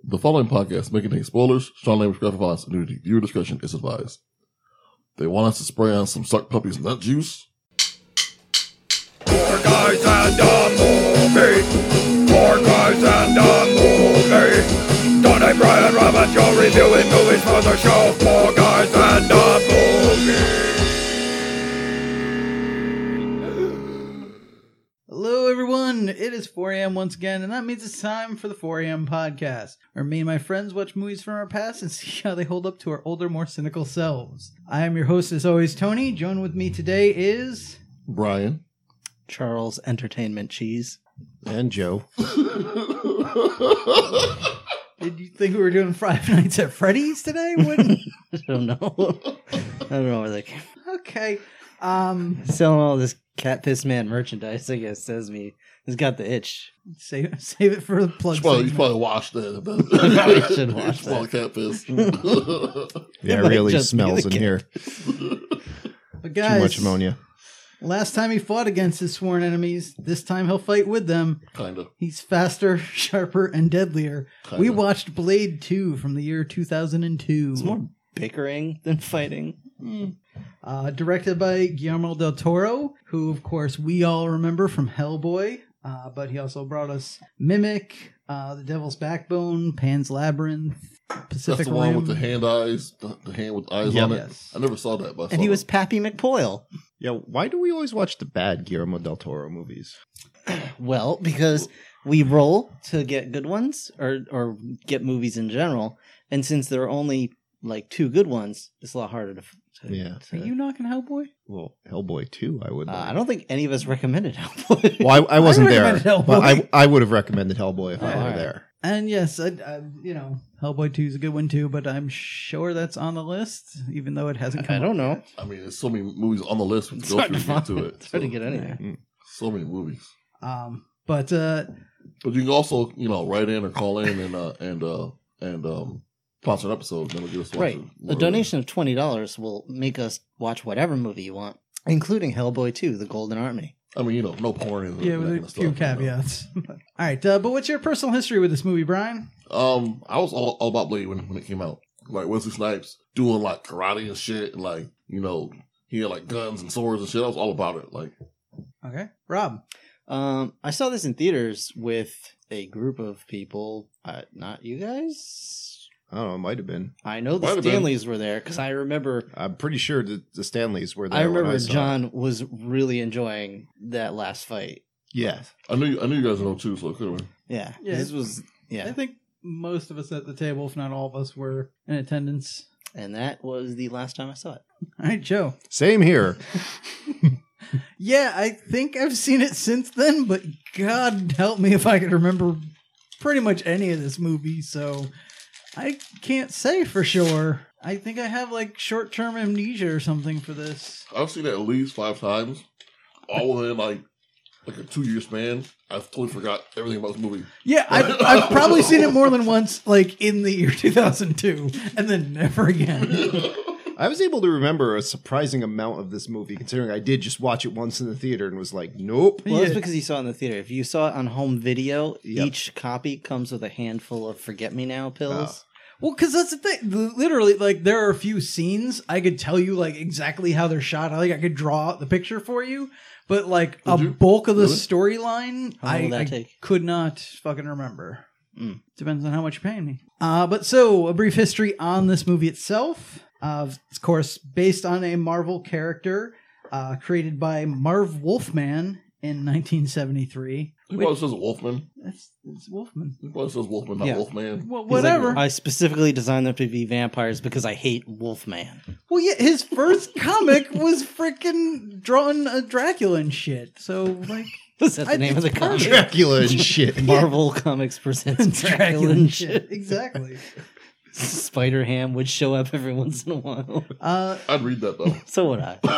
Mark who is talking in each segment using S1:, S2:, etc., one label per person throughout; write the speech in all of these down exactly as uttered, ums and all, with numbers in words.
S1: The following podcast may contain spoilers, strong language, graphic violence, and nudity. Viewer discretion is advised. They want us to spray on some suck puppies nut juice.
S2: Four guys and a movie. Four guys and a movie. Donnie, Brian, Rob, and Joe reviewing movies for the show. Four guys and a movie.
S3: Hello, everyone. It is four a.m. once again, and that means it's time for the four a.m. podcast, where me and my friends watch movies from our past and see how they hold up to our older, more cynical selves. I am your host, as always, Tony. Joined with me today is...
S1: Brian.
S4: Charles Entertainment Cheese.
S5: And Joe.
S3: Did you think we were doing Five Nights at Freddy's today? What?
S4: I don't know. I don't know where they came.
S3: Okay. Um,
S4: Selling all this Cat Piss Man merchandise, I guess, says me. He's got the itch.
S3: save, save it for the plug.
S1: You probably, you
S3: segment.
S1: probably washed that.
S4: I probably should wash
S1: Smell
S4: that.
S1: cat piss.
S5: Yeah,
S4: It
S5: it
S4: might
S5: really
S4: just be
S5: smells
S4: the
S5: in
S4: cat.
S5: here.
S3: But
S5: Too
S3: guys,
S5: much ammonia.
S3: last time he fought against his sworn enemies, this time he'll fight with them.
S1: Kinda.
S3: He's faster, sharper, and deadlier.
S1: Kinda.
S3: We watched Blade two from the year two thousand two.
S4: It's more bickering than fighting.
S3: Uh, directed by Guillermo del Toro, who, of course, we all remember from Hellboy. Uh, but he also brought us Mimic, uh, The Devil's Backbone, Pan's Labyrinth, Pacific
S1: That's the one
S3: Rim.
S1: with the hand eyes, the, the hand with eyes
S5: Yep.
S1: on it.
S3: Yes.
S1: I never saw that, but I
S4: And
S1: saw
S4: he
S1: it.
S4: was Pappy McPoyle.
S5: Yeah, why do we always watch the bad Guillermo del Toro movies?
S4: Well, because we roll to get good ones, or or get movies in general. And since there are only like two good ones, it's a lot harder to... to
S5: Yeah.
S3: Are
S4: to-
S3: you knocking Hellboy?
S5: Well, Hellboy two, I would.
S4: Uh,
S5: like.
S4: I don't think any of us recommended Hellboy.
S5: Well, I, I wasn't
S3: I
S5: there,
S3: recommended
S5: but I,
S3: Hellboy.
S5: I would have recommended Hellboy if I
S4: Oh,
S5: were
S4: alright.
S5: there.
S3: And yes, I, I, you know, Hellboy two is a good one too, but I'm sure that's on the list, even though it hasn't come
S4: I don't
S3: up
S4: know.
S1: I mean, there's so many movies on the list to
S4: It's
S1: go
S4: hard
S1: through
S4: to
S1: to get
S4: find.
S1: to it.
S4: It's hard to
S1: So,
S4: get anything.
S1: so many movies.
S3: yet. Um, but uh,
S1: But you can also, you know, write in or call in and uh, and uh, and um, sponsor an episode. Then we'll get us to watch
S4: Right.
S1: it.
S4: A donation of twenty dollars will make us watch whatever movie you want, including Hellboy two, The Golden Army.
S1: I mean, you know, no porn. And
S3: yeah,
S1: that
S3: with
S1: kind
S3: a
S1: of
S3: few
S1: stuff, you know.
S3: caveats. All right, uh, but what's your personal history with this movie, Brian?
S1: Um, I was all, all about Blade when, when it came out. Like Wesley Snipes doing like karate and shit, and like, you know, he had like guns and swords and shit. I was all about it. Like,
S3: Okay, Rob.
S4: Um, I saw this in theaters with a group of people. Uh, not you guys.
S5: I don't know, it might have been.
S4: I know
S1: Might
S4: the
S1: have been.
S4: Stanleys were there because I remember.
S5: I'm pretty sure the, the Stanleys were there.
S4: I
S5: when
S4: remember
S5: I saw it.
S4: John was really enjoying that last fight.
S5: Yeah.
S1: I knew I knew you guys know too, so it could have been.
S4: Yeah,
S3: Yeah.
S4: this was
S3: I
S4: yeah,
S3: think most of us at the table, if not all of us, were in attendance.
S4: and that was the last time I saw it.
S3: All right, Joe.
S5: Same here.
S3: Yeah, I think I've seen it since then, but God help me if I could remember pretty much any of this movie, so I can't say for sure. I think I have like short-term amnesia or something for this.
S1: I've seen it at least five times, all within like like a two year span. I've totally forgot everything about this movie.
S3: Yeah, I've, I've probably seen it more than once, like in the year two thousand two, and then never again.
S5: I was able to remember a surprising amount of this movie, considering I did just watch it once in the theater and was like, nope.
S4: Well, that's
S3: Yeah.
S4: because you saw it in the theater. If you saw it on home video,
S5: Yep.
S4: each copy comes with a handful of Forget Me Now pills.
S3: Well, because that's the thing. L- Literally, like, there are a few scenes I could tell you, like, exactly how they're shot. I Like, I could draw out the picture for you. But, like, a
S1: Would you?
S3: bulk of the
S1: Really?
S3: storyline,
S4: How long
S3: I,
S4: will that
S3: I
S4: take?
S3: could not fucking remember.
S4: Mm.
S3: Depends on how much you're paying me. Uh, but so, a brief history on this movie itself. Uh, of course, based on a Marvel character uh, created by Marv Wolfman in nineteen seventy-three.
S1: He
S3: Which-
S1: probably says Wolfman.
S3: That's, that's Wolfman.
S1: He probably says Wolfman, not
S4: Yeah.
S1: Wolfman.
S3: Well,
S4: He's like,
S3: whatever.
S4: I specifically designed them to be vampires because I hate Wolfman.
S3: Well, yeah, his first comic was freaking drawing a Dracula and shit. So, like,
S4: Was that the
S3: I-
S4: name of the
S3: it's perfect.
S4: comic?
S5: Dracula and shit.
S4: Marvel Comics presents Dracula and shit.
S3: Exactly.
S4: Spider Ham would show up every once in a while.
S3: Uh,
S1: I'd read that though.
S4: So would I.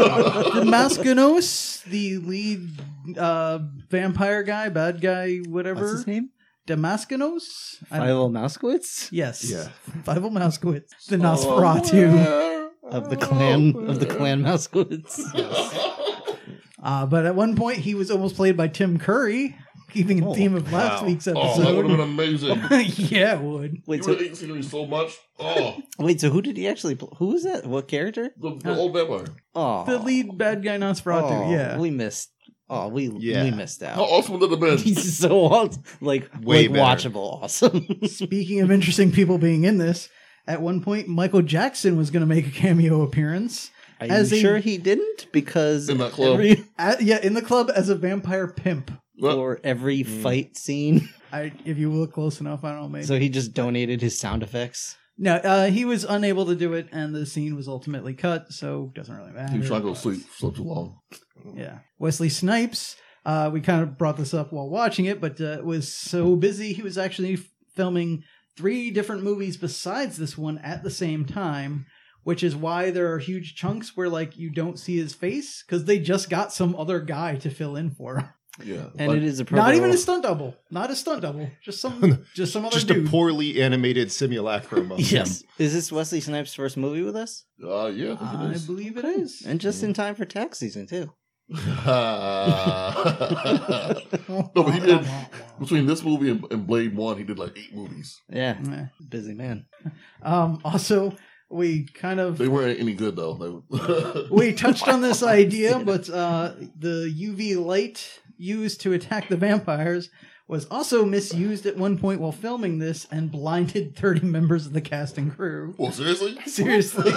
S3: Damascanos, the lead uh, vampire guy, bad guy, whatever.
S4: What's his name?
S3: Damascanos? I don't-
S4: Philo Moskowitz?
S3: Yes.
S5: Yeah.
S3: Fievel Moskowitz. The Nosferatu.
S4: Of the clan of the clan Moskowitz.
S3: Uh, but at one point, he was almost played by Tim Curry. keeping a
S4: Oh,
S3: theme of last
S5: wow.
S3: week's
S1: Oh, that would have
S3: episode.
S1: been amazing.
S3: Yeah, it would.
S4: Wait,
S1: You
S4: so
S1: would have seen me so much. Oh,
S4: wait, so who did he actually? Pl- who was that? What character?
S1: the, the old vampire.
S4: Oh,
S3: The lead bad guy Nosferatu,
S4: oh,
S3: yeah.
S4: we missed. Oh, we
S5: Yeah.
S4: we missed
S1: How
S4: out.
S1: awesome would it have been?
S4: He's so awesome. like
S5: Way
S4: like
S5: better.
S4: watchable, awesome.
S3: Speaking of interesting people being in this, at one point Michael Jackson was going to make a cameo appearance.
S4: Are
S3: As
S4: you
S3: a-
S4: sure he didn't? Because
S1: In that club.
S4: every,
S3: At, yeah, in the club as a vampire pimp.
S1: What?
S4: for every fight scene,
S3: I, if you look close enough, I don't know, maybe.
S4: so he just donated his sound effects.
S3: no, uh, he was unable to do it, and the scene was ultimately cut, so it doesn't really matter.
S1: He was trying to go to sleep for so too long.
S3: Yeah. Wesley Snipes, uh, we kind of brought this up while watching it, but uh, was so busy he was actually f- filming three different movies besides this one at the same time, which is why there are huge chunks where like you don't see his face because they just got some other guy to fill in for him.
S1: Yeah.
S4: And
S1: like,
S4: it is a
S3: Not even a
S4: a
S3: stunt double. Not a stunt double. Just some just some other
S5: Just
S3: dude.
S5: a poorly animated simulacrum of
S4: Yes. Is this Wesley Snipes' first movie with us?
S1: Uh, yeah, I think
S3: I
S1: it is.
S3: believe it is.
S4: And just in time for tax season too.
S1: no, but he did between this movie and, and Blade One. He did like eight movies.
S4: Yeah.
S3: Yeah.
S4: Busy man.
S3: Um, also, we kind of
S1: They weren't any good though. They-
S3: we touched on this idea, but uh, the U V light used to attack the vampires was also misused at one point while filming this and blinded thirty members of the cast and crew.
S1: Well, seriously?
S3: Seriously.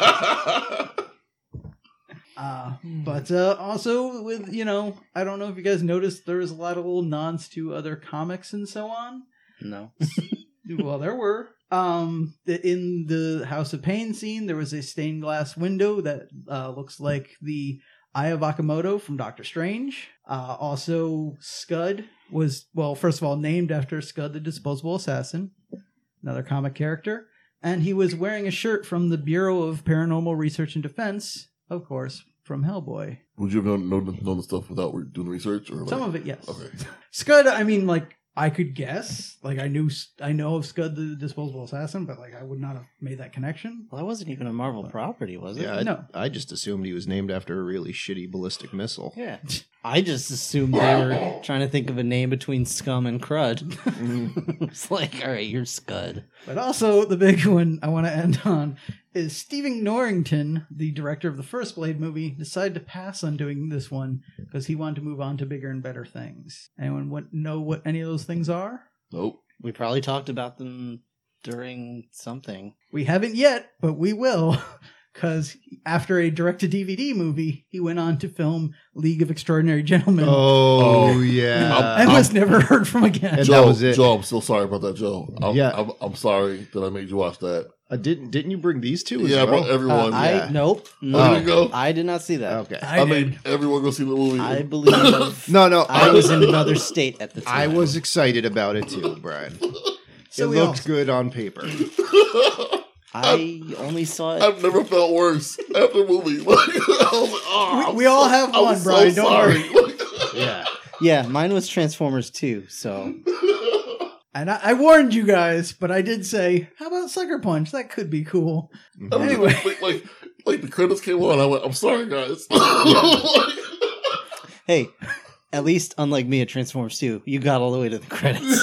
S3: Uh, but uh, also with, you know, I don't know if you guys noticed, there was a lot of little nods to other comics and so on.
S4: No.
S3: Well, there were. Um, the- in the House of Pain scene, there was a stained glass window that uh, looks like the Eye of Akamoto from Doctor Strange. Uh, also, Scud was, well, first of all, named after Scud the Disposable Assassin, another comic character. And he was wearing a shirt from the Bureau of Paranormal Research and Defense, of course, from Hellboy.
S1: Would you have known, known, known the stuff without re- doing research? Or like,
S3: Some of it, yes.
S1: Okay.
S3: Scud, I mean, like, I could guess. Like, I knew, I know of Scud the Disposable Assassin, but, like, I would not have made that connection.
S4: Well, that wasn't even a Marvel property, was it?
S5: Yeah, I,
S3: No.
S5: I just assumed he was named after a really shitty ballistic missile.
S4: Yeah. I just assumed they were trying to think of a name between Scum and Crud. It's like, all right, you're Scud.
S3: But also, the big one I want to end on is Stephen Norrington, the director of the first Blade movie, decided to pass on doing this one because he wanted to move on to bigger and better things. Anyone want, know what any of those things are?
S1: Nope.
S4: We probably talked about them during something.
S3: We haven't yet, but we will. Because after a direct-to-D V D movie, he went on to film League of Extraordinary Gentlemen.
S5: Oh,
S1: Oh.
S5: yeah.
S3: and was never heard from again.
S5: And
S1: Joe,
S5: that was it.
S1: Joe, I'm so sorry about that, Joe. I'm,
S5: Yeah.
S1: I'm, I'm sorry that I made you watch that.
S5: Uh, didn't didn't you bring these two as
S1: Yeah,
S5: well?
S1: but everyone.
S4: Uh, I
S5: yeah.
S4: nope.
S1: Oh,
S4: No,
S1: there you go.
S4: I did not see that.
S5: Okay.
S3: I,
S1: I
S3: did.
S1: made everyone go see the movie.
S4: I believe
S5: No, no.
S4: I
S5: I
S4: was
S5: was
S4: in another state at the time.
S5: I was excited about it too, Brian.
S3: So
S5: it
S3: we
S5: looked
S3: all-
S5: good on paper.
S4: I only saw it.
S1: I've never felt worse after a movie. Like, I was like, oh,
S3: We-
S1: I'm
S3: we all
S1: so-
S3: have
S1: I'm
S3: one,
S1: so
S3: Brian, don't
S1: sorry.
S5: Yeah.
S4: Yeah, mine was Transformers two. So
S3: And I, I warned you guys, but I did say, how about Sucker Punch? That could be cool.
S1: I mean,
S3: Anyway.
S1: like, like, like the credits came on, I went, I'm sorry, guys. Like,
S4: hey, at least unlike me at Transformers two, you got all the way to the credits.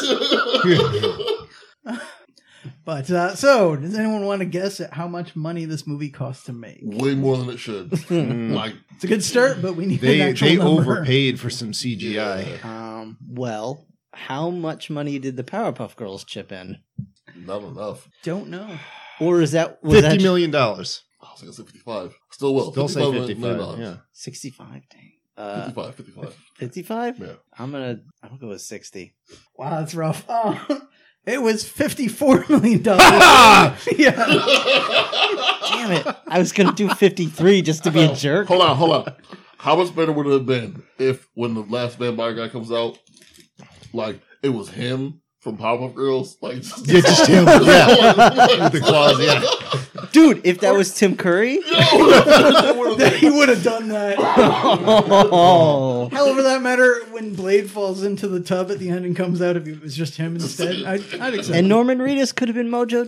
S3: But, uh, so, does anyone want to guess at how much money this movie cost to make?
S1: way more than it should. Like,
S3: It's a good start, but we need
S5: They
S3: an actual
S5: they
S3: number.
S5: overpaid for some C G I.
S4: um, well, how much money did the Powerpuff Girls chip in?
S1: not enough.
S3: Don't know.
S4: Or is that was
S5: Fifty
S4: that
S5: million dollars.
S1: I was going to say fifty-five. Still will.
S5: Still say
S1: million
S5: fifty-five.
S1: dollars.
S5: Yeah.
S4: sixty-five? Dang. Uh,
S1: fifty-five, fifty-five.
S4: fifty-five?
S1: Yeah.
S4: I'm gonna. I'm gonna go with sixty.
S3: Wow, that's rough. Oh, it was fifty-four million dollars. Yeah.
S4: Damn it! I was gonna do fifty-three just to be a jerk.
S1: Hold on, hold on. How much better would it have been if, when the last vampire guy comes out, like, it was him from Powerpuff Girls? Like, just,
S5: Yeah, just him. Yeah. With the claws, yeah.
S4: Dude, if that was Tim Curry,
S3: He would have done that.
S4: oh,
S3: Hell, for that matter, when Blade falls into the tub at the end and comes out, if it was just him instead, I'd, I'd accept
S4: and
S3: it.
S4: Norman Reedus could have been Mojo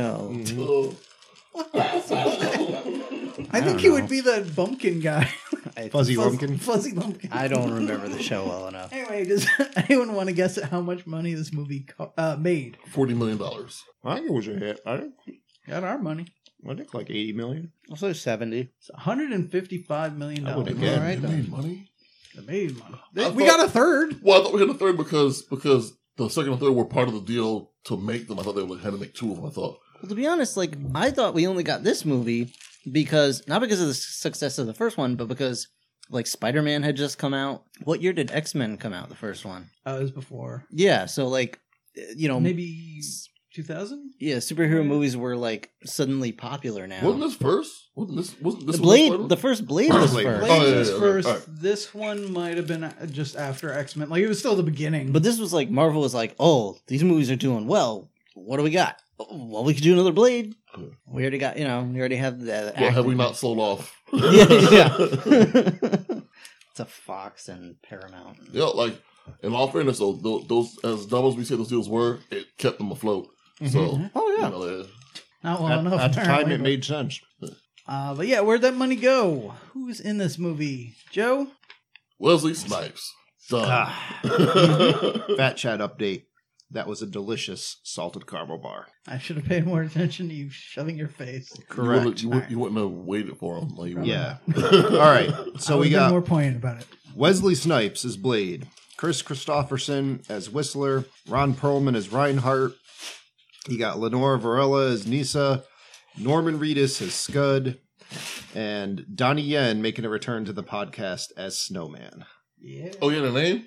S4: Jojo.
S1: Oh,
S3: I think he would be the bumpkin guy.
S4: I,
S5: Fuzzy
S3: Fuzz-
S5: Lumpkin.
S3: Fuzzy Lumpkin.
S4: I don't remember the show well enough.
S3: Anyway, does anyone want to guess at how much money this movie co- uh, made?
S1: Forty million dollars.
S5: I think it was a hit. I think,
S3: Got our money.
S5: I think like eighty million.
S4: Also seventy.
S3: It's one hundred fifty-five million
S5: I would
S3: dollars.
S5: have
S4: All right,
S1: They
S4: then.
S1: made money.
S3: They made money.
S1: I
S3: They- we
S1: thought-
S3: got a third.
S1: Well, I thought we had a third because because the second and third were part of the deal to make them. I thought they would had to make two of them. I thought.
S4: Well, to be honest, like I thought we only got this movie because not because of the success of the first one, but because like Spider-Man had just come out. What year did X-Men come out? The first one.
S3: Oh, it was before.
S4: Yeah, so like you know,
S3: Maybe two thousand?
S4: yeah, superhero movies were like suddenly popular now.
S1: Wasn't this first? Wasn't this? Wasn't this
S4: the
S1: one
S4: Blade,
S1: Spider-Man?
S4: the first Blade
S5: First
S4: was
S5: Blade.
S4: first.
S1: Oh,
S3: Blade
S1: yeah,
S3: was
S1: yeah, okay.
S3: first.
S1: All right.
S3: This one might have been just after X-Men. Like, it was still the beginning.
S4: But this was like Marvel was like, oh, these movies are doing well. What do we got? Oh, well, we could do another Blade. We already got, you know, we already have the.
S1: Well, have we not sold off?
S4: yeah, yeah. It's a Fox and Paramount.
S1: Yeah, like in all fairness, though, tho- those as dumb as we say those deals were, it kept them afloat. So,
S4: Oh yeah.
S1: you know, they-
S3: Not well
S5: At,
S3: enough.
S5: at the time,
S3: apparently,
S5: it
S3: but-
S5: made sense.
S3: Uh, but yeah, where'd that money go? Who's in this movie? Joe?
S1: Wesley Snipes. Done.
S5: Ah. Fat Chat update. That was a delicious salted caramel bar.
S3: I should have paid more attention to you shoving your face.
S1: You wouldn't, you, would, you wouldn't have waited for him. Like, you would've-
S5: Yeah. All right.
S3: I
S5: So
S3: would've
S5: we
S3: been
S5: got
S3: more poignant about it.
S5: Wesley Snipes as Blade, Chris Christopherson as Whistler, Ron Perlman as Reinhardt. You got Lenore Varela as Nisa, Norman Reedus as Scud, and Donnie Yen making a return to the podcast as Snowman.
S3: Yeah.
S1: Oh, yeah, the name?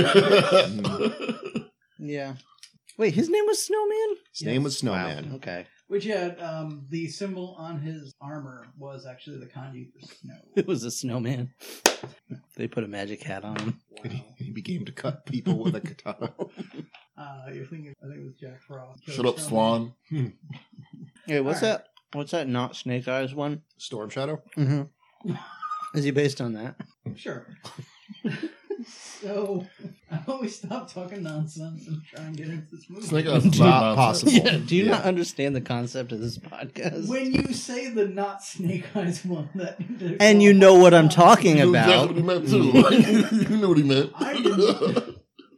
S4: Yeah. Wait, his name was Snowman?
S5: His name was
S4: Wow.
S5: Snowman.
S4: Okay.
S3: Which had um, the symbol on his armor was actually the kanji for snow.
S4: It was a snowman. They put a magic hat on him.
S5: And he, he began to cut people with a katana.
S3: Uh, you're thinking, I think it was Jack Frost.
S1: Shut up, Swan.
S4: Hey, what's
S3: All right.
S4: that? What's that not Snake Eyes one?
S5: Storm Shadow?
S4: Mm-hmm. Is he based on that?
S3: Sure. So, I always stop talking nonsense and try and get into this movie.
S1: Snake Eyes is
S5: Not
S1: not
S5: possible.
S1: possible.
S4: Yeah, do you
S5: Yeah.
S4: not understand the concept of this podcast?
S3: When you say the not Snake Eyes one, that
S4: And you know what I'm talking
S1: You knew
S4: about.
S1: exactly what he meant, too. you knew what he meant.
S3: I didn't.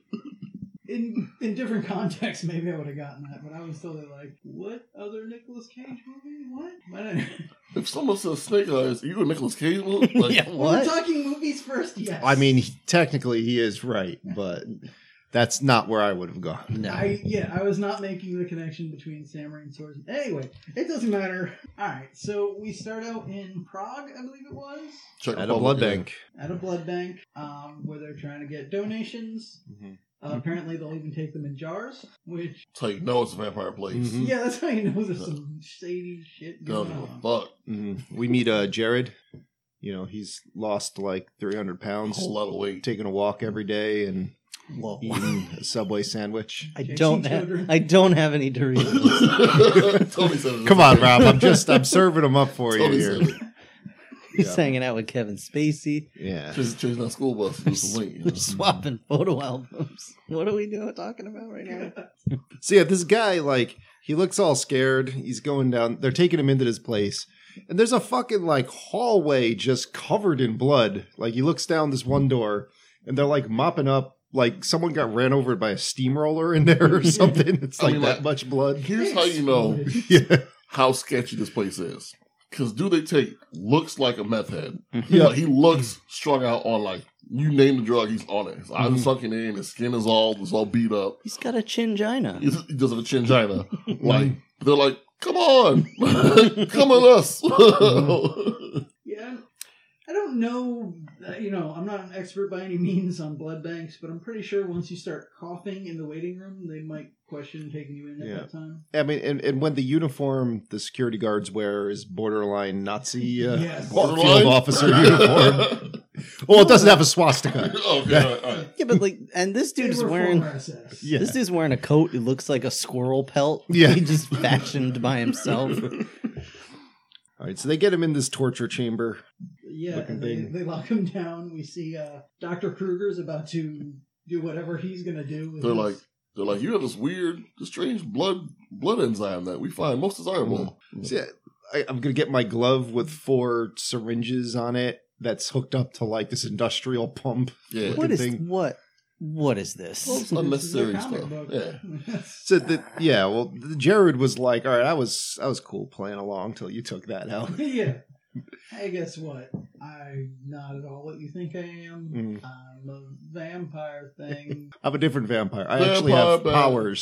S3: In in different contexts, maybe I would have gotten that, but I was totally like, "What other Nicolas Cage movie? What?" Why
S1: If someone says Snake Eyes, are you a Nicolas Cage movie? Like,
S4: Yeah,
S3: We're
S4: what?
S3: talking movies first, yes.
S5: I mean, he, technically he is right, but that's not where I would have gone.
S4: No.
S3: I yeah, I was not making the connection between samurai and swords. Anyway, it doesn't matter. All right, so we start out in Prague, I believe it was,
S1: Czech
S5: At a
S1: Republic,
S5: blood
S1: yeah.
S5: bank.
S3: at a blood bank, um, where they're trying to get donations.
S5: Mhm.
S3: Uh, apparently, they'll even take them in jars, which
S1: That's how you know it's a vampire place.
S5: Mhm.
S3: yeah, that's how you know there's some shady shit
S1: Don't
S3: going
S1: give a
S3: on.
S1: fuck.
S5: Mhm. We meet uh, Jared. You know, he's lost like three hundred
S1: A
S5: pounds,
S1: whole lot of weight.
S5: taking a walk every day and
S4: Whoa.
S5: eating a Subway sandwich.
S4: I
S3: Chasing
S4: don't have.
S3: children.
S4: I don't have any Doritos.
S1: Tony said it.
S5: Come on, Rob. I'm just I'm serving them up for you
S1: Tony
S5: here.
S1: said it.
S4: He's
S5: Yeah.
S4: hanging out with Kevin Spacey.
S5: Yeah.
S1: Chasing, chasing that school bus. With some weight, you
S4: We're
S1: know.
S4: swapping photo albums. What are we doing? Talking about right now?
S5: So yeah, this guy, like, he looks all scared. He's going down. They're taking him into this place. And there's a fucking, like, hallway just covered in blood. Like, he looks down this one door, and they're, like, mopping up. Like, someone got ran over by a steamroller in there or something. It's
S1: I
S5: like
S1: mean,
S5: that
S1: like-
S5: much blood.
S1: Here's how you know
S5: Yeah.
S1: how sketchy this place is. Because dude they take looks like a meth head.
S5: Yeah.
S1: Like, he looks strung out on, like, you name the drug, he's on it. His eyes are
S5: Mhm.
S1: sunken in, his skin is all, is all beat up.
S4: He's got a chingina.
S1: He he does have a chingina. Like, they're like, come on, come with us.
S3: Yeah, I don't know. Uh, you know, I'm not an expert by any means on blood banks, but I'm pretty sure once you start coughing in the waiting room, they might question taking you in at
S5: Yeah.
S3: that time.
S5: I mean, and, and when the uniform the security guards wear is borderline Nazi uh,
S3: Yes.
S5: field officer uniform. Well, it doesn't have a swastika.
S1: okay, all right, all right.
S4: Yeah, but like, and this
S3: They
S4: dude's
S3: were
S4: wearing.
S3: former S S.
S5: Yeah.
S4: This dude's wearing a coat. It looks like a squirrel pelt.
S5: Yeah.
S4: He just fashioned by himself.
S5: All right, so they get him in this torture chamber.
S3: Yeah,
S5: Looking
S3: and they,
S5: thing.
S3: they lock him down. We see uh, Doctor Kruger's about to do whatever he's going to do. with
S1: They're
S3: his-
S1: like, they're like, you have this weird, this strange blood blood enzyme that we find most desirable.
S5: See, I, I'm gonna get my glove with four syringes on it, that's hooked up to like this industrial pump.
S1: Yeah.
S4: What is
S5: thing.
S4: what? What is this?
S1: Well, it's unnecessary
S3: This is a
S1: stuff.
S3: comic book.
S1: Yeah.
S5: So that yeah, well, Jared was like, "All right, I was I was cool playing along till you took that out."
S3: Yeah. Hey, guess what? I'm not at all what you think I am.
S5: Mm.
S3: I'm a vampire thing.
S5: I'm a different vampire. I
S1: Vampire,
S5: actually have
S1: man.
S5: powers.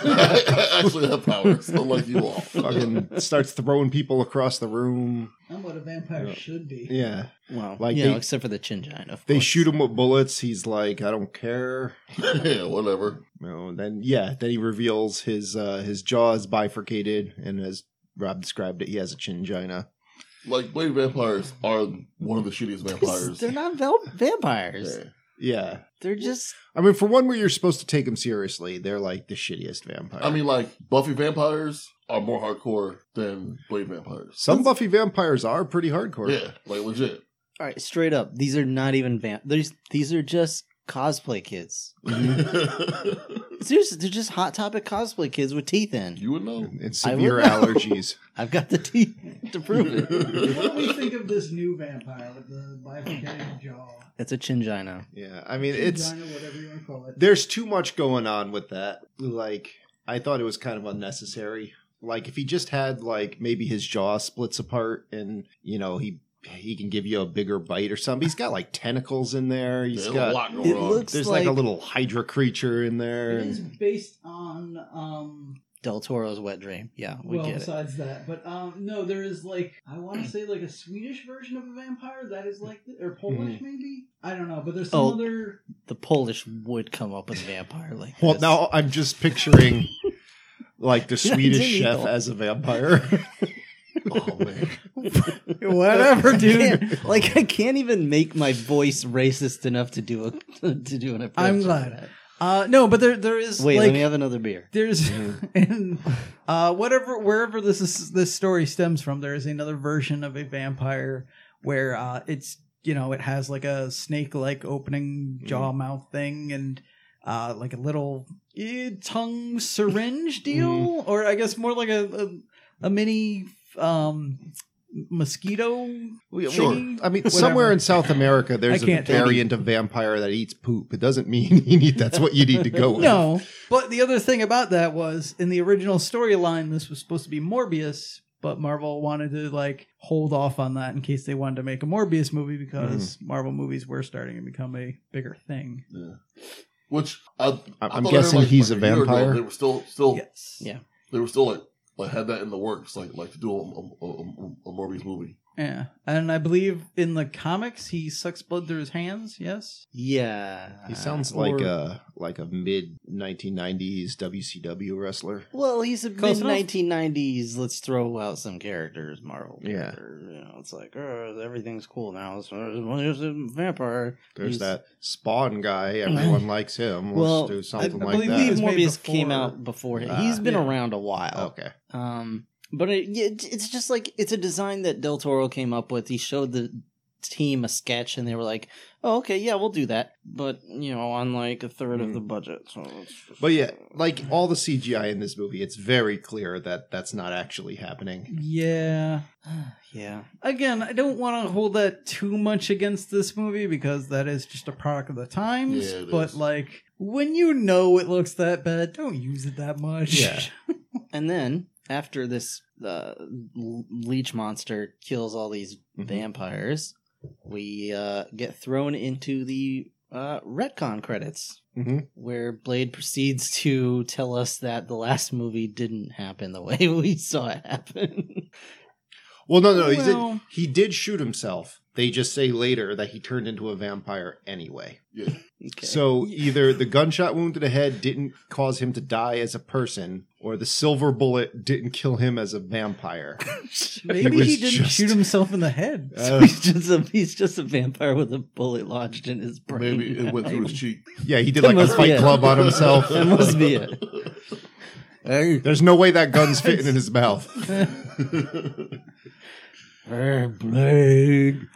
S1: I actually have powers, unlike you all.
S5: Fucking starts throwing people across the room.
S3: I'm what a vampire
S5: Yeah.
S3: should be.
S5: Yeah,
S4: Well,
S5: Like
S4: like you
S5: they-
S4: know, except for the Chingina. Of
S5: they
S4: course.
S5: shoot him with bullets. He's like, "I don't care."
S1: Yeah, whatever.
S5: You know, and then yeah, then he reveals his uh, his jaw is bifurcated, and as Rob described it, he has a chingina.
S1: Like, Blade vampires are one of the shittiest vampires.
S4: They're not val- vampires.
S1: Yeah.
S5: Yeah,
S4: They're just
S5: I mean, for one where you're supposed to take them seriously, they're like the shittiest vampire.
S1: I mean, like, Buffy vampires are more hardcore than Blade vampires.
S5: some Buffy vampires are pretty hardcore.
S1: Yeah, like, legit.
S4: all right. Straight up, these are not even vamp. These these are just cosplay kids. Seriously, they're just Hot Topic cosplay kids with teeth in.
S1: You would know.
S5: And severe
S4: I would know.
S5: allergies.
S4: I've got the teeth to prove it.
S3: What do we think of this new vampire with the bifurcated jaw?
S4: It's a Chingina.
S5: Yeah, I mean, it's
S3: Vagina, whatever you want to call it.
S5: there's too much going on with that. Like, I thought it was kind of unnecessary. Like, if he just had like maybe his jaw splits apart, and you know he he can give you a bigger bite or something. He's got like tentacles in there. He's
S1: There's a
S5: got
S1: lot going
S4: It
S1: on.
S4: looks
S5: there's like,
S4: like,
S5: a little Hydra creature in there.
S3: It is
S5: And,
S3: based on um
S4: Del Toro's Wet Dream. Yeah, we
S3: well
S4: get it.
S3: besides that, but um no, there is like I want to say like a Swedish version of a vampire that is like th- or Polish maybe, I don't know, but there's some
S4: Oh.
S3: other.
S4: The Polish would come up with a vampire like
S5: well,
S4: this.
S5: now I'm just picturing like the
S4: Yeah,
S5: Swedish
S4: it's
S5: chef
S4: illegal.
S5: as a vampire.
S1: Oh, man.
S3: Whatever,
S4: I
S3: dude.
S4: can't- like I can't even make my voice racist enough to do a to do an impression.
S3: I'm
S4: of
S3: glad.
S4: that.
S3: Uh, no, but there there is
S4: Wait,
S3: like
S4: let me have another beer.
S3: there's and uh whatever wherever this is this story stems from, there is another version of a vampire where uh it's you know it has like a snake like opening jaw mouth thing and uh like a little eh, tongue syringe deal, or I guess more like a a, a mini um mosquito.
S1: Sure.
S3: thingy?
S5: I mean,
S3: Whatever.
S5: somewhere in South America, there's
S3: I
S5: a
S3: can't tell.
S5: variant of vampire that eats poop. It doesn't mean you need, that's what you need to go with.
S3: No, but the other thing about that was in the original storyline, this was supposed to be Morbius, but Marvel wanted to like hold off on that in case they wanted to make a Morbius movie because Marvel movies were starting to become a bigger thing.
S1: Yeah. Which I,
S5: I'm
S1: I thought
S5: guessing
S1: I heard,
S5: he's
S1: like,
S5: a
S1: year ago,
S5: vampire.
S1: They were still, still,
S3: Yes.
S4: Yeah.
S1: they were still like, like had that in the works, like, like to do a, a, a, a Morbius movie.
S3: Yeah, and I believe in the comics he sucks blood through his hands. Yes.
S4: Yeah.
S5: He sounds
S3: Or-
S5: like a like a mid nineteen nineties W C W wrestler.
S4: Well, he's a
S3: Close
S4: mid
S3: enough.
S4: nineteen nineties. Let's throw out some characters, Marvel
S5: Yeah.
S4: characters. You know, it's like, oh, everything's cool now. So there's a vampire.
S5: There's
S4: He's-
S5: that Spawn guy. Everyone likes him. Let's
S4: Well,
S5: do something
S3: I
S5: like
S3: believe
S5: that.
S3: he was made
S4: Morbius came
S3: before-
S4: out before him.
S5: Ah,
S4: He's been
S3: yeah.
S4: around a while.
S5: Okay.
S4: Um, but it, yeah, it- it's just like it's a design that Del Toro came up with. He showed the team a sketch, and they were like, "Oh, okay, yeah, we'll do that." But you know, on like a third of the budget. So, it's just,
S5: But yeah, like all the C G I in this movie, it's very clear that that's not actually happening.
S3: Yeah.
S4: yeah,
S3: Again, I don't want to hold that too much against this movie because that is just a product of the times.
S1: Yeah, it
S3: but
S1: is.
S3: like, when you know it looks that bad, don't use it that much.
S5: Yeah.
S4: and then after this uh, l- leech monster kills all these
S5: Mhm.
S4: vampires, we uh, get thrown into the uh, retcon credits.
S5: hmm
S4: Where Blade proceeds to tell us that the last movie didn't happen the way we saw it happen.
S5: Well, no, no, he
S3: Well-
S5: did. He did shoot himself. They just say later that he turned into a vampire anyway.
S1: Yeah.
S4: Okay.
S5: So either the gunshot wound to the head didn't cause him to die as a person, or the silver bullet didn't kill him as a vampire.
S3: Maybe
S5: was
S3: he didn't
S5: just-
S3: shoot himself in the head.
S4: So he's just a he's just a vampire with a bullet lodged in his brain.
S1: Maybe it went through his cheek.
S5: Yeah, he did
S4: That
S5: like a
S4: must be
S5: fight
S4: it.
S5: club on himself.
S4: That must be it. Hey.
S5: There's no way that gun's fitting in his mouth.
S4: Blade.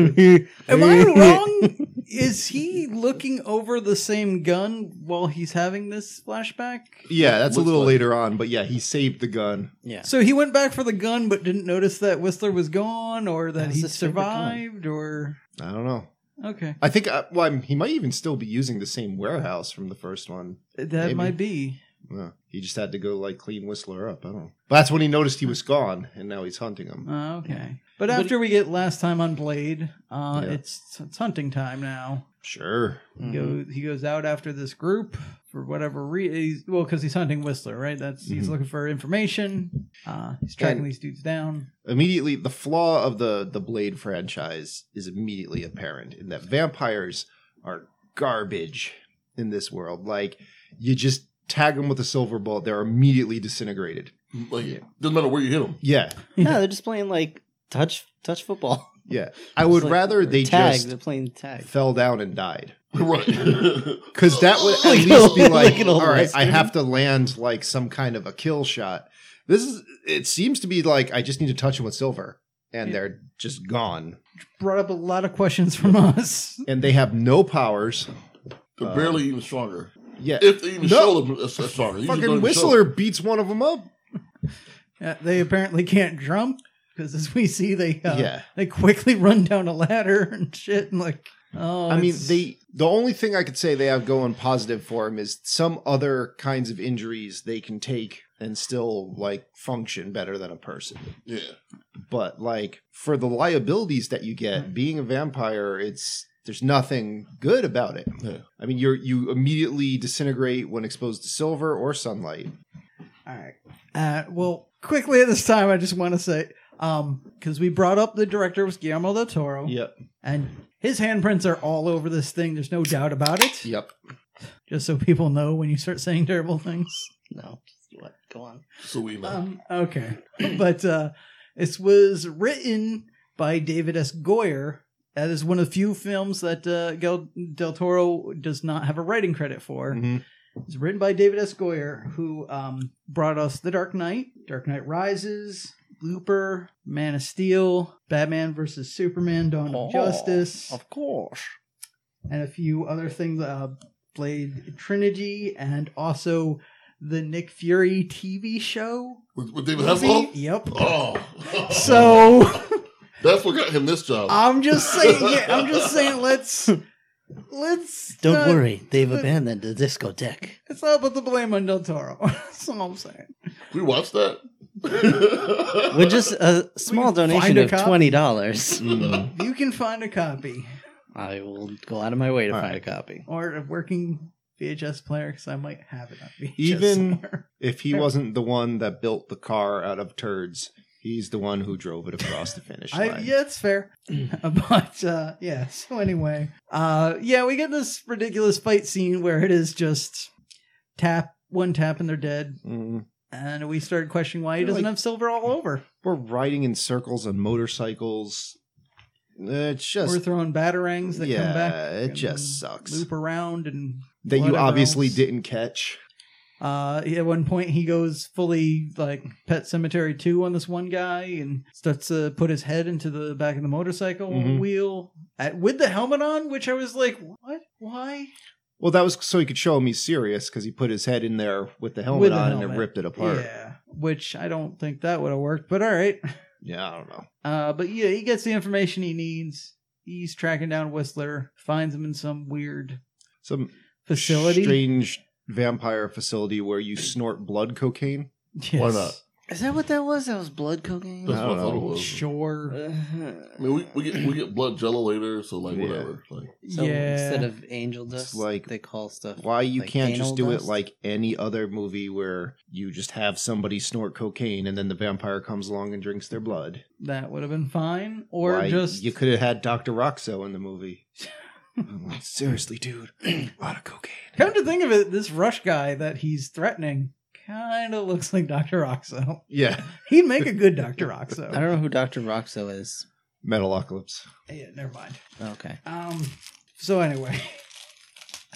S3: Am I wrong? Is he looking over the same gun while he's having this flashback?
S5: Yeah, that's a
S1: Looks
S5: little
S1: like-
S5: later on, but yeah, he saved the gun.
S4: Yeah.
S3: So he went back for the gun, but didn't notice that Whistler was gone, or that
S4: That was
S3: he
S4: his favorite gun.
S3: survived, or
S5: I don't know.
S3: okay,
S5: I think uh, well, I'm- he might even still be using the same warehouse from the first one.
S3: that
S5: Maybe.
S3: might be.
S5: Uh, he just had to go like clean Whistler up. I don't know. But that's when he noticed he was gone, and now he's hunting him.
S3: Uh, okay, but
S4: But-
S3: after we get last time on Blade, uh,
S5: Yeah.
S3: it's it's hunting time now.
S5: Sure.
S3: He
S4: Mhm.
S3: goes he goes out after this group for whatever reason. Well, because he's hunting Whistler, right? That's he's
S5: Mhm.
S3: looking for information. Uh, he's tracking
S5: And-
S3: these dudes down.
S5: Immediately, the flaw of the the Blade franchise is immediately apparent in that vampires are garbage in this world. Like, you just tag them with a silver bullet, they're immediately disintegrated.
S1: Like, doesn't matter where you hit them.
S5: Yeah,
S4: No, they're just playing like touch touch football.
S5: yeah. I would
S4: It's like-
S5: rather they
S4: tag.
S5: just
S4: They're playing tag.
S5: fell down and died.
S1: Right.
S5: Because that would at
S4: Like
S5: least be
S4: an-
S5: like,
S4: like an old
S5: all right, I
S4: Western.
S5: have to land like some kind of a kill shot. This is, it seems to be like, I just need to touch them with silver, and
S3: Yeah.
S5: they're just gone.
S3: Brought up a lot of questions from us.
S5: And they have no powers.
S1: They're
S5: Uh,
S1: barely even stronger.
S5: Yeah.
S1: If they even
S5: No.
S1: show them as, as stronger. Usually don't
S5: Fucking
S1: even
S5: Whistler beats one of them up.
S3: Uh, they apparently can't jump because, as we see, they uh,
S5: Yeah.
S3: they quickly run down a ladder and shit. And like, oh,
S5: I mean,
S3: it's-
S5: they. The only thing I could say they have going positive for them is some other kinds of injuries they can take and still like function better than a person.
S1: show. Yeah.
S5: But like for the liabilities that you get, being a vampire, it's there's nothing good about it.
S1: Yeah.
S5: I mean, you're you immediately disintegrate when exposed to silver or sunlight.
S3: All right. Uh, well, quickly at this time, I just want to say, um, because we brought up the director was Guillermo del Toro,
S5: Yep.
S3: and his handprints are all over this thing. There's no doubt about it.
S5: Yep.
S3: Just so people know when you start saying terrible things.
S4: No, just what? Go on.
S1: So we know.
S3: Um, okay. But uh, this was written by David S. Goyer. That is one of the few films that uh, Del, Del Toro does not have a writing credit for.
S5: Mhm.
S3: It's written by David S. Goyer, who um, brought us The Dark Knight, Dark Knight Rises, Looper, Man of Steel, Batman versus Superman, Dawn of Justice,
S4: Of course.
S3: and a few other things. Uh, Blade Trinity, and also the Nick Fury T V show.
S1: with, with David
S3: Movie.
S1: Hasselhoff?
S3: Yep.
S1: Oh.
S3: So
S1: That's what got him this job.
S3: I'm just saying. Yeah, I'm just saying. Let's let's.
S4: Don't
S3: uh,
S4: worry, they've
S3: but-
S4: abandoned the discotheque.
S3: It's all about the blame on Del Toro. That's all I'm saying.
S1: we watched that.
S4: With just a small
S3: can
S4: donation
S3: find a
S4: of
S3: copy.
S4: twenty dollars,
S5: Mm.
S3: You can find a copy
S4: I will go out of my way to
S5: All
S4: find
S5: right.
S4: a copy.
S3: or a working V H S player because I might have it on V H S
S5: Even-
S3: somewhere.
S5: If he wasn't the one that built the car out of turds, he's the one who drove it across the finish line.
S3: I, yeah, it's fair. But uh, yeah. So anyway, uh, yeah, we get this ridiculous fight scene where it is just tap one tap and they're dead,
S5: Mm.
S3: and we started questioning why he
S5: You're
S3: doesn't
S5: like-
S3: have silver all over.
S5: We're riding in circles on motorcycles. It's just
S3: We're throwing batarangs that
S5: yeah,
S3: come back.
S5: it
S3: and
S5: just sucks.
S3: Loop around and
S5: That you
S3: whatever
S5: obviously
S3: else.
S5: didn't catch.
S3: Uh, at one point, he goes fully like Pet Cemetery two on this one guy and starts to put his head into the back of the motorcycle
S5: Mhm.
S3: wheel at, with the helmet on, which I was like, what? Why?
S5: Well, that was so he could show him he's serious because he put his head in there with the helmet
S3: With the
S5: on and
S3: helmet.
S5: it ripped it apart.
S3: Yeah, which I don't think that would have worked, but all right.
S5: Yeah, I don't know.
S3: Uh, but yeah, he gets the information he needs. He's tracking down Whistler, finds him in some weird
S5: Some
S3: facility.
S5: strange vampire facility where you snort blood cocaine.
S3: Yes.
S1: Why not?
S4: Is that what that was? That was blood cocaine?
S1: That's
S5: I
S1: what I
S5: don't
S1: thought it
S5: know.
S1: was.
S3: Sure.
S1: I mean, we, we get we get blood jello later, so like
S5: Yeah.
S1: whatever. Like,
S4: So
S3: yeah.
S4: instead of angel dust,
S5: like-
S4: they call stuff.
S5: Why you
S4: like
S5: can't
S4: anal
S5: just do
S4: dust?
S5: it like any other movie where you just have somebody snort cocaine and then the vampire comes along and drinks their blood?
S3: That would have been fine. Or
S5: Why,
S3: just
S5: you could have had Doctor Roxo in the movie. I'm like, seriously, dude, a lot of cocaine.
S3: come to think of it, this Rush guy that he's threatening kind of looks like Doctor Roxo.
S5: Yeah,
S3: He'd make a good Doctor
S4: I
S3: Roxo.
S4: don't know who Doctor Roxo is.
S5: Metalocalypse.
S3: Yeah, never mind.
S4: Okay.
S3: Um. So anyway,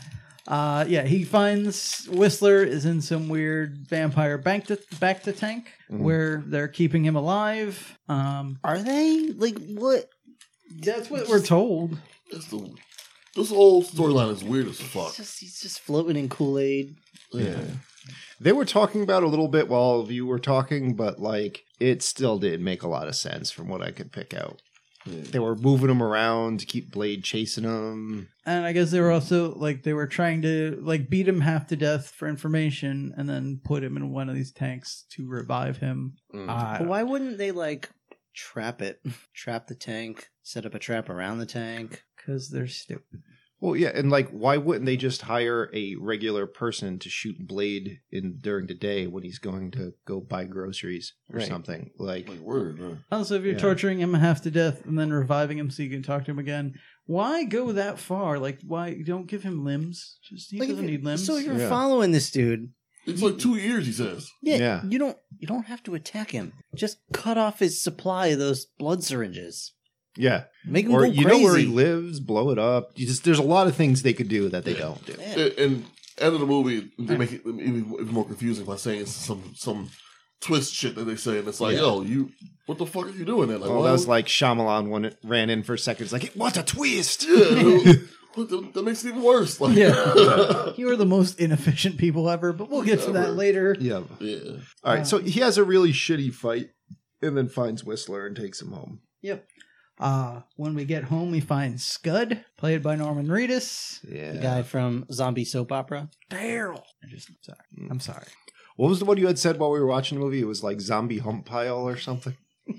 S3: Uh, yeah, he finds Whistler is in some weird vampire bank to, back to tank
S5: Mhm.
S3: where they're keeping him alive. Um,
S4: Are they? Like, what?
S3: that's what we're told.
S1: It's the, this whole storyline is weird as fuck.
S4: It's just, he's just floating in Kool-Aid.
S1: Yeah.
S5: They were talking about it a little bit while all of you were talking, but like it still didn't make a lot of sense from what I could pick out.
S1: Yeah.
S5: They were moving him around to keep Blade chasing him.
S3: And I guess they were also like they were trying to like beat him half to death for information and then put him in one of these tanks to revive him.
S5: Mm.
S3: Uh,
S4: But why wouldn't they, like, trap it? Trap the tank, set up a trap around the tank.
S3: Because they're stupid.
S5: Well, yeah, and like, why wouldn't they just hire a regular person to shoot Blade in during the day when he's going to go buy groceries or
S4: Right.
S5: something? Like,
S1: Like, word, huh?
S3: Also, if you're
S5: Yeah.
S3: torturing him half to death and then reviving him so you can talk to him again, why go that far? Like, why don't give him limbs? Just he
S4: Like,
S3: doesn't
S4: if you-
S3: need limbs.
S4: So you're
S5: Yeah.
S4: following this dude.
S1: It's like two years, he says.
S4: Yeah,
S5: Yeah.
S4: You don't. You don't have to attack him. Just cut off his supply of those blood syringes.
S5: yeah,
S4: Make him
S5: or
S4: go
S5: you
S4: crazy.
S5: know where he lives, blow it up. You just there's a lot of things they could do that they don't do.
S4: Yeah.
S1: And, and end of the movie, they make it even, even more confusing by saying some some twist shit that they say, and it's like,
S5: Yeah.
S1: yo, you, what the fuck are you doing then? Like,
S5: Well,
S1: why
S5: that was
S1: would-
S5: like Shyamalan when it ran in for a second. It's like, what a twist!
S1: yeah, that, that, that makes it even worse. Like,
S3: Yeah. You are the most inefficient people ever, but we'll get to that
S1: Ever.
S3: later.
S5: yeah.
S1: yeah.
S5: All right, so he has a really shitty fight, and then finds Whistler and takes him home.
S3: Yep. Uh, when we get home, we find Scud, played by Norman Reedus.
S5: Yeah.
S4: The guy from Zombie Soap Opera.
S3: Daryl. I just, sorry. I'm sorry.
S5: What was the one you had said while we were watching the movie? It was like Zombie Hump Pile or something.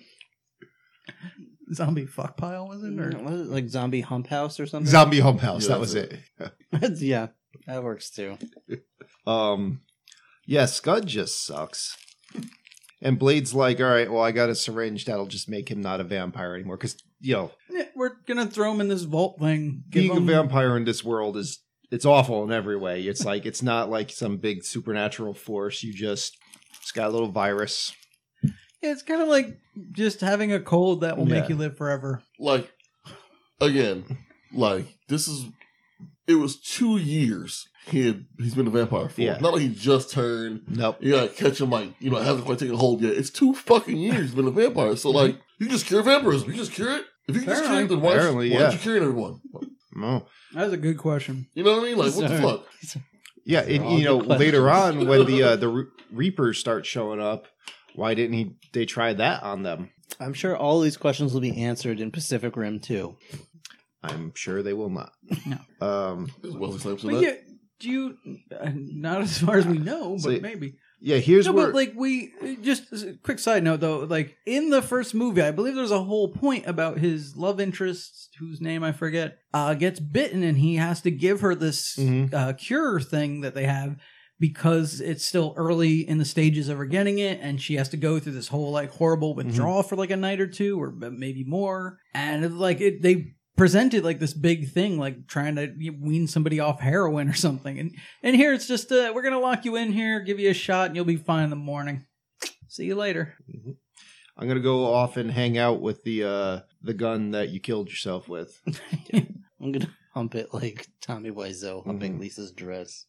S3: Zombie fuck pile, was it? Or?
S4: What is it, like Zombie Hump House or something?
S5: Zombie Hump House.
S1: Yeah,
S5: that was
S1: that's
S5: it.
S4: Yeah, that works too.
S5: Um, yeah, Scud just sucks. And Blade's like, all right, well, I got a syringe that'll just make him not a vampire anymore. Because, you know,
S3: Yeah, we're gonna throw him in this vault thing. Give
S5: being
S3: him-
S5: a vampire in this world is it's awful in every way. It's like it's not like some big supernatural force. You just it's got a little virus.
S3: Yeah, it's kind of like just having a cold that will make
S5: Yeah.
S3: you live forever.
S1: Like, again, like, this is, it was two years he had, he's been a vampire for.
S5: Yeah.
S1: Not like he just turned,
S5: Nope.
S1: you gotta catch him, like, you know, it hasn't quite taken hold yet. It's two fucking years he's been a vampire. So, like, you just cure vampirism. You just cure it. If you can just cure it, then why,
S5: Apparently,
S1: why
S5: yeah.
S1: aren't you curing everyone?
S5: Oh.
S3: That's a good question.
S1: You know what I mean? Like, what the
S4: Sorry.
S1: fuck?
S5: Yeah,
S4: These are
S5: and
S4: all
S5: you know,
S4: good
S5: later
S4: questions.
S5: on when the uh, the Re- Reapers start showing up, why didn't he? They try that on them.
S4: I'm sure all these questions will be answered in Pacific Rim too.
S5: I'm sure they will not.
S3: No.
S5: Um,
S1: There's Wesley Snipes in
S3: But
S1: that.
S3: yeah, do you? Uh, not as far as we know, but
S5: See,
S3: maybe.
S5: yeah, here's
S3: No,
S5: where.
S3: but like we just a quick side note though, like in the first movie, I believe there's a whole point about his love interest, whose name I forget, uh, gets bitten, and he has to give her this
S5: Mhm.
S3: uh, cure thing that they have because it's still early in the stages of her getting it, and she has to go through this whole like horrible withdrawal for like a night or two, or maybe more, and like it, they presented like this big thing, like trying to wean somebody off heroin or something. And and here it's just, uh, we're going to lock you in here, give you a shot, and you'll be fine in the morning. See you later.
S5: I'm gonna go off and hang out with the uh, the gun that you killed yourself with.
S4: I'm gonna hump it like Tommy Wiseau humping
S5: Mhm.
S4: Lisa's dress.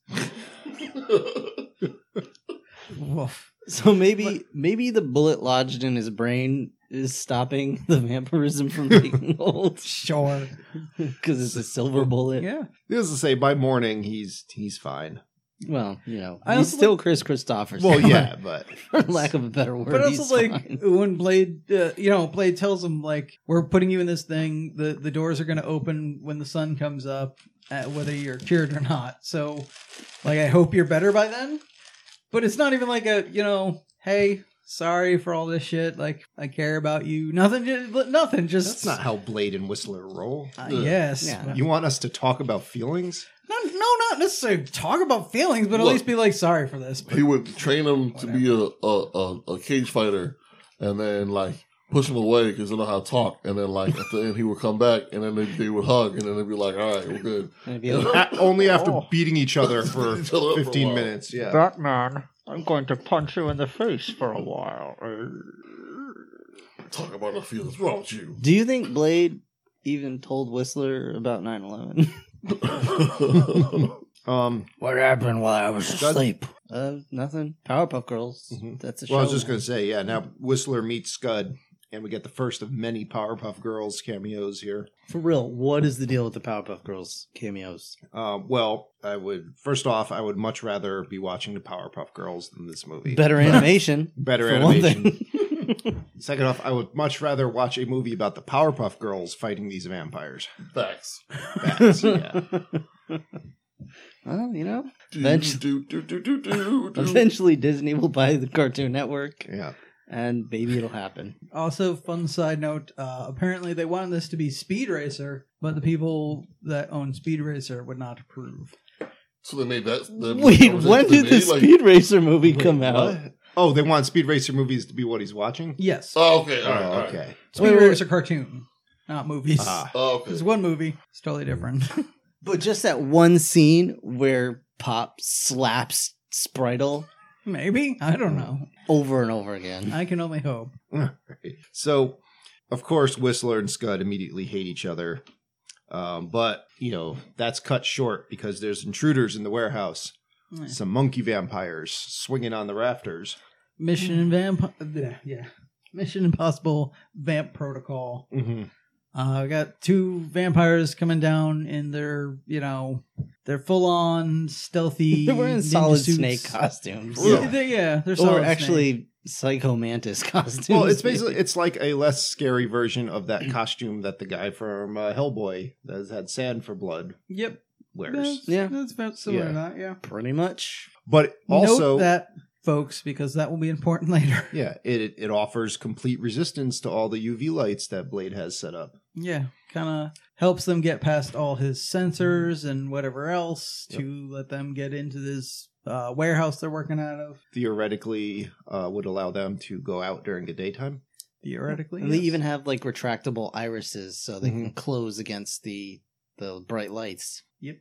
S3: Woof.
S4: So maybe maybe the bullet lodged in his brain is stopping the vampirism from taking hold
S3: Sure.
S4: because it's a silver bullet.
S3: Yeah.
S5: Needless to say, by morning he's he's fine.
S4: Well, you know,
S3: I
S4: he's
S3: also
S4: still Chris Christopherson.
S5: Well, yeah, but
S4: for lack of a better word.
S3: But also,
S4: he's
S3: like,
S4: fine.
S3: when Blade, uh, you know, Blade tells him, like, we're putting you in this thing. The, the doors are going to open when the sun comes up, uh, whether you're cured or not. So, like, I hope you're better by then. But it's not even like a, you know, hey, sorry for all this shit. Like, I care about you. Nothing, just, nothing. Just,
S5: that's not how Blade and Whistler roll.
S3: Uh, yes.
S4: Yeah.
S3: but-
S5: You want us to talk about feelings?
S3: No, no, not necessarily talk about feelings, but at
S1: Look.
S3: least be like, sorry for this.
S1: He would train him to be a, a, a, a cage fighter and then, like, push him away because they know how to talk. And then, like, at the end, he would come back and then they, they would hug and then they'd be like, all right, we're good.
S4: And be like,
S5: A- only after
S3: Oh.
S5: beating each other for
S1: Each other up for a
S5: fifteen
S1: while.
S5: minutes. Yeah.
S6: Batman, I'm going to punch you in the face for a while.
S1: Talk about our feelings. What's wrong with you?
S4: do you think Blade even told Whistler about nine eleven?
S5: Um,
S4: What happened while I was
S5: Scud?
S4: asleep? Uh, nothing. Powerpuff Girls.
S5: Mhm.
S4: That's a
S5: well, I
S4: show.
S5: was just going to say, yeah, now Whistler meets Scud, and we get the first of many Powerpuff Girls cameos here.
S4: For real, what is the deal with the Powerpuff Girls cameos?
S5: Um, well, I would, first off, I would much rather be watching the Powerpuff Girls than this movie.
S4: Better animation.
S5: Better
S4: for one
S5: animation.
S4: thing.
S5: Second off, I would much rather watch a movie about the Powerpuff Girls fighting these vampires.
S1: Facts.
S5: Facts, yeah.
S4: Well, you know,
S1: Do,
S4: Eventually-
S1: do, do, do, do, do, do.
S4: eventually Disney will buy the Cartoon Network,
S5: Yeah.
S4: and maybe it'll happen.
S3: Also, fun side note, uh, apparently they wanted this to be Speed Racer, but the people that own Speed Racer would not approve.
S1: So they made that. that
S4: Wait,
S1: that was
S4: when
S1: it.
S4: did
S1: They
S4: the
S1: made, like-
S4: Speed Racer movie come out?
S5: What? Oh, they want Speed Racer movies to be what he's watching?
S3: Yes.
S1: Oh, okay. All right.
S5: Oh,
S1: all right.
S5: okay.
S3: Speed
S4: wait, wait.
S3: Racer cartoon, not movies.
S5: Ah.
S1: Oh, okay.
S3: It's one movie. It's totally different.
S4: But just that one scene where Pop slaps Spritle
S3: Maybe. I don't know.
S4: over and over again.
S3: I can only hope.
S5: Right. So, of course, Whistler and Scud immediately hate each other. Um, but, you know, that's cut short because there's intruders in the warehouse.
S3: Yeah.
S5: Some monkey vampires swinging on the rafters.
S3: Mission Vamp. Yeah, yeah. Mission Impossible Vamp Protocol.
S5: Mm-hmm.
S3: Uh, we got two vampires coming down in their, you know, they're full on stealthy.
S4: They were in
S3: ninja
S4: solid
S3: suits.
S4: snake costumes.
S3: Yeah, they're, yeah, they're
S4: Or
S3: solid snake.
S4: actually Psycho Mantis costumes.
S5: Well, it's basically it's like a less scary version of that costume that the guy from uh, Hellboy that has had sand for blood
S3: Yep.
S5: wears.
S4: Yeah.
S3: That's about similar
S5: Yeah.
S3: to that, yeah.
S4: pretty much.
S5: But also,
S3: Note that, folks, because that will be important later.
S5: yeah, it it offers complete resistance to all the U V lights that Blade has set up.
S3: Yeah, kind of helps them get past all his sensors and whatever else to let them get into this uh, warehouse they're working out of.
S5: Theoretically, uh, would allow them to go out during the daytime.
S3: Theoretically,
S4: And they
S3: yes.
S4: even have like retractable irises so they
S5: Mm-hmm.
S4: can close against the the bright lights.
S3: Yep.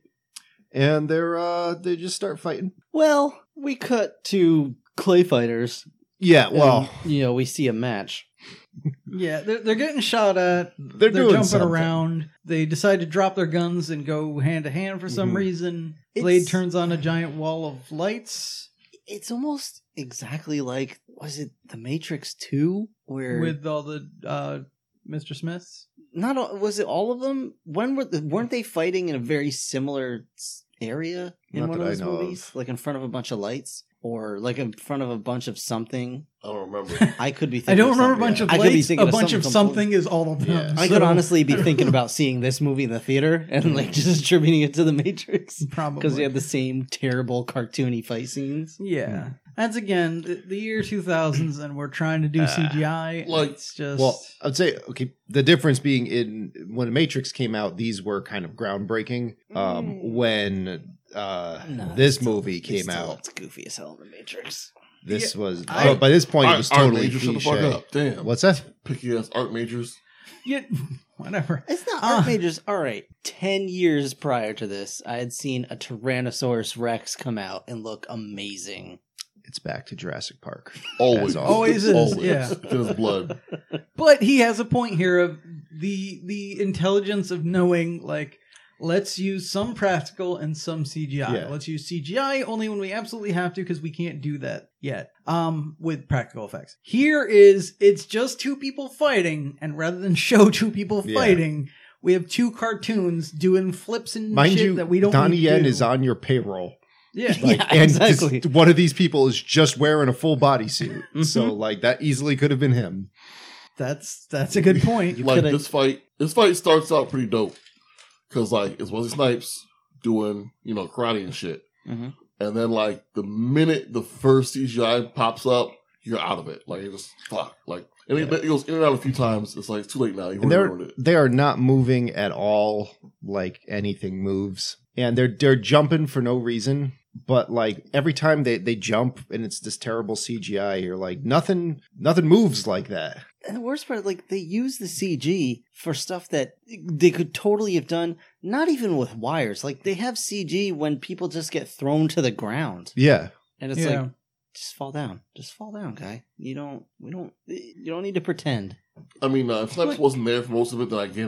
S5: And they're uh, they just start fighting.
S4: Well, we cut to clay fighters.
S5: Yeah, well,
S4: and, you know, we see a match.
S3: Yeah, they're, they're getting shot at.
S5: they're,
S3: They're,
S5: doing
S3: jumping
S5: something.
S3: around. They decide to drop their guns and go hand to hand for some
S5: Mhm.
S3: reason.
S4: It's-
S3: Blade turns on a giant wall of lights
S4: It's almost exactly like, was it The Matrix two? Where
S3: with all the uh, Mister Smiths.
S4: not all, was it all of them? When were the, weren't they fighting in a very similar s- area in
S5: Not
S4: one
S5: that
S4: of
S5: I
S4: those
S5: know
S4: movies,
S5: of.
S4: like in front of a bunch of lights, or like in front of a bunch of something?
S1: I don't remember.
S4: I could be.
S3: I
S4: Thinking
S3: don't
S4: of
S3: remember a
S4: something.
S3: bunch of
S4: I could be
S3: lights.
S4: thinking
S3: A
S4: of
S3: bunch of
S4: something
S3: something is all of them.
S5: Yeah.
S4: I could
S3: So-
S4: honestly be thinking about seeing this movie in the theater and like just attributing it to The Matrix
S3: Probably
S4: because they had the same terrible cartoony fight scenes.
S3: Yeah. That's again the, the year two thousands, and we're trying to do C G I.
S1: like-
S3: it's just
S5: Well, I'd say okay. The difference being in when Matrix came out, these were kind of groundbreaking. Um,
S4: Mm.
S5: when uh,
S4: No,
S5: this
S4: it's still-
S5: movie
S4: it's
S5: came
S4: still-
S5: out,
S4: It's goofy as hell in The Matrix.
S5: this was
S3: I-
S5: oh, by this point it
S1: Art-
S5: was
S1: art
S5: totally
S1: majors, shut the fuck
S5: cliche.
S1: up. Damn.
S5: What's that?
S1: Picky ass art majors.
S3: yeah, whatever.
S4: It's not
S3: Ah.
S4: art majors. All right, ten years prior to this, I had seen a Tyrannosaurus Rex come out and look amazing.
S5: It's back to Jurassic Park.
S1: Always.
S5: As
S3: always is, yeah.
S1: It's in his blood.
S3: But he has a point here of the the intelligence of knowing, like, let's use some practical and some C G I.
S5: Yeah.
S3: Let's use C G I only when we absolutely have to, because we can't do that yet. Um, with practical effects. Here is it's just two people fighting, and rather than show two people
S5: Yeah.
S3: fighting, we have two cartoons doing flips and
S5: Mind
S3: shit
S5: you,
S3: that we don't.
S5: Donnie
S3: need to
S5: Yen
S3: do.
S5: is on your payroll.
S3: Yeah.
S5: Like,
S4: Yeah,
S5: and
S4: exactly.
S5: this- one of these people is just wearing a full bodysuit.
S3: Mm-hmm.
S5: So, like, that easily could have been him.
S3: That's that's a good point.
S4: You
S1: Like
S4: coulda-
S1: this fight, this fight starts out pretty dope because like it's Wesley Snipes doing you know karate and shit,
S4: Mhm.
S1: and then like the minute the first C G I pops up, you're out of it. Like it just fuck. Like and it, it goes in and out a few times. It's like it's too late now. You
S5: And
S1: already
S5: they're
S1: ruined it.
S5: they are not moving at all like anything moves. And they're they're jumping for no reason. But like every time they, they jump and it's this terrible C G I, you're like, nothing nothing moves like that.
S4: And the worst part, like, they use the C G for stuff that they could totally have done, not even with wires. Like, they have C G when people just get thrown to the ground.
S5: Yeah.
S4: And it's
S3: Yeah.
S4: like, just fall down. Just fall down, guy. You don't, we don't, you don't need to pretend.
S1: I mean, uh, if Snipes
S3: Like-
S1: wasn't there for most of it, then I get it.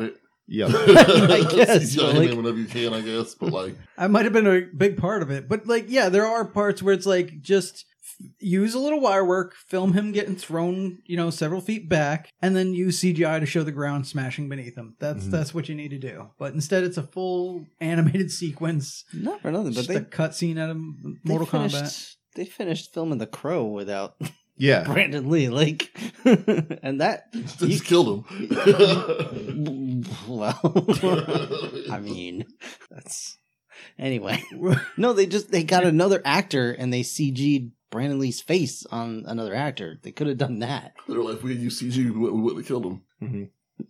S5: Yeah.
S4: I guess,
S1: C G I
S4: but, like-
S1: him whenever you can, I guess. But like,
S3: I might have been a big part of it. But like, yeah, there are parts where it's like just use a little wire work, film him getting thrown, you know, several feet back, and then use C G I to show the ground smashing beneath him. That's
S5: Mhm.
S3: that's what you need to do. But instead, it's a full animated sequence,
S4: Not for nothing, but
S3: just
S4: they
S3: a cutscene out of
S4: they
S3: Mortal
S4: finished,
S3: Kombat.
S4: They finished filming The Crow without
S5: Yeah.
S4: Brandon Lee, like, and that.
S1: they just killed him.
S4: Well, I mean, that's anyway. No, they just they got another actor and they C G'd Brandon Lee's face on another actor. They could have done that.
S1: They're like, if we had used C G, we wouldn't we wouldn't have killed him.
S5: Mhm.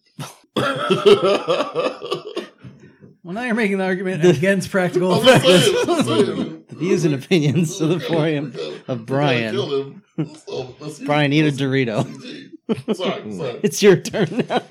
S3: Well, now you're making the argument
S4: The-
S3: against practical
S1: I'm just
S3: effects.
S1: saying, I'm just saying.
S4: The views and opinions of the forum
S1: We gotta-
S4: of
S1: we gotta
S4: Brian.
S1: kill him. So, let's use-
S4: Brian, eat a
S1: let's use
S4: Dorito.
S1: C G. Sorry, sorry.
S4: It's your turn now.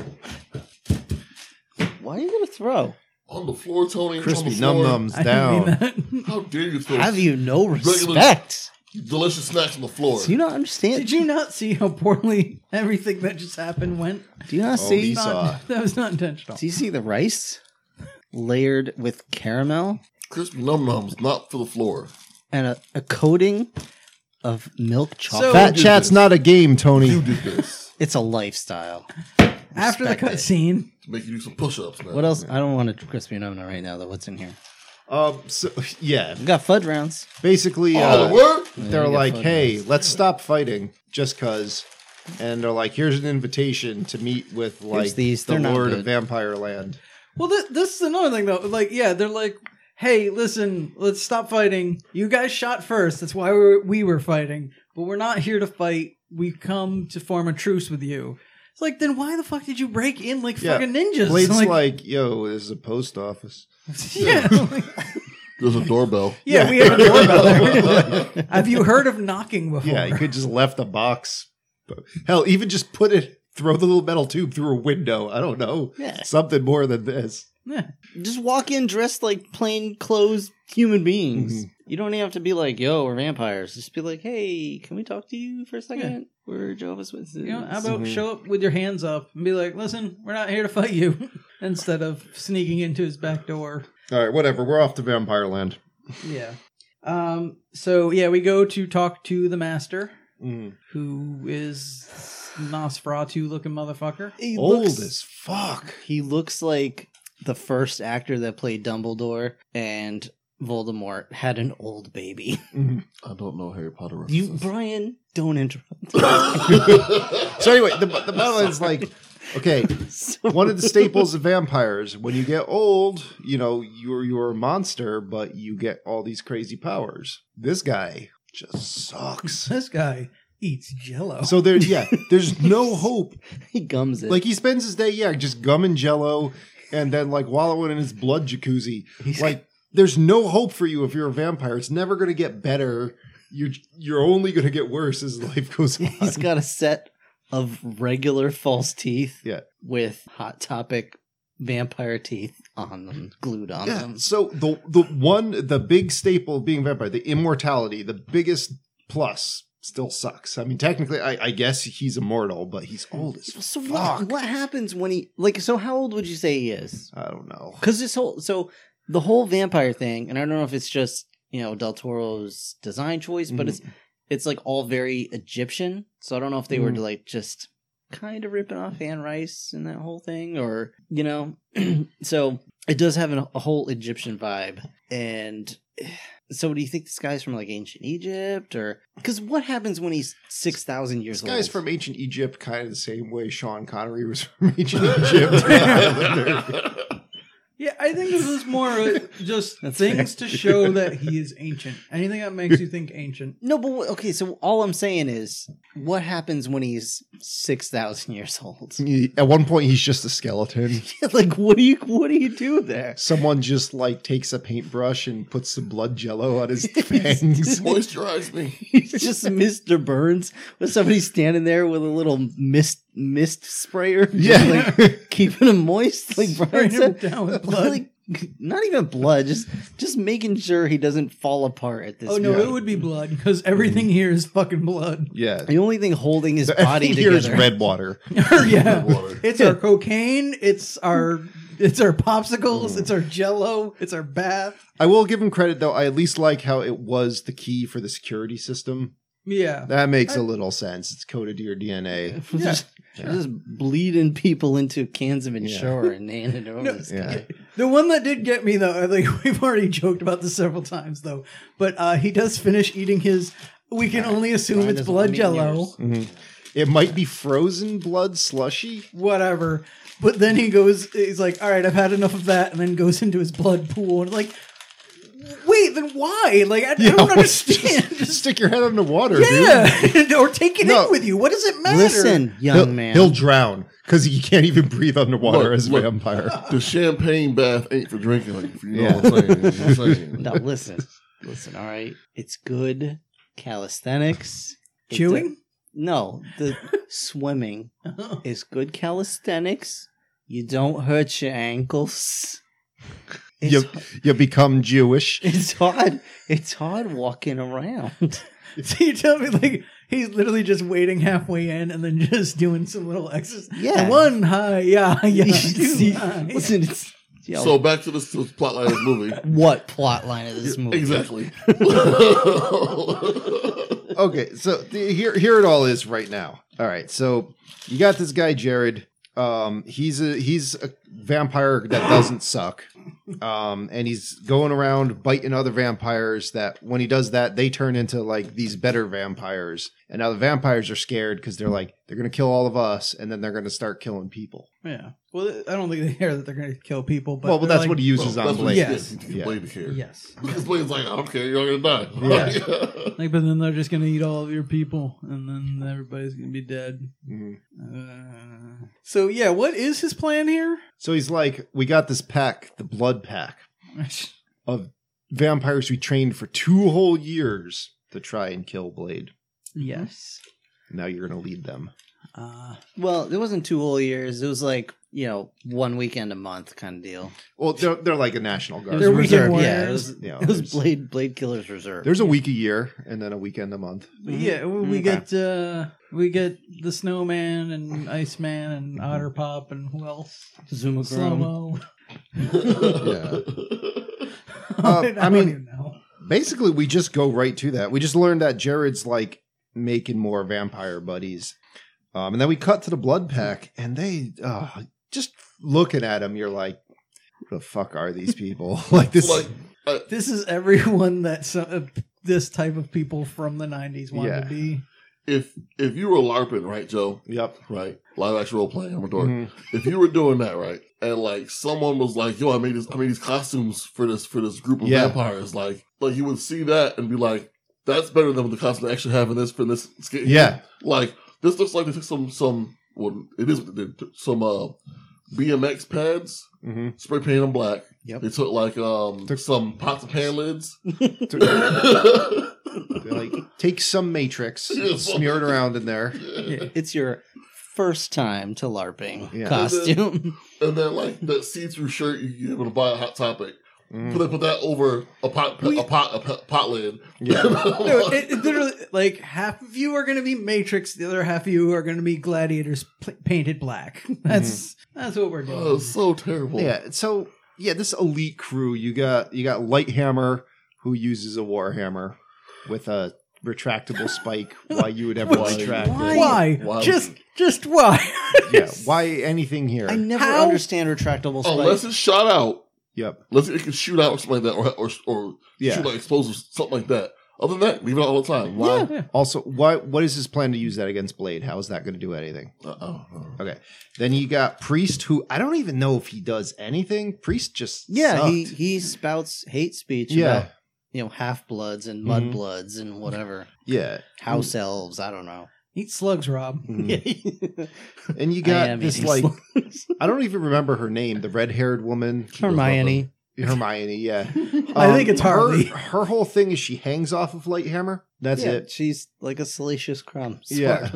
S4: Why are you gonna throw?
S1: On the floor, Tony. on
S5: Crispy
S1: the
S5: num
S1: floor.
S5: nums
S3: I didn't mean
S5: down.
S3: that.
S1: How dare you throw
S4: Have you no
S1: Regular-
S4: respect?
S1: delicious snacks on the floor?
S4: Do you not understand?
S3: Did you not see how poorly everything that just happened went?
S4: Do you not
S5: Oh,
S4: see?
S5: he
S3: Not-
S5: saw.
S3: that was not intentional.
S4: Do you see the rice layered with caramel
S1: Crispy num nums, not for the floor.
S4: and a, a coating of milk chocolate?
S3: So-
S5: Fat
S1: did
S5: chat's
S1: this?
S5: not a game, Tony.
S1: You did this
S4: It's a lifestyle.
S3: After the
S4: Respect it.
S3: cutscene,
S1: to make you do some push-ups, man.
S4: What else? I don't want a crispy oven right now. Though, what's in here?
S5: Um, so, yeah,
S4: We got fudge rounds.
S5: basically,
S1: Oh,
S5: uh,
S1: the word?
S5: they're
S4: we got
S5: like,
S4: fudge
S5: hey,
S4: rounds.
S5: let's stop fighting just cause. And they're like, here's an invitation to meet with like
S4: these.
S5: the
S4: They're not
S5: Lord
S4: good.
S5: of Vampire Land.
S3: well, this, this is another thing though. Like, yeah, they're like, "Hey, listen, let's stop fighting. You guys shot first. That's why we were, we were fighting. But we're not here to fight. We come to form a truce with you." It's like, then why the fuck did you break in like
S5: Yeah,
S3: fucking ninjas?
S5: Blade's
S3: like,
S5: like, yo, this is a post office.
S3: yeah, like,
S1: There's a doorbell.
S3: yeah, we have a doorbell there. Have you heard of knocking before?
S5: Yeah, you could just left a box. Hell, even just put it, throw the little metal tube through a window. I don't know.
S4: Yeah.
S5: Something more than this.
S3: Yeah.
S4: Just walk in dressed like plain clothes human beings.
S5: Mhm.
S4: You don't even have to be like, yo, we're vampires. Just be like, hey, can we talk to you for a second? We're Jehovah's Witnesses.
S3: You know, how about
S5: Mhm.
S3: show up with your hands up and be like, "Listen, we're not here to fight you," instead of sneaking into his back door.
S5: All right, whatever. We're off to Vampire Land.
S3: Yeah. Um. So yeah, we go to talk to the master,
S5: Mm.
S3: who is Nosferatu looking motherfucker.
S4: He
S5: Old
S4: looks,
S5: as fuck.
S4: he looks like the first actor that played Dumbledore and Voldemort had an old baby.
S1: I don't know Harry Potter
S4: You,
S1: references.
S4: Brian, don't interrupt.
S5: So anyway, the the bottom line is like, okay,
S4: So-
S5: one of the staples of vampires. When you get old, you know you're you're a monster, but you get all these crazy powers. This guy just sucks.
S3: This guy eats Jello.
S5: So there, yeah, there's no hope.
S4: he gums it.
S5: Like he spends his day, yeah, just gumming Jello, and then like wallowing in his blood jacuzzi.
S4: He's-
S5: Like, there's no hope for you if you're a vampire. It's never going to get better. You're you're only going to get worse as life goes on.
S4: He's got a set of regular false teeth
S5: Yeah.
S4: with Hot Topic vampire teeth on them, glued on
S5: Yeah.
S4: them.
S5: So the the one the big staple of being a vampire, the immortality, the biggest plus, still sucks. I mean, technically, I, I guess he's immortal, but he's old as
S4: So
S5: fuck.
S4: what, what happens when he, like, so how old would you say he is?
S5: I don't know.
S4: Because this whole, so the whole vampire thing, and I don't know if it's just, you know, Del Toro's design choice, but it's, it's like all very Egyptian. So I don't know if they were
S5: Mhm.
S4: to like just kind of ripping off Anne Rice and that whole thing, or, you know, so it does have an, a whole Egyptian vibe. And so do you think this guy's from like ancient Egypt, or because what happens when he's six thousand years
S5: This
S4: old?
S5: guy's from ancient Egypt, kind of the same way Sean Connery was from ancient Egypt. Highlander.
S3: Yeah, I think this is more uh, just
S4: That's
S3: things
S4: fair.
S3: to show that he is ancient. Anything that makes you think ancient.
S4: No, but what- okay. So all I'm saying is, what happens when he's six thousand years old?
S5: He- At one point, he's just a skeleton.
S4: Like, what do you what do you do there?
S5: Someone just like takes a paintbrush and puts some blood jello on his fangs.
S1: Moisturize me.
S4: He's just Mister Burns with somebody standing there with a little mist mist sprayer, just,
S5: Yeah.
S4: like keeping him moist, like Brian
S3: Spraying him
S4: said.
S3: down with blood.
S4: Like, not even blood, just just making sure he doesn't fall apart at this
S3: Oh no,
S4: point.
S3: it would be blood because everything here is fucking blood.
S5: Yeah.
S4: The only thing holding his
S5: So
S4: body
S5: everything here is
S4: together.
S5: red water.
S3: yeah,
S1: Water.
S3: it's our cocaine. It's our it's our popsicles. It's our Jello. It's our bath.
S5: I will give him credit though. I at least like how it was the key for the security system.
S3: Yeah,
S5: That makes a little sense. It's coded to your D N A.
S4: just, just bleeding people into cans of insurance and handing it over
S3: No,
S4: to this
S5: yeah.
S4: guy.
S3: the one that did get me though. I think we've already joked about this several times though. But uh, he does finish eating his. We can only assume
S4: Brian
S3: it's
S4: doesn't
S3: blood
S4: let me
S3: Jello.
S4: yours.
S5: Mhm. It might be frozen blood slushy.
S3: Whatever. But then he goes, he's like, all right, I've had enough of that, and then goes into his blood pool. And like, wait, then why? Like, I, I don't
S5: well,
S3: understand.
S5: Just
S3: Just,
S5: stick your head in the water, dude.
S3: yeah. or take it
S5: No.
S3: in with you. What does it matter?
S4: Listen, young
S5: He'll,
S4: man.
S5: he'll drown because he can't even breathe underwater
S1: Look,
S5: as a
S1: look.
S5: vampire.
S1: The champagne bath ain't for drinking, like, if you know
S5: Yeah.
S1: what I'm saying. I'm saying.
S4: No, listen. Listen, all right? It's good calisthenics. It
S3: Chewing?
S4: do- no, the swimming is good calisthenics. You don't hurt your ankles. It's,
S5: You, you become Jewish.
S4: it's hard. It's hard walking around.
S3: So you tell me, like, he's literally just waiting halfway in and then just doing some little exercise.
S4: Yeah.
S3: One high, yeah, yeah.
S4: See,
S3: two high.
S4: listen, it's, yo,
S1: So back to this, this plot line of this movie.
S4: what plot line of this movie?
S1: Exactly.
S5: Okay, so the, here here it all is right now. All right, so you got this guy Jared. Um, he's a he's a vampire that doesn't suck. Um, and he's going around biting other vampires that when he does that, they turn into like these better vampires. And now the vampires are scared because they're like, they're going to kill all of us. And then they're going to start killing people.
S3: Yeah. Well, I don't think they care that they're going to kill people. But
S5: well, but
S3: they're
S5: that's
S3: like,
S5: what he uses
S1: Well,
S5: on
S1: that's what
S5: Blade.
S1: he
S3: Yes.
S1: did. He
S5: Yeah.
S1: Blade to care.
S3: Yes.
S1: Because Blade's like, I don't care, you're gonna die.
S5: Yeah.
S3: Like, but then they're just going to eat all of your people, and then everybody's going to be dead.
S5: Mhm.
S3: Uh, so, yeah, what is his plan here?
S5: So he's like, we got this pack, the Blood Pack, of vampires we trained for two whole years to try and kill Blade.
S3: Yes.
S5: Now you're going to lead them.
S3: Uh,
S4: Well, it wasn't two whole years. It was like, you know, one weekend a month kind of deal.
S5: Well, they're, they're like a national guard.
S3: They're weekend
S4: Yeah, it
S3: warriors.
S4: was,
S5: Yeah,
S4: it was
S5: there's-
S4: Blade Blade Killers Reserve.
S5: There's a week a year and then a weekend a month.
S3: but yeah, we we get uh, we get the Snowman and Iceman and Otter Pop and who else?
S4: Zuma
S3: Slow mo.
S5: Yeah. Uh, I mean- Basically, we just go right to that. We just learned that Jared's like making more vampire buddies. Um, and then we cut to the Blood Pack and they, uh, just looking at him, you're like, who the fuck are these people? like this.
S1: like, uh,
S3: This is everyone that so, uh, this type of people from the nineties wanted
S5: Yeah.
S3: to be.
S1: if if you were LARPing, right, Joe?
S5: Yep.
S1: Right, live action role playing. I'm a dork.
S5: Mhm.
S1: If you were doing that, right, and like someone was like, "Yo, I made this, I made these costumes for this for this group of
S5: Yeah.
S1: vampires," like, like you would see that and be like, "That's better than the costume they actually have in this for this skit."
S5: Yeah.
S1: Like this looks like they took some some. Well, it is what they did. Some uh, B M X pads,
S5: hmm
S1: spray paint them black.
S4: Yep.
S1: They took like um
S5: Took-
S1: some pots and pan lids.
S5: like, take some Matrix,
S1: Yeah.
S5: smear it around in there.
S4: It's your first time to LARPing
S5: Yeah.
S4: costume.
S1: And then like that see-through shirt you get able to buy at Hot Topic.
S5: Mhm.
S1: Put that, put that over a pot, a pot, a pot, pot lid.
S5: Yeah.
S3: No, it, it literally, like half of you are going to be Matrix, the other half of you are going to be gladiators p- painted black. That's that's what we're doing.
S1: Oh, it's so terrible.
S5: Yeah. So yeah, this elite crew, you got you got Lighthammer, who uses a warhammer with a retractable spike. Why you would ever
S1: Why?
S5: retract
S3: why?
S5: it?
S3: Why?
S1: Why?
S3: Just just why?
S5: Yeah. Why anything here?
S4: I never
S3: How?
S4: understand retractable spikes.
S1: Unless it's shot out,
S5: Yep.
S1: unless it can shoot out or something like that, or or, or
S5: Yeah.
S1: shoot like explosives, something like that. Other than that, leave it out all the time. Why?
S3: Yeah.
S5: Also, why? What is his plan to use that against Blade? How is that going to do anything?
S1: Uh, oh, oh.
S5: Okay. Then you got Priest, who I don't even know if he does anything. Priest just
S4: yeah,
S5: sucked.
S4: he, he spouts hate speech
S5: Yeah.
S4: about, you know, half-bloods and
S5: Mhm.
S4: mudbloods and whatever.
S5: yeah.
S4: House elves, I don't know.
S3: Eat slugs, Rob.
S5: Mhm. And you
S4: I
S5: got
S4: am
S5: this
S4: eating
S5: like
S4: slugs.
S5: I don't even remember her name. The red-haired woman,
S4: Hermione.
S5: Hermione. Yeah.
S3: I think it's
S5: her-
S3: Harley.
S5: Her, whole thing is she hangs off of Lighthammer. That's
S4: Yeah,
S5: it.
S4: she's like a salacious crumb. sort
S5: Yeah.
S4: of.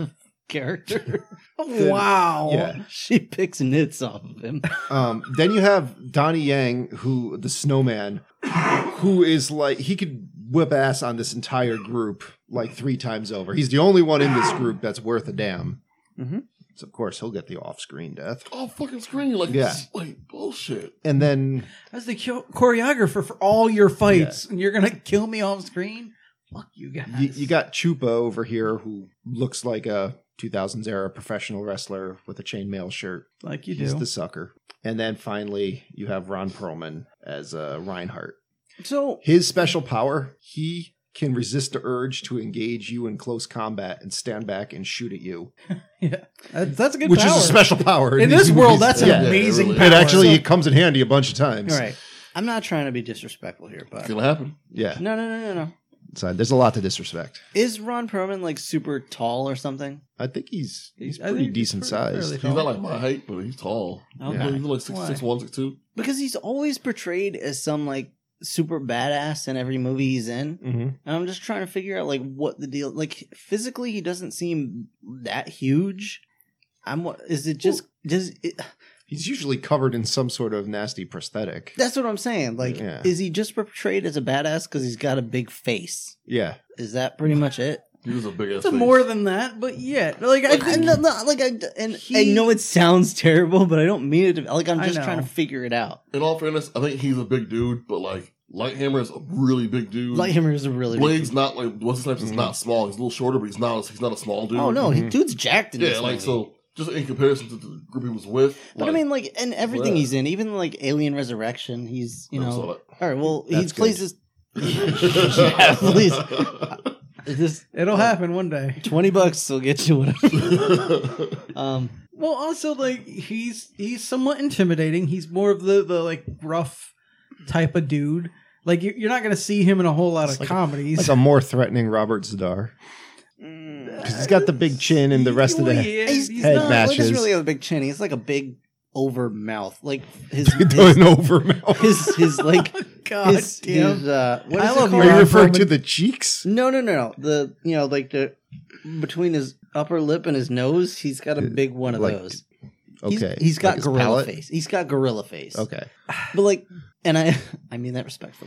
S4: character.
S3: Wow.
S5: Yeah.
S4: She picks nits off of him.
S5: Um, then you have Donnie Yang, who the snowman, who is like he could whip ass on this entire group like three times over. He's the only one in this group that's worth a damn.
S4: Mm-hmm.
S5: So of course he'll get the off-screen death.
S1: Oh, fucking screen. Like,
S5: Yeah.
S1: yeah. like bullshit.
S5: And then
S3: As the cho- choreographer for all your fights, and you're gonna kill me off screen? Fuck you guys.
S5: you, you got Chupa over here, who looks like a two thousands era professional wrestler with a chainmail shirt.
S3: like you
S5: He's
S3: do.
S5: the sucker. And then finally you have Ron Perlman as uh, Reinhardt.
S4: So
S5: His special power, he can resist the urge to engage you in close combat and stand back and shoot at you.
S3: Yeah, That- that's a good
S5: Which
S3: power.
S5: is a special power.
S3: In
S5: these
S3: this world,
S5: movies.
S3: that's an
S1: Yeah,
S3: amazing
S1: it really
S3: power.
S5: It actually
S3: So-
S5: it comes in handy a bunch of times.
S4: all right, I'm not trying to be disrespectful here, but
S1: It's gonna happen.
S5: Yeah.
S4: no, no, no, no, no.
S5: So there's a lot to disrespect.
S4: Is Ron Perlman like super tall or something?
S5: I think he's he's
S3: I
S5: pretty
S3: think he's
S5: decent
S3: pretty-
S5: sized.
S3: fairly
S1: He's not like my height, but he's tall.
S4: Okay.
S1: He's like six,
S3: Why?
S1: six one, six two.
S4: Because he's always portrayed as some like super badass in every movie he's in.
S5: Mm-hmm.
S4: And I'm just trying to figure out like what the deal. Like physically, he doesn't seem that huge. I'm what is it? Just does it?
S5: He's usually covered in some sort of nasty prosthetic.
S4: That's what I'm saying. Like,
S5: Yeah.
S4: is he just portrayed as a badass because he's got a big face?
S5: Yeah.
S4: Is that pretty much it?
S1: He was a big ass.
S3: It's more than that, but yeah, like I
S4: Like, I,
S3: think
S4: no, no, like I, and I
S3: He-
S4: know it sounds terrible, but I don't mean it to. Like, I'm
S3: I
S4: just
S3: know.
S4: trying to figure it out.
S1: In all fairness, I think he's a big dude, but like Lighthammer is a really big dude.
S4: Lighthammer is a really
S1: Blade's not like what's his name is not small. He's a little shorter, but he's not. He's not a small dude.
S4: Oh no, he,
S5: Mhm.
S4: dude's jacked in
S1: Yeah,
S4: this
S1: like
S4: movie.
S1: so. Just in comparison to the group he was with,
S4: But
S1: like,
S4: I mean, like, and everything
S1: Yeah.
S4: he's in, even like Alien Resurrection, he's you
S1: Never
S4: know.
S1: saw
S4: All right, well, he
S5: That's
S4: plays
S5: good.
S4: this. Yeah, please. This
S3: it'll happen one day.
S4: twenty bucks will get you whatever. um,
S3: Well, also like he's he's somewhat intimidating. He's more of the the like rough type of dude. Like you- you're not going to see him in a whole lot of
S5: like-
S3: comedies.
S5: Like a more threatening Robert Zadar. Because he's got the big chin and the rest of the
S3: Oh, yeah,
S4: he's,
S3: he's
S5: head
S4: not,
S5: matches.
S4: Like, doesn't really have a big chin. He's like a big over mouth. Like his
S5: doing
S4: his,
S5: over mouth.
S4: his, his like
S3: God
S4: his,
S3: damn.
S4: his uh what
S3: I
S4: is
S3: love
S4: it
S5: Are
S3: you,
S5: you
S4: called?
S3: Ron
S5: referring
S3: Perlman.
S5: to the cheeks?
S4: No, no, no, no. The you know like the between his upper lip and his nose, he's got a big one of
S5: Like,
S4: those.
S5: Okay.
S4: He's, he's got
S5: Like his
S4: gorilla
S5: palate?
S4: face. He's got gorilla face.
S5: Okay.
S4: But like, and I I mean that respectfully.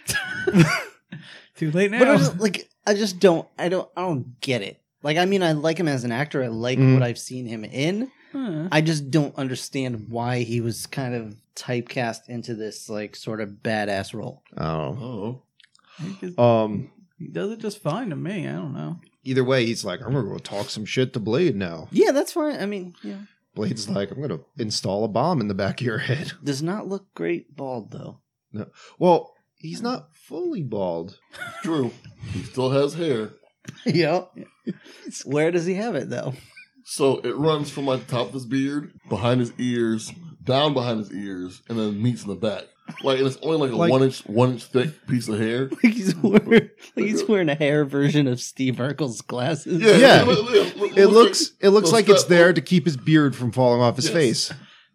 S3: Too late now.
S4: But I just, like I just don't I don't I don't get it. Like I mean I like him as an actor. I like
S5: Mhm.
S4: what I've seen him in.
S3: Huh.
S4: I just don't understand why he was kind of typecast into this like sort of badass role.
S5: Oh.
S1: Oh,
S3: He,
S5: Um.
S3: he does it just fine to me. I don't know.
S5: Either way, he's like, I'm gonna go talk some shit to Blade now.
S4: Yeah, that's fine. I mean, yeah,
S5: Blade's like, I'm gonna install a bomb in the back of your head.
S4: does not look great bald though.
S5: Well, he's not fully bald.
S1: true. He still has hair,
S4: Yeah. Where does he have it though?
S1: so it runs from like the top of his beard, behind his ears, down behind his ears, and then meets in the back. Like and it's only like a
S5: Like-
S1: one inch, one inch thick piece of hair.
S4: Like he's wearing, like he's wearing a hair version of Steve Urkel's glasses.
S1: Yeah,
S5: Yeah.
S1: It, it- it-
S5: It looks it looks
S1: so
S5: like it's
S1: step-
S5: there to keep his beard from falling off his
S1: Yes.
S5: face.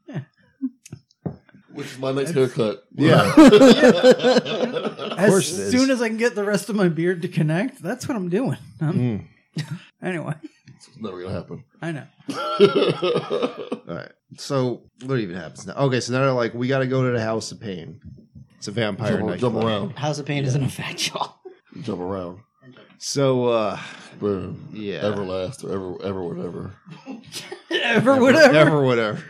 S1: which is my next haircut.
S5: Yeah.
S3: As
S5: course it is.
S3: soon as I can get the rest of my beard to connect, that's what I'm doing. Um,
S5: Mm.
S3: Anyway,
S1: It's never gonna happen.
S3: I know.
S5: All right. So what even happens now? Okay, so now they're like, we got to go to the House of Pain. It's a vampire
S1: jump,
S5: night.
S1: jump around,
S4: House of Pain isn't a fact, y'all.
S1: jump around.
S5: So uh,
S1: Boom.
S5: yeah,
S1: Everlast or ever, ever, whatever.
S3: Ever, whatever.
S5: ever, whatever.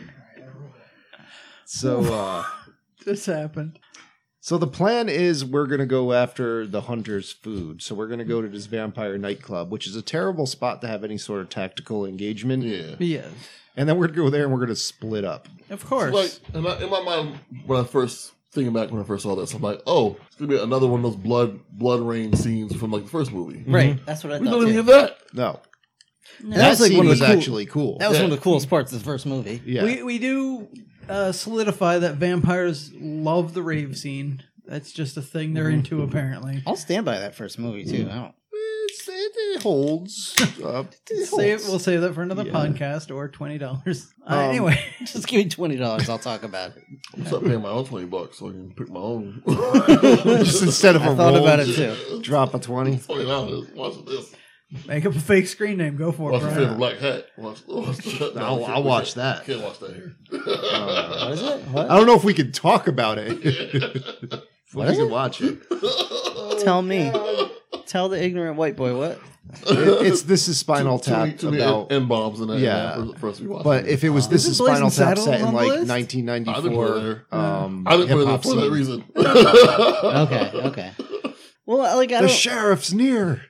S5: So uh,
S3: This happened.
S5: so the plan is we're gonna go after the hunter's food. So we're gonna go to this vampire nightclub, which is a terrible spot to have any sort of tactical engagement.
S1: Yeah.
S3: Yes.
S5: And then we're gonna go there and we're gonna split up.
S3: Of course.
S1: Like in my, in my mind, when I first thinking back when I first saw this, I'm like, oh, it's gonna be another one of those blood blood rain scenes from like the first movie.
S4: Right. That's what I
S1: We
S4: thought.
S1: don't even
S4: too.
S1: get that.
S5: No,
S3: No.
S5: that,
S4: was like
S5: scene
S4: one of the
S5: was
S4: cool-
S5: actually cool.
S4: That was
S1: Yeah.
S4: one of the coolest parts of the first movie.
S5: yeah.
S3: We we do uh, solidify that vampires love the rave scene. That's just a thing they're into, apparently.
S4: I'll stand by that first movie too. I don't.
S5: It's, it, it holds up. It
S3: Save,
S5: holds.
S3: we'll save that for another
S5: Yeah.
S3: podcast or twenty dollars. Uh,
S5: Um,
S3: anyway,
S4: Just give me twenty dollars. I'll talk about it.
S1: I'm start paying my own twenty bucks so I can pick my own.
S5: Just instead of a
S4: I thought
S5: roll,
S4: about it
S5: just
S4: too.
S5: drop a twenty.
S1: Twenty dollars. Watch this.
S3: Make up a fake screen name. Go for it,
S1: Watch the
S3: Brian.
S1: film Black Hat. Watch, watch the, no,
S5: I'll-
S1: we can't-
S5: I'll
S1: we
S5: watch
S1: can't-
S5: that.
S1: Can't watch that here.
S5: Uh,
S4: What is it? What?
S5: I don't know if we can talk about it. If we
S4: What is
S5: can
S4: it?
S5: watch it.
S4: Tell me. Tell the ignorant white boy what?
S5: It- It's This Is Spinal
S1: Too- too
S5: Tap
S1: many- too many
S5: about.
S1: N bombs in that.
S5: Yeah.
S1: Yeah, for, for us to be watching.
S5: But if it was This
S3: Isn't
S5: Is Spinal
S3: Blazing
S5: Tap
S3: Saddles
S5: set in
S3: on the
S5: like
S3: list?
S5: nineteen
S1: I didn't put it
S5: ninety-four,
S1: there.
S5: um,
S1: I didn't put it there
S5: hip-hop
S1: for that
S5: scene.
S1: reason.
S4: Okay, okay. Well, like I
S5: The
S4: don't.
S5: sheriff's near.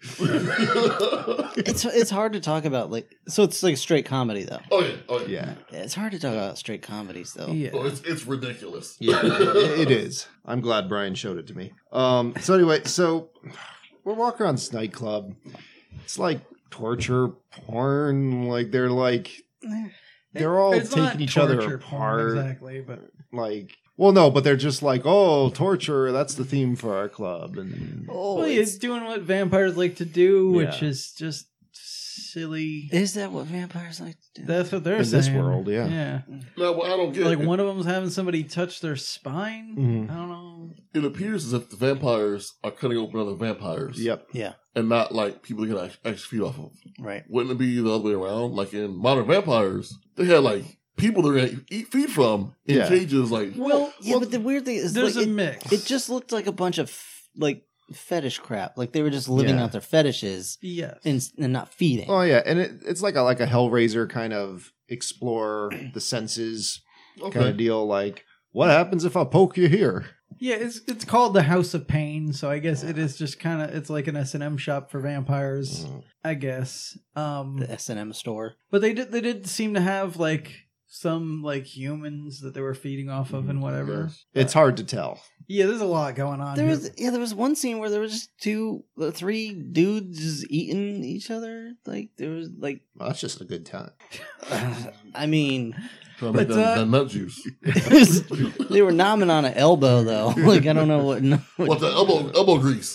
S4: It's it's hard to talk about like. So it's like straight comedy though.
S1: Oh yeah, oh yeah.
S5: Yeah,
S4: Yeah, it's hard to talk about straight comedies though.
S3: Yeah.
S1: Oh, it's it's ridiculous.
S5: yeah, it it is. I'm glad Brian showed it to me. Um. So anyway, so we're walking around this nightclub. It's like torture porn. Like they're like they're all
S3: It's not
S5: taking each other
S3: torture porn,
S5: apart.
S3: exactly, but
S5: Like, well, no, but they're just like, oh, torture. That's the theme for our club, and
S4: Oh,
S3: well,
S4: it's-
S3: he's doing what vampires like to do, which
S5: Yeah.
S3: is just silly.
S4: is that what vampires like to do?
S3: That's what they're
S5: In
S3: saying.
S5: this world, yeah.
S3: Yeah.
S1: No, what I don't get.
S3: Like
S1: it,
S3: one of them's having somebody touch their spine.
S5: Mhm.
S3: I don't know.
S1: it appears as if the vampires are cutting open other vampires.
S5: yep,
S4: Yeah,
S1: And not like people they can act- actually feed off of.
S4: right.
S1: Wouldn't it be the other way around? Like in Modern Vampires, they had like people they're gonna eat feed from in
S5: Yeah.
S1: cages. Like,
S3: Well,
S4: Yeah, but the weird thing is,
S3: there's
S4: like,
S3: a
S4: it,
S3: mix.
S4: it just looked like a bunch of like fetish crap. Like they were just living
S5: Yeah.
S4: out their fetishes
S3: yes.
S4: and, and not feeding.
S5: oh yeah, and it, it's like a like a Hellraiser kind of explore the senses
S1: okay,
S5: kind of deal. Like, what happens if I poke you here?
S3: Yeah, it's it's called the House of Pain, so I guess it is just kind of it's like an S and M shop for vampires,
S5: Mm.
S3: I guess. Um,
S4: The S and M store.
S3: but they did they did seem to have like some like humans that they were feeding off of and whatever.
S1: Yes.
S5: It's hard to tell.
S3: Yeah, there's a lot going on.
S4: There
S3: here.
S4: was yeah, there was one scene where there was just two, uh, three dudes just eating each other. Like there was like,
S5: Well, that's just a good time.
S4: I mean,
S1: trying to make
S3: But,
S1: that,
S3: uh,
S1: that nut juice.
S4: they were nomming on an elbow though. Like I don't know what. what
S1: What the elbow elbow grease?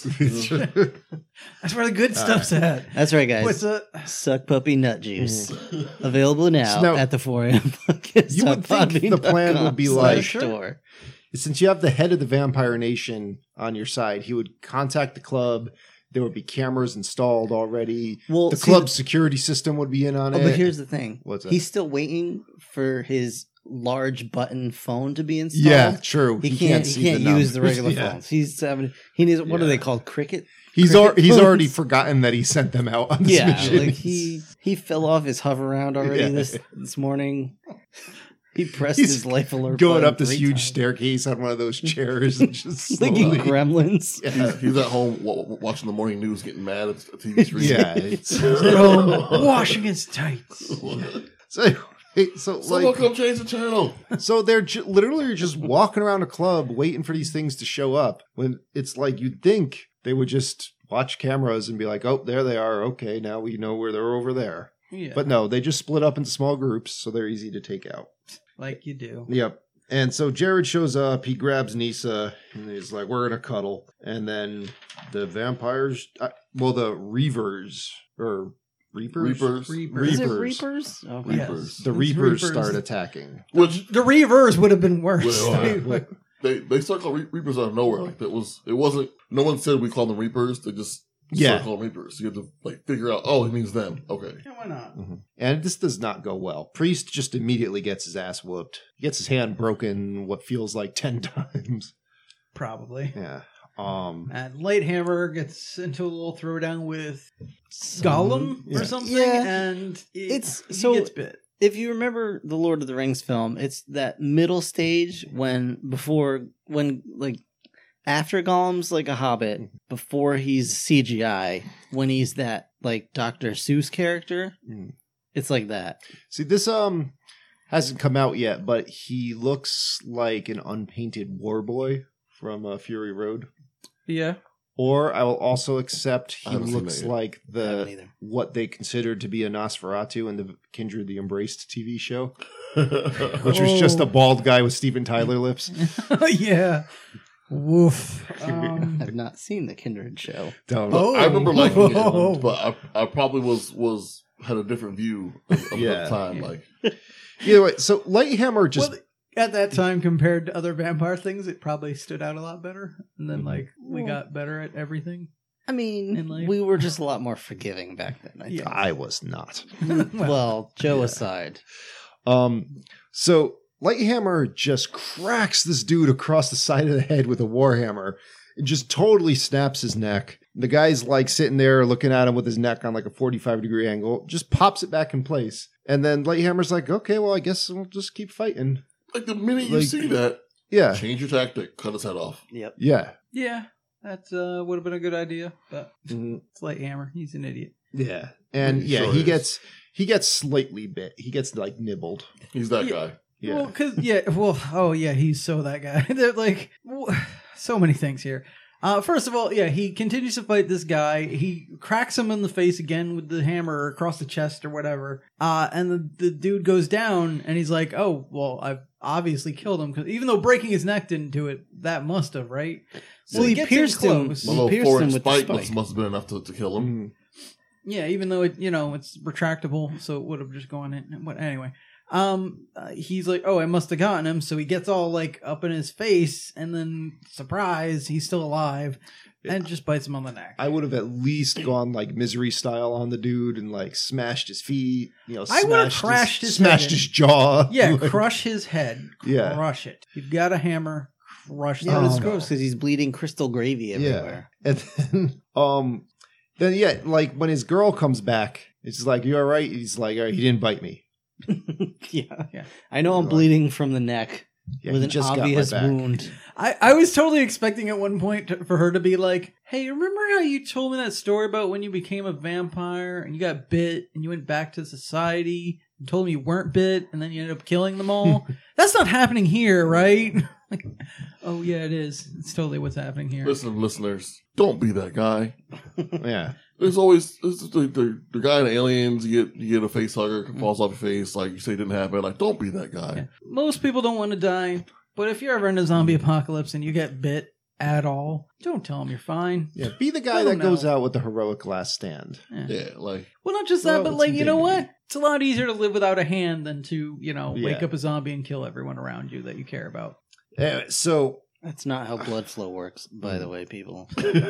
S3: That's where the good stuff's at.
S4: That's right, guys.
S3: What's a
S4: Suck Puppy Nut Juice. Available now
S5: So now-
S4: at the four a.m. podcast.
S5: You would think the plan would be
S4: slash
S5: like-
S4: store.
S5: Since you have the head of the Vampire Nation on your side, he would contact the club. There would be cameras installed already.
S4: Well,
S5: The
S4: see,
S5: club security system would be in on
S4: Oh,
S5: it.
S4: but here's the thing.
S5: What's that?
S4: He's still waiting for his large button phone to be installed.
S5: Yeah, true.
S4: He, can't. He can't, use the regular
S5: Yeah.
S4: phones. He's having. He needs. What are
S5: Yeah.
S4: they called? Cricket.
S5: He's
S4: Cricket
S5: al- he's
S4: phones?
S5: already forgotten that he sent them out on this
S4: Yeah,
S5: mission.
S4: like he he fell off his hover round already
S5: Yeah.
S4: this this morning. He pressed
S5: He's
S4: his life alert
S5: going
S4: button
S5: up this
S4: three
S5: huge
S4: times.
S5: staircase on one of those chairs and just
S4: like
S5: slowly.
S4: in Gremlins.
S5: Yeah.
S1: He's, he's at home wa- wa- watching the morning news, getting mad at the T V screen.
S5: Yeah, it's,
S3: at home washing his tights?
S5: so so
S1: Someone
S5: like
S1: come change the channel.
S5: so they're ju- literally just walking around a club waiting for these things to show up. When it's like you'd think they would just watch cameras and be like, "Oh, there they are. Okay, now we know where they're over there."
S3: Yeah,
S5: But no, they just split up into small groups, so they're easy to take out.
S3: like you do.
S5: Yep. And so Jared shows up. He grabs Nisa, and he's like, "We're gonna cuddle." And then the vampires, uh, well, the Reavers or Reapers,
S1: Reapers.
S3: Reapers.
S4: Is it
S5: Reapers.
S4: Reapers? Okay.
S3: Yes.
S1: Reapers.
S5: the
S3: It's
S5: Reapers,
S3: Reapers.
S5: start attacking.
S1: Which
S3: The Reavers would have been worse.
S1: Well, uh, they they start calling Re- Reapers out of nowhere. Like that was it wasn't. No one said we call them Reapers. They just
S5: Yeah.
S1: start calling Reapers. You have to like figure out. Oh, it means them. Okay.
S3: Yeah, why not?
S5: Mhm. And this does not go well. Priest just immediately gets his ass whooped. He gets his hand broken what feels like ten times.
S3: Probably.
S5: Yeah. Um.
S3: And Lighthammer gets into a little throwdown with Gollum
S5: yeah.
S3: or something,
S4: Yeah.
S3: and he,
S4: It's-
S3: he
S4: so-
S3: gets bit.
S4: If you remember the Lord of the Rings film, it's that middle stage when before when like after Gollum's like a hobbit, before he's C G I, when he's that like Doctor Seuss character.
S5: Mm.
S4: It's like that.
S5: See, this um hasn't come out yet, but he looks like an unpainted war boy from uh, Fury Road.
S3: Yeah.
S5: Or I will also accept
S1: I
S5: he
S1: haven't seen
S5: looks
S1: that yet.
S5: like
S4: I haven't
S5: the
S4: either.
S5: what they considered to be a Nosferatu in the Kindred the Embraced T V show, which was just a bald guy with Steven Tyler lips.
S3: yeah. Woof. Um,
S4: I've not seen the Kindred show.
S5: Don't.
S3: Oh.
S1: I remember liking it,
S3: Oh.
S1: but I, I probably was was had a different view of, of
S5: Yeah.
S1: the time. Like
S5: Either way, so Lighthammer just
S3: well, at that time, compared to other vampire things, it probably stood out a lot better. And then,
S5: Mhm.
S3: like, we
S4: Well-
S3: got better at everything.
S4: I mean,
S3: in life.
S4: we were just a lot more forgiving back then. I think.
S3: Yeah.
S5: I was not.
S4: Well, Joe aside.
S5: Um, so Lighthammer just cracks this dude across the side of the head with a warhammer and just totally snaps his neck. The guy's like sitting there looking at him with his neck on like a forty-five degree angle, just pops it back in place. And then Lighthammer's like, okay, well, I guess we'll just keep fighting.
S1: Like the minute you
S5: Like-
S1: see that,
S5: Yeah.
S1: change your tactic, cut his head off.
S4: Yep.
S5: Yeah.
S3: Yeah, that uh, would have been a good idea, but
S5: Mhm.
S3: it's Lighthammer. He's an idiot.
S5: Yeah. And
S1: He
S5: yeah,
S1: sure
S5: he
S1: is.
S5: gets he gets slightly bit. He gets like nibbled.
S1: He's that
S3: Yeah.
S1: guy.
S5: Yeah.
S3: Well, cause yeah, well, oh yeah, he's so that guy. They're like w- so many things here. Uh, first of all, yeah, he continues to fight this guy. He cracks him in the face again with the hammer across the chest or whatever. Uh, and the, the dude goes down, and he's like, "Oh, well, I've obviously killed him because even though breaking his neck didn't do it, that must have, right?" So
S4: Well, he
S3: gets in
S4: pierced him.
S3: close.
S1: My
S4: He
S1: little
S4: pierced
S1: four
S4: him
S1: inch
S4: with the
S1: spike
S4: spike.
S1: must, must have been enough to, to kill him.
S5: Mhm.
S3: Yeah, even though it, you know, it's retractable, so it would have just gone in. But anyway, um, uh, he's like, "Oh, I must have gotten him." So he gets all like up in his face, and then surprise, he's still alive, and just bites him on the neck.
S5: I would have at least gone like Misery style on the dude and like smashed his feet. You know,
S3: I would have
S5: smashed
S3: crashed his
S5: smashed
S3: head
S5: his
S3: in.
S5: jaw.
S3: Yeah,
S5: Like,
S3: crush his head.
S5: Yeah.
S3: Crush it. You've got a hammer. Crush
S4: Yeah,
S3: that
S4: but it's
S5: Um,
S3: skull.
S4: gross because he's bleeding crystal gravy everywhere.
S5: And then, um, then yeah, like when his girl comes back, it's just like, "You all right?" He's like, "All right, he didn't bite me."
S4: Yeah.
S3: Yeah.
S4: I know I'm bleeding from the neck
S5: Yeah,
S4: with
S5: he
S4: an
S5: just got my
S4: obvious
S5: back.
S4: wound.
S3: I, I was totally expecting at one point to, for her to be like, "Hey, remember how you told me that story about when you became a vampire and you got bit and you went back to society and told me you weren't bit and then you ended up killing them all? That's not happening here, right?" Like, oh yeah, it is. It's totally what's happening here.
S1: Listen, listeners, don't be that guy.
S5: Yeah,
S1: There's always there's the, the, the guy in Aliens. You get you get a face hugger, falls off your face, like you say it didn't happen. Like, don't be that guy.
S3: Yeah. Most people don't want to die, but if you're ever in a zombie apocalypse and you get bit at all, don't tell them you're fine.
S5: yeah. Be the guy
S3: I don't
S5: that goes
S3: know.
S5: out with the heroic last stand.
S3: Yeah.
S1: Yeah, like
S3: Well, not just that,
S5: Well,
S3: but
S5: it's
S3: like, you know
S5: indignity.
S3: what? It's a lot easier to live without a hand than to, you know, wake
S5: Yeah.
S3: up a zombie and kill everyone around you that you care about.
S5: Uh, so
S4: That's not how blood flow works, by the way, people.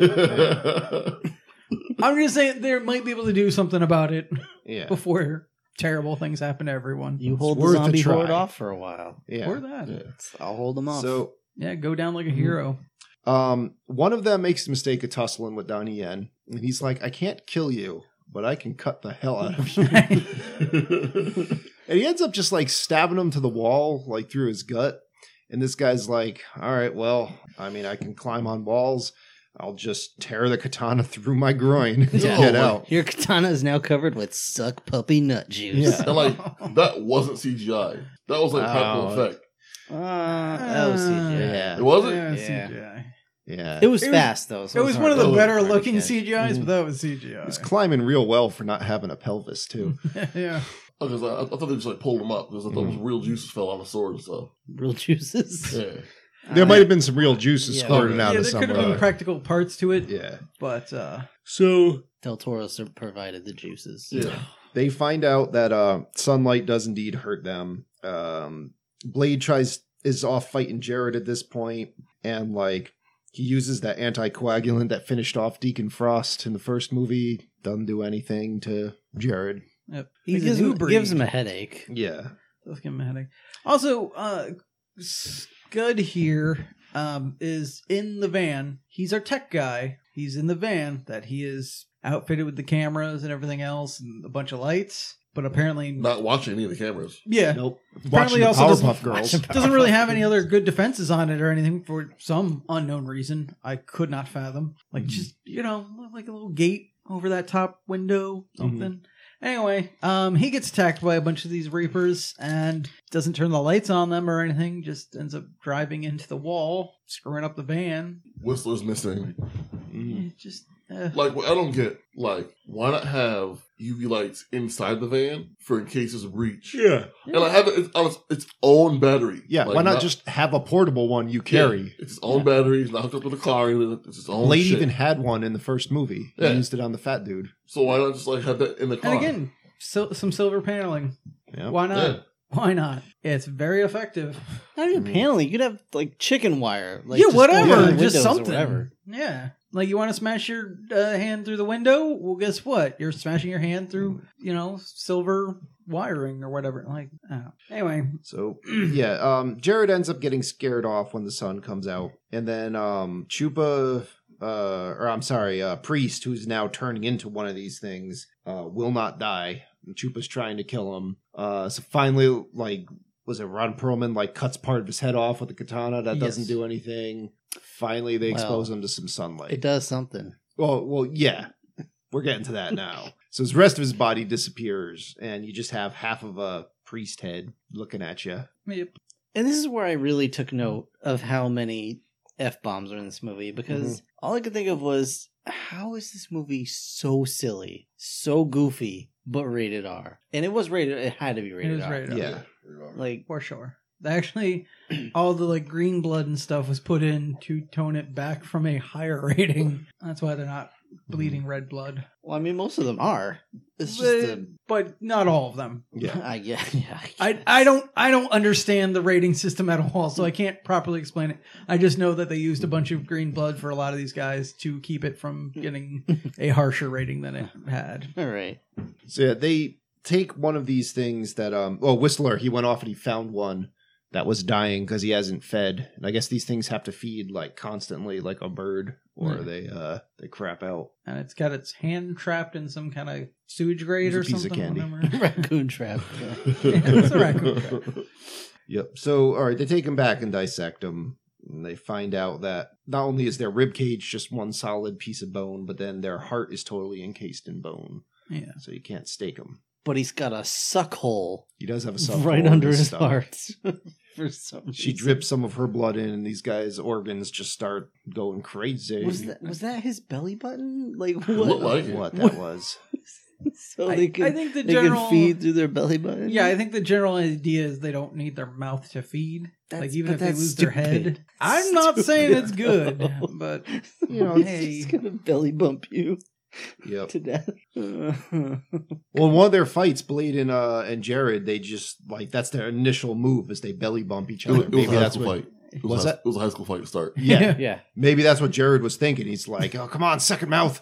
S3: I'm just saying there might be able to do something about it
S5: yeah,
S3: before terrible things happen to everyone.
S4: You hold the
S5: worth a
S4: zombie
S5: try.
S4: horde off for a while.
S5: yeah.
S3: Or that.
S1: yeah.
S3: Yeah.
S4: I'll hold them off.
S5: So,
S3: go down like a hero.
S5: um, one of them makes the mistake of tussling with Donnie Yen, and he's like, "I can't kill you, but I can cut the hell out of you." And he ends up just like stabbing him to the wall, like through his gut. And this guy's like, "All right, well, I mean, I can climb on walls. I'll just tear the katana through my groin to
S1: Yeah.
S5: get
S1: Oh,
S5: out."
S4: Your katana is now covered with suck puppy nut juice.
S5: Yeah.
S1: And like that wasn't C G I. That was like practical
S5: Oh.
S1: effect.
S4: Uh, that was C G I.
S5: Yeah.
S1: It wasn't.
S3: Yeah,
S4: Yeah.
S3: C G I.
S5: Yeah.
S4: It was
S3: It was-
S4: fast, though. So
S3: It was
S4: it's
S3: one of
S4: hard
S3: the
S4: to-
S3: better
S4: hard to
S3: looking
S4: catch.
S3: C G Is,
S5: Mhm.
S3: but that was C G I.
S5: He's climbing real well for not having a pelvis, too.
S3: Yeah.
S1: Because I, I thought they just like pulled him up because I thought it was real juices fell on the sword and stuff.
S4: Real juices.
S1: Yeah.
S5: There might have been some real juices
S4: Yeah.
S5: squirting
S1: Yeah,
S5: out
S3: Yeah,
S5: of
S3: there could have
S5: somewhere.
S3: been practical parts to it,
S5: Yeah.
S3: but uh,
S5: So
S4: Del Toro sur- provided the juices.
S1: Yeah.
S5: they find out that uh, sunlight does indeed hurt them. Um, Blade tries is off fighting Jared at this point, and like he uses that anticoagulant that finished off Deacon Frost in the first movie. Doesn't do anything to Jared.
S3: yep.
S4: It
S3: he's
S4: gives,
S3: a new
S4: him,
S3: breed.
S4: gives him a headache.
S5: Yeah.
S3: Does give him a headache. Also, uh, Scud here um, is in the van. He's our tech guy. He's in the van that he is outfitted with the cameras and everything else and a bunch of lights. But apparently,
S1: Not watching any of the cameras.
S3: yeah,
S5: Nope.
S3: Apparently
S5: Watching the
S3: also doesn't-
S5: Powerpuff Girls.
S3: doesn't really have any other good defenses on it or anything for some unknown reason I could not fathom. Like just you know, like a little gate over that top window, something. Anyway, um, he gets attacked by a bunch of these Reapers and doesn't turn the lights on them or anything. Just ends up driving into the wall, screwing up the van.
S1: Whistler's missing.
S5: Mm.
S3: It just uh,
S1: Like, what I don't get, like, why not have U V lights inside the van for in case there's a breach?
S5: Yeah.
S1: And like have it on its, its own battery.
S5: Yeah.
S1: Like,
S5: why not, just have a portable one you carry?
S1: Yeah, it's its own battery. It's not hooked up to the car. It's its own
S5: Blade
S1: shit.
S5: even had one in the first movie. He
S1: Yeah.
S5: used it on the fat dude.
S1: So why not just like have that in the car?
S3: and again, sil- some silver paneling.
S5: Yeah.
S3: Why not?
S1: Yeah.
S3: Why not? It's very effective.
S4: Not even paneling. You could have like chicken wire. Like
S3: yeah,
S4: just
S3: whatever.
S4: over the
S3: Just
S4: windows or
S3: something.
S4: whatever.
S3: Yeah. Like, you want to smash your uh, hand through the window? Well, guess what? You're smashing your hand through, you know, silver wiring or whatever. Like, oh. Anyway.
S5: So, yeah, um, Jared ends up getting scared off when the sun comes out. And then um, Chupa, uh, or I'm sorry, uh, Priest, who's now turning into one of these things, uh, will not die. And Chupa's trying to kill him. Uh, so finally, like, was it Ron Perlman, like, cuts part of his head off with a katana that doesn't
S3: Yes.
S5: do anything. Finally, they expose
S4: Well,
S5: him to some sunlight.
S4: It does something.
S5: Well, well, yeah. We're getting to that now. So his rest of his body disappears, and you just have half of a priest head looking at you.
S3: Yep.
S4: And this is where I really took note of how many F-bombs are in this movie, because all I could think of was, how is this movie so silly, so goofy, but rated R? And it was rated, it had to be
S3: It
S4: rated
S3: was
S4: R.
S3: rated R.
S5: Yeah.
S4: Like,
S3: For sure. Actually, all the like green blood and stuff was put in to tone it back from a higher rating. That's why they're not bleeding red blood.
S4: well, I mean, most of them are. It's just
S3: But,
S4: a,
S3: but not all of them.
S5: Yeah.
S4: I, yeah, yeah.
S3: I, I don't I don't understand the rating system at all, so I can't properly explain it. I just know that they used a bunch of green blood for a lot of these guys to keep it from getting a harsher rating than it had.
S4: All right.
S5: So yeah, they take one of these things that, um, well, Whistler, he went off and he found one that was dying because he hasn't fed. And I guess these things have to feed like constantly like a bird or
S3: Yeah.
S5: they uh they crap out.
S3: And it's got its hand trapped in some kind of sewage grate
S5: It's a
S3: or
S5: piece of
S3: something.
S5: candy.
S3: whatever.
S4: Raccoon trap.
S3: Yeah, it's a raccoon trap.
S5: Yep. So, all right, they take him back and dissect him. And they find out that not only is their rib cage just one solid piece of bone, but then their heart is totally encased in bone.
S3: Yeah.
S5: So you can't stake him.
S4: But he's got a suck hole
S5: He does have a suck
S4: right
S5: hole in
S4: under his
S5: stomach.
S4: heart. For some
S5: She
S4: reason.
S5: drips some of her blood in, and these guys' organs just start going crazy.
S4: Was that was that his belly button? Like what?
S1: Looked like it.
S5: what that was?
S4: so
S3: I,
S4: they can
S3: I think the
S4: they
S3: general
S4: can feed through their belly button.
S3: Yeah, I think the general idea is they don't need their mouth to feed.
S4: That's-
S3: like even
S4: but
S3: if they
S4: that's
S3: lose their head.
S4: stupid.
S3: I'm not saying it's good, but
S5: You know,
S3: hey.
S4: He's gonna belly bump you
S5: Yep.
S4: to death.
S5: Well, in one of their fights, Blade and uh and Jared, they just like that's their initial move is they belly bump each
S1: It was,
S5: other.
S1: it was a
S5: Maybe
S1: high
S5: that's
S1: school
S5: what.
S1: fight. It
S5: Was
S1: was, high,
S5: that-
S1: it was a high school fight to start.
S5: Yeah,
S4: yeah.
S5: maybe that's what Jared was thinking. He's like, "Oh, come on, second mouth."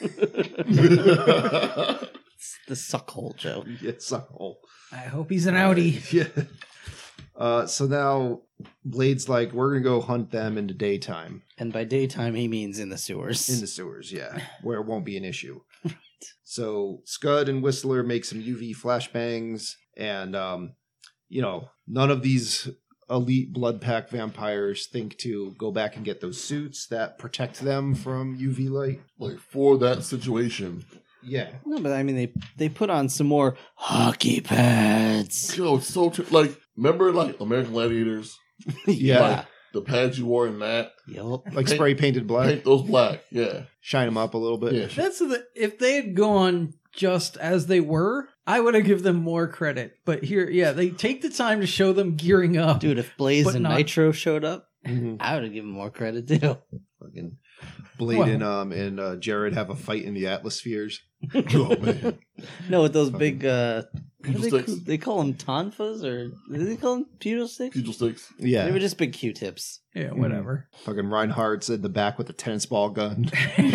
S4: It's the suck hole, Joe.
S5: Yeah, suck hole.
S3: I hope he's an outie.
S5: Yeah. Uh, so now Blade's like, we're gonna go hunt them in the daytime
S4: And by daytime, he means in the sewers.
S5: in the sewers. Yeah, where it won't be an issue. So Scud and Whistler make some U V flashbangs, and um, you know, none of these elite blood pack vampires think to go back and get those suits that protect them from U V light.
S1: Like for that situation,
S5: Yeah.
S4: no, but I mean, they they put on some more hockey pads.
S1: yo, it's so tr- like remember like American Gladiators,
S5: Yeah.
S1: Like, the pads you wore in that,
S4: Yup.
S5: Like spray painted black.
S1: paint those black, yeah,
S5: Shine them up a little bit.
S1: yeah.
S3: That's the if they had gone just as they were, I would have given them more credit. But here, yeah, they take the time to show them gearing up.
S4: Dude, if Blaze
S3: But
S4: and
S3: not-
S4: Nitro showed up,
S5: Mhm.
S4: I would have given more credit too.
S5: Fucking Blade
S3: Well-
S5: and um and uh, Jared have a fight in the Atmospheres.
S1: Oh man,
S4: No, with those big, uh, what do
S1: Pugil
S4: they,
S1: sticks,
S4: call, they call them tonfas, or do they call them pugil sticks?
S1: pugil sticks.
S5: Yeah.
S4: They were just big Q-tips.
S3: Yeah, whatever.
S5: Fucking Reinhardt's in the back with a tennis ball gun.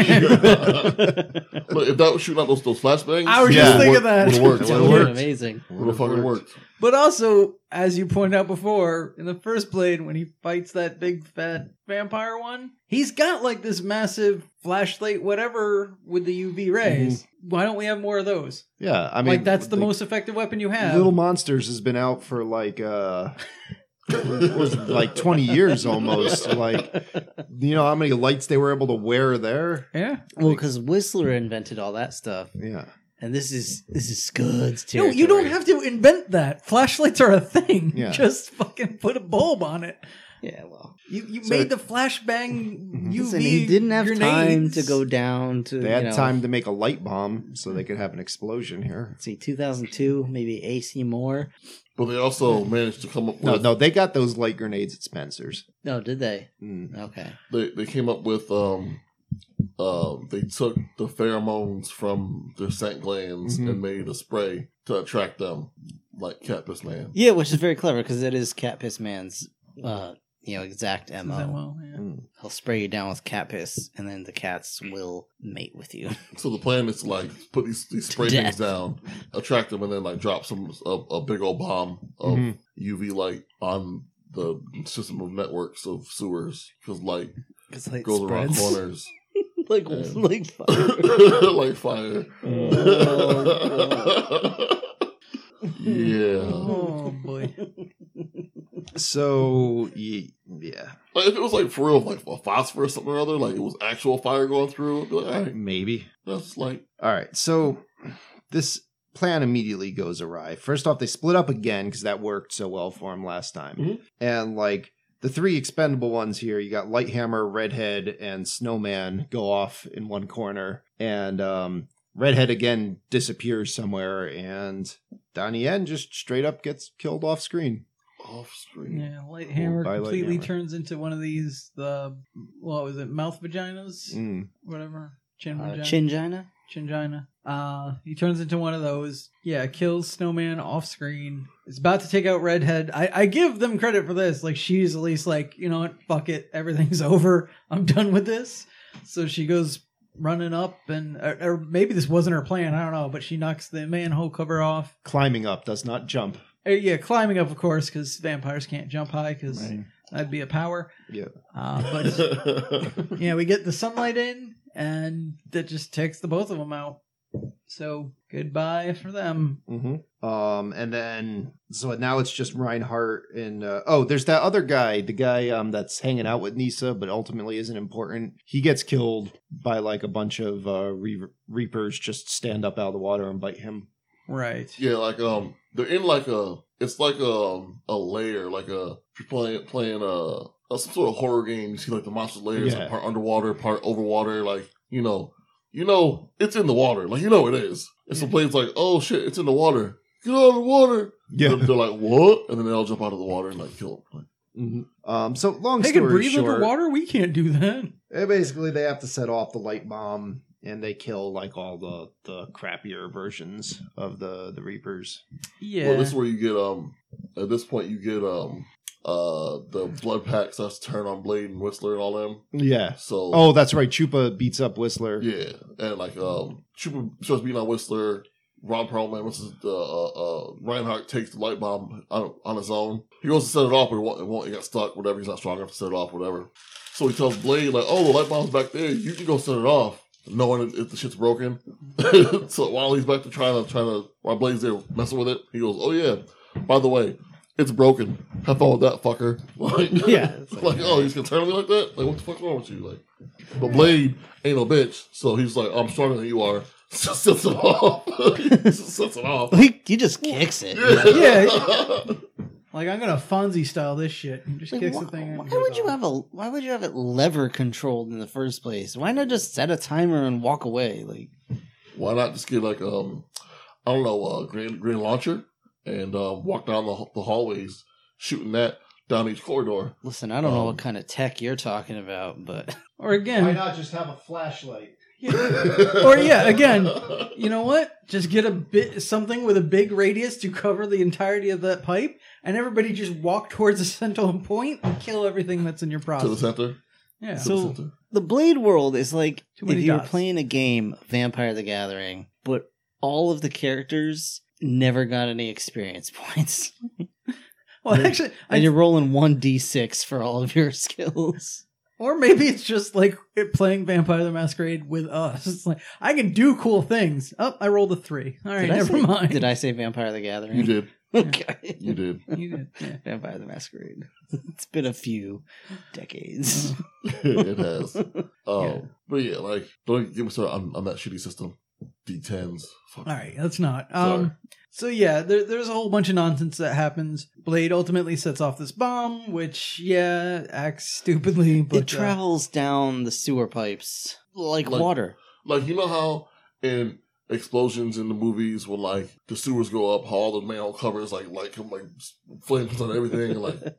S1: Look, if that was shooting out those those flashbangs,
S3: I was
S5: Yeah.
S3: just thinking
S1: would
S3: that.
S1: have worked.
S5: It
S4: That
S5: would've
S4: would
S5: worked.
S4: have been amazing.
S1: Would have fucking worked.
S3: But also, as you pointed out before, in the first Blade, when he fights that big fat vampire one, he's got like this massive flashlight, whatever, with the U V rays. Why don't we have more of those?
S5: Yeah, I mean,
S3: like that's the
S5: like,
S3: most effective weapon you have.
S5: Little Monsters has been out for like uh, what was it, like twenty years almost. Like, you know how many lights they were able to wear there?
S3: yeah.
S4: Well, because Whistler invented all that stuff,
S5: Yeah,
S4: and this is this is Scud's
S3: No,
S4: territory.
S3: you don't have to invent that. Flashlights are a thing.
S5: Yeah.
S3: Just fucking put a bulb on it.
S4: Yeah, well,
S3: You you
S5: So-
S3: made the flashbang U V
S4: listen, he didn't have time
S3: grenades.
S4: to go down to.
S5: they had
S4: you know,
S5: time to make a light bomb so they could have an explosion here.
S4: Let's see, two thousand two, maybe A C Moore.
S1: But they also managed to come up
S5: No,
S1: with
S5: no, they got those light grenades at Spencer's.
S4: No, did they?
S5: Mm.
S4: Okay.
S1: they they came up with um uh, they took the pheromones from their scent glands
S5: Mhm.
S1: and made a spray to attract them, like Cat Piss Man.
S4: Yeah, which is very clever because it is Cat Piss Man's, uh, you know, exact M
S3: Is that
S4: O.
S3: well, yeah.
S5: Mm. Um,
S4: He'll spray you down with cat piss, and then the cats will mate with you.
S1: So the plan is to like put these, these spray
S4: Death.
S1: things down, attract them, and then like drop some a, a big old bomb of
S5: Mhm.
S1: U V light on the system of networks of sewers because light
S4: Because light
S1: goes around
S4: spreads.
S1: corners
S4: like,
S1: Yeah.
S4: like fire.
S1: like fire.
S4: Oh,
S1: Yeah.
S3: Oh boy.
S5: so ye- yeah,
S1: Like if it was like for real, like a phosphorus or something or other, like it was actual fire going through, I'd be like, all right,
S5: maybe.
S1: that's like
S5: All right, so this plan immediately goes awry. First off, they split up again because that worked so well for him last time.
S1: Mhm.
S5: And like the three expendable ones here, you got Lighthammer, Redhead, and Snowman go off in one corner, and um, Redhead again disappears somewhere, and Donnie Yen just straight up gets killed off screen.
S1: off screen.
S3: Yeah, Lighthammer
S5: By
S3: completely
S5: Lighthammer.
S3: turns into one of these, the, what was it, mouth vaginas?
S5: Mm.
S3: Whatever. Chin
S4: uh,
S3: vagina.
S4: Chingina?
S3: Chingina. Uh, he turns into one of those. Yeah, kills Snowman off screen. Is about to take out Redhead. I, I give them credit for this. Like, she's at least like, you know what, fuck it. Everything's over. I'm done with this. So she goes running up and, or, or maybe this wasn't her plan. I don't know. But she knocks the manhole cover off.
S5: Climbing up does not jump.
S3: Uh, yeah, climbing up, of course, because vampires can't jump high because
S5: Right.
S3: that'd be a power.
S5: Yeah.
S3: Uh, but yeah, we get the sunlight in, and that just takes the both of them out. So goodbye for them.
S5: Mm-hmm. Um, and then so now it's just Reinhardt and uh, oh, there's that other guy, the guy um that's hanging out with Nisa, but ultimately isn't important. He gets killed by like a bunch of uh, re- reapers. Just stand up out of the water and bite him.
S3: Right.
S1: Yeah, like um, they're in like a, it's like a a layer, like a if you're playing playing a, a some sort of horror game. You see like the monster layers,
S5: Yeah.
S1: like part underwater, part over water. Like you know, you know, it's in the water. Like you know it is. And some players like, oh shit, it's in the water. Get out of the water. They're, they're like, what? And then they all jump out of the water and like kill them. Like,
S5: Mm-hmm. Um, so long
S3: They can
S5: story
S3: breathe
S5: short,
S3: underwater? We can't do that.
S5: eh, basically they have to set off the light bomb. And they kill like all the, the crappier versions of the, the Reapers.
S3: Yeah.
S1: Well, this is where you get um. At this point, you get um. Uh, the blood pack starts to turn on Blade and Whistler and all them.
S5: Yeah.
S1: So
S5: Oh, that's right. Chupa beats up Whistler.
S1: yeah, and like um, Chupa starts beating on Whistler. Ron Perlman, what's his, uh, uh, uh, Reinhardt takes the light bomb on, on his own. He goes to set it off, but it won't, it won't. He got stuck. Whatever. He's not strong enough to set it off. Whatever. So he tells Blade like, "Oh, the light bomb's back there. You can go set it off." Knowing if the shit's broken. So while he's back to trying to, trying to, while Blade's there messing with it, he goes, oh yeah, by the way, it's broken. Have fun with that, fucker. Like,
S4: Yeah, it's
S1: like,
S4: like,
S1: oh, he's gonna turn on me like that? Like, what the fuck's wrong with you? Like, but Blade ain't no bitch, so he's like, I'm stronger than you are. Sets it off. Sets it off.
S4: He, he just kicks it.
S3: Yeah. Like, I'm going to Fonzie style this shit. And just
S4: Like,
S3: kicks
S4: why,
S3: the thing. and
S4: why
S3: it goes
S4: would you
S3: off.
S4: have a why would you have it lever controlled in the first place? Why not just set a timer and walk away? Like
S1: Why not just get like, um, I don't know, a green, green launcher and um, walk down the, the hallways shooting that down each corridor.
S4: listen, I don't know
S1: Um,
S4: what kind of tech you're talking about, but
S3: Or again,
S5: not just have a flashlight?
S3: or yeah, again, you know what? Just get a bit something with a big radius to cover the entirety of that pipe, and everybody just walk towards the central point and kill everything that's in your
S1: to the
S3: process.
S1: center.
S3: Yeah.
S1: To
S4: So-
S1: the center.
S4: the Blade world is like
S3: Too
S4: if
S3: many
S4: you were
S3: dots.
S4: playing a game, Vampire the Gathering, but all of the characters never got any experience points.
S3: well, actually,
S4: And
S3: I,
S4: you're rolling one d six for all of your skills.
S3: or maybe it's just like it playing Vampire the Masquerade with us. It's like I can do cool things. Oh, I rolled a three. All right,
S4: Did I
S3: never
S4: say,
S3: mind.
S4: Did I say Vampire the Gathering?
S1: You did.
S4: Okay.
S1: You did.
S3: You did. Yeah.
S4: Vampire the Masquerade. It's been a few decades.
S1: It has. Um,
S3: Yeah.
S1: But yeah, like, don't get me started on, on that shitty system. D tens. Fuck.
S3: All right, let's not. Um, so yeah, there, there's a whole bunch of nonsense that happens. Blade ultimately sets off this bomb, which yeah acts stupidly, but
S4: it travels down the sewer pipes like,
S1: Like-
S4: water.
S1: Like, you know how in explosions in the movies when, like, the sewers go up, how all the manhole covers, like, like, come, like, flames on everything, and, like,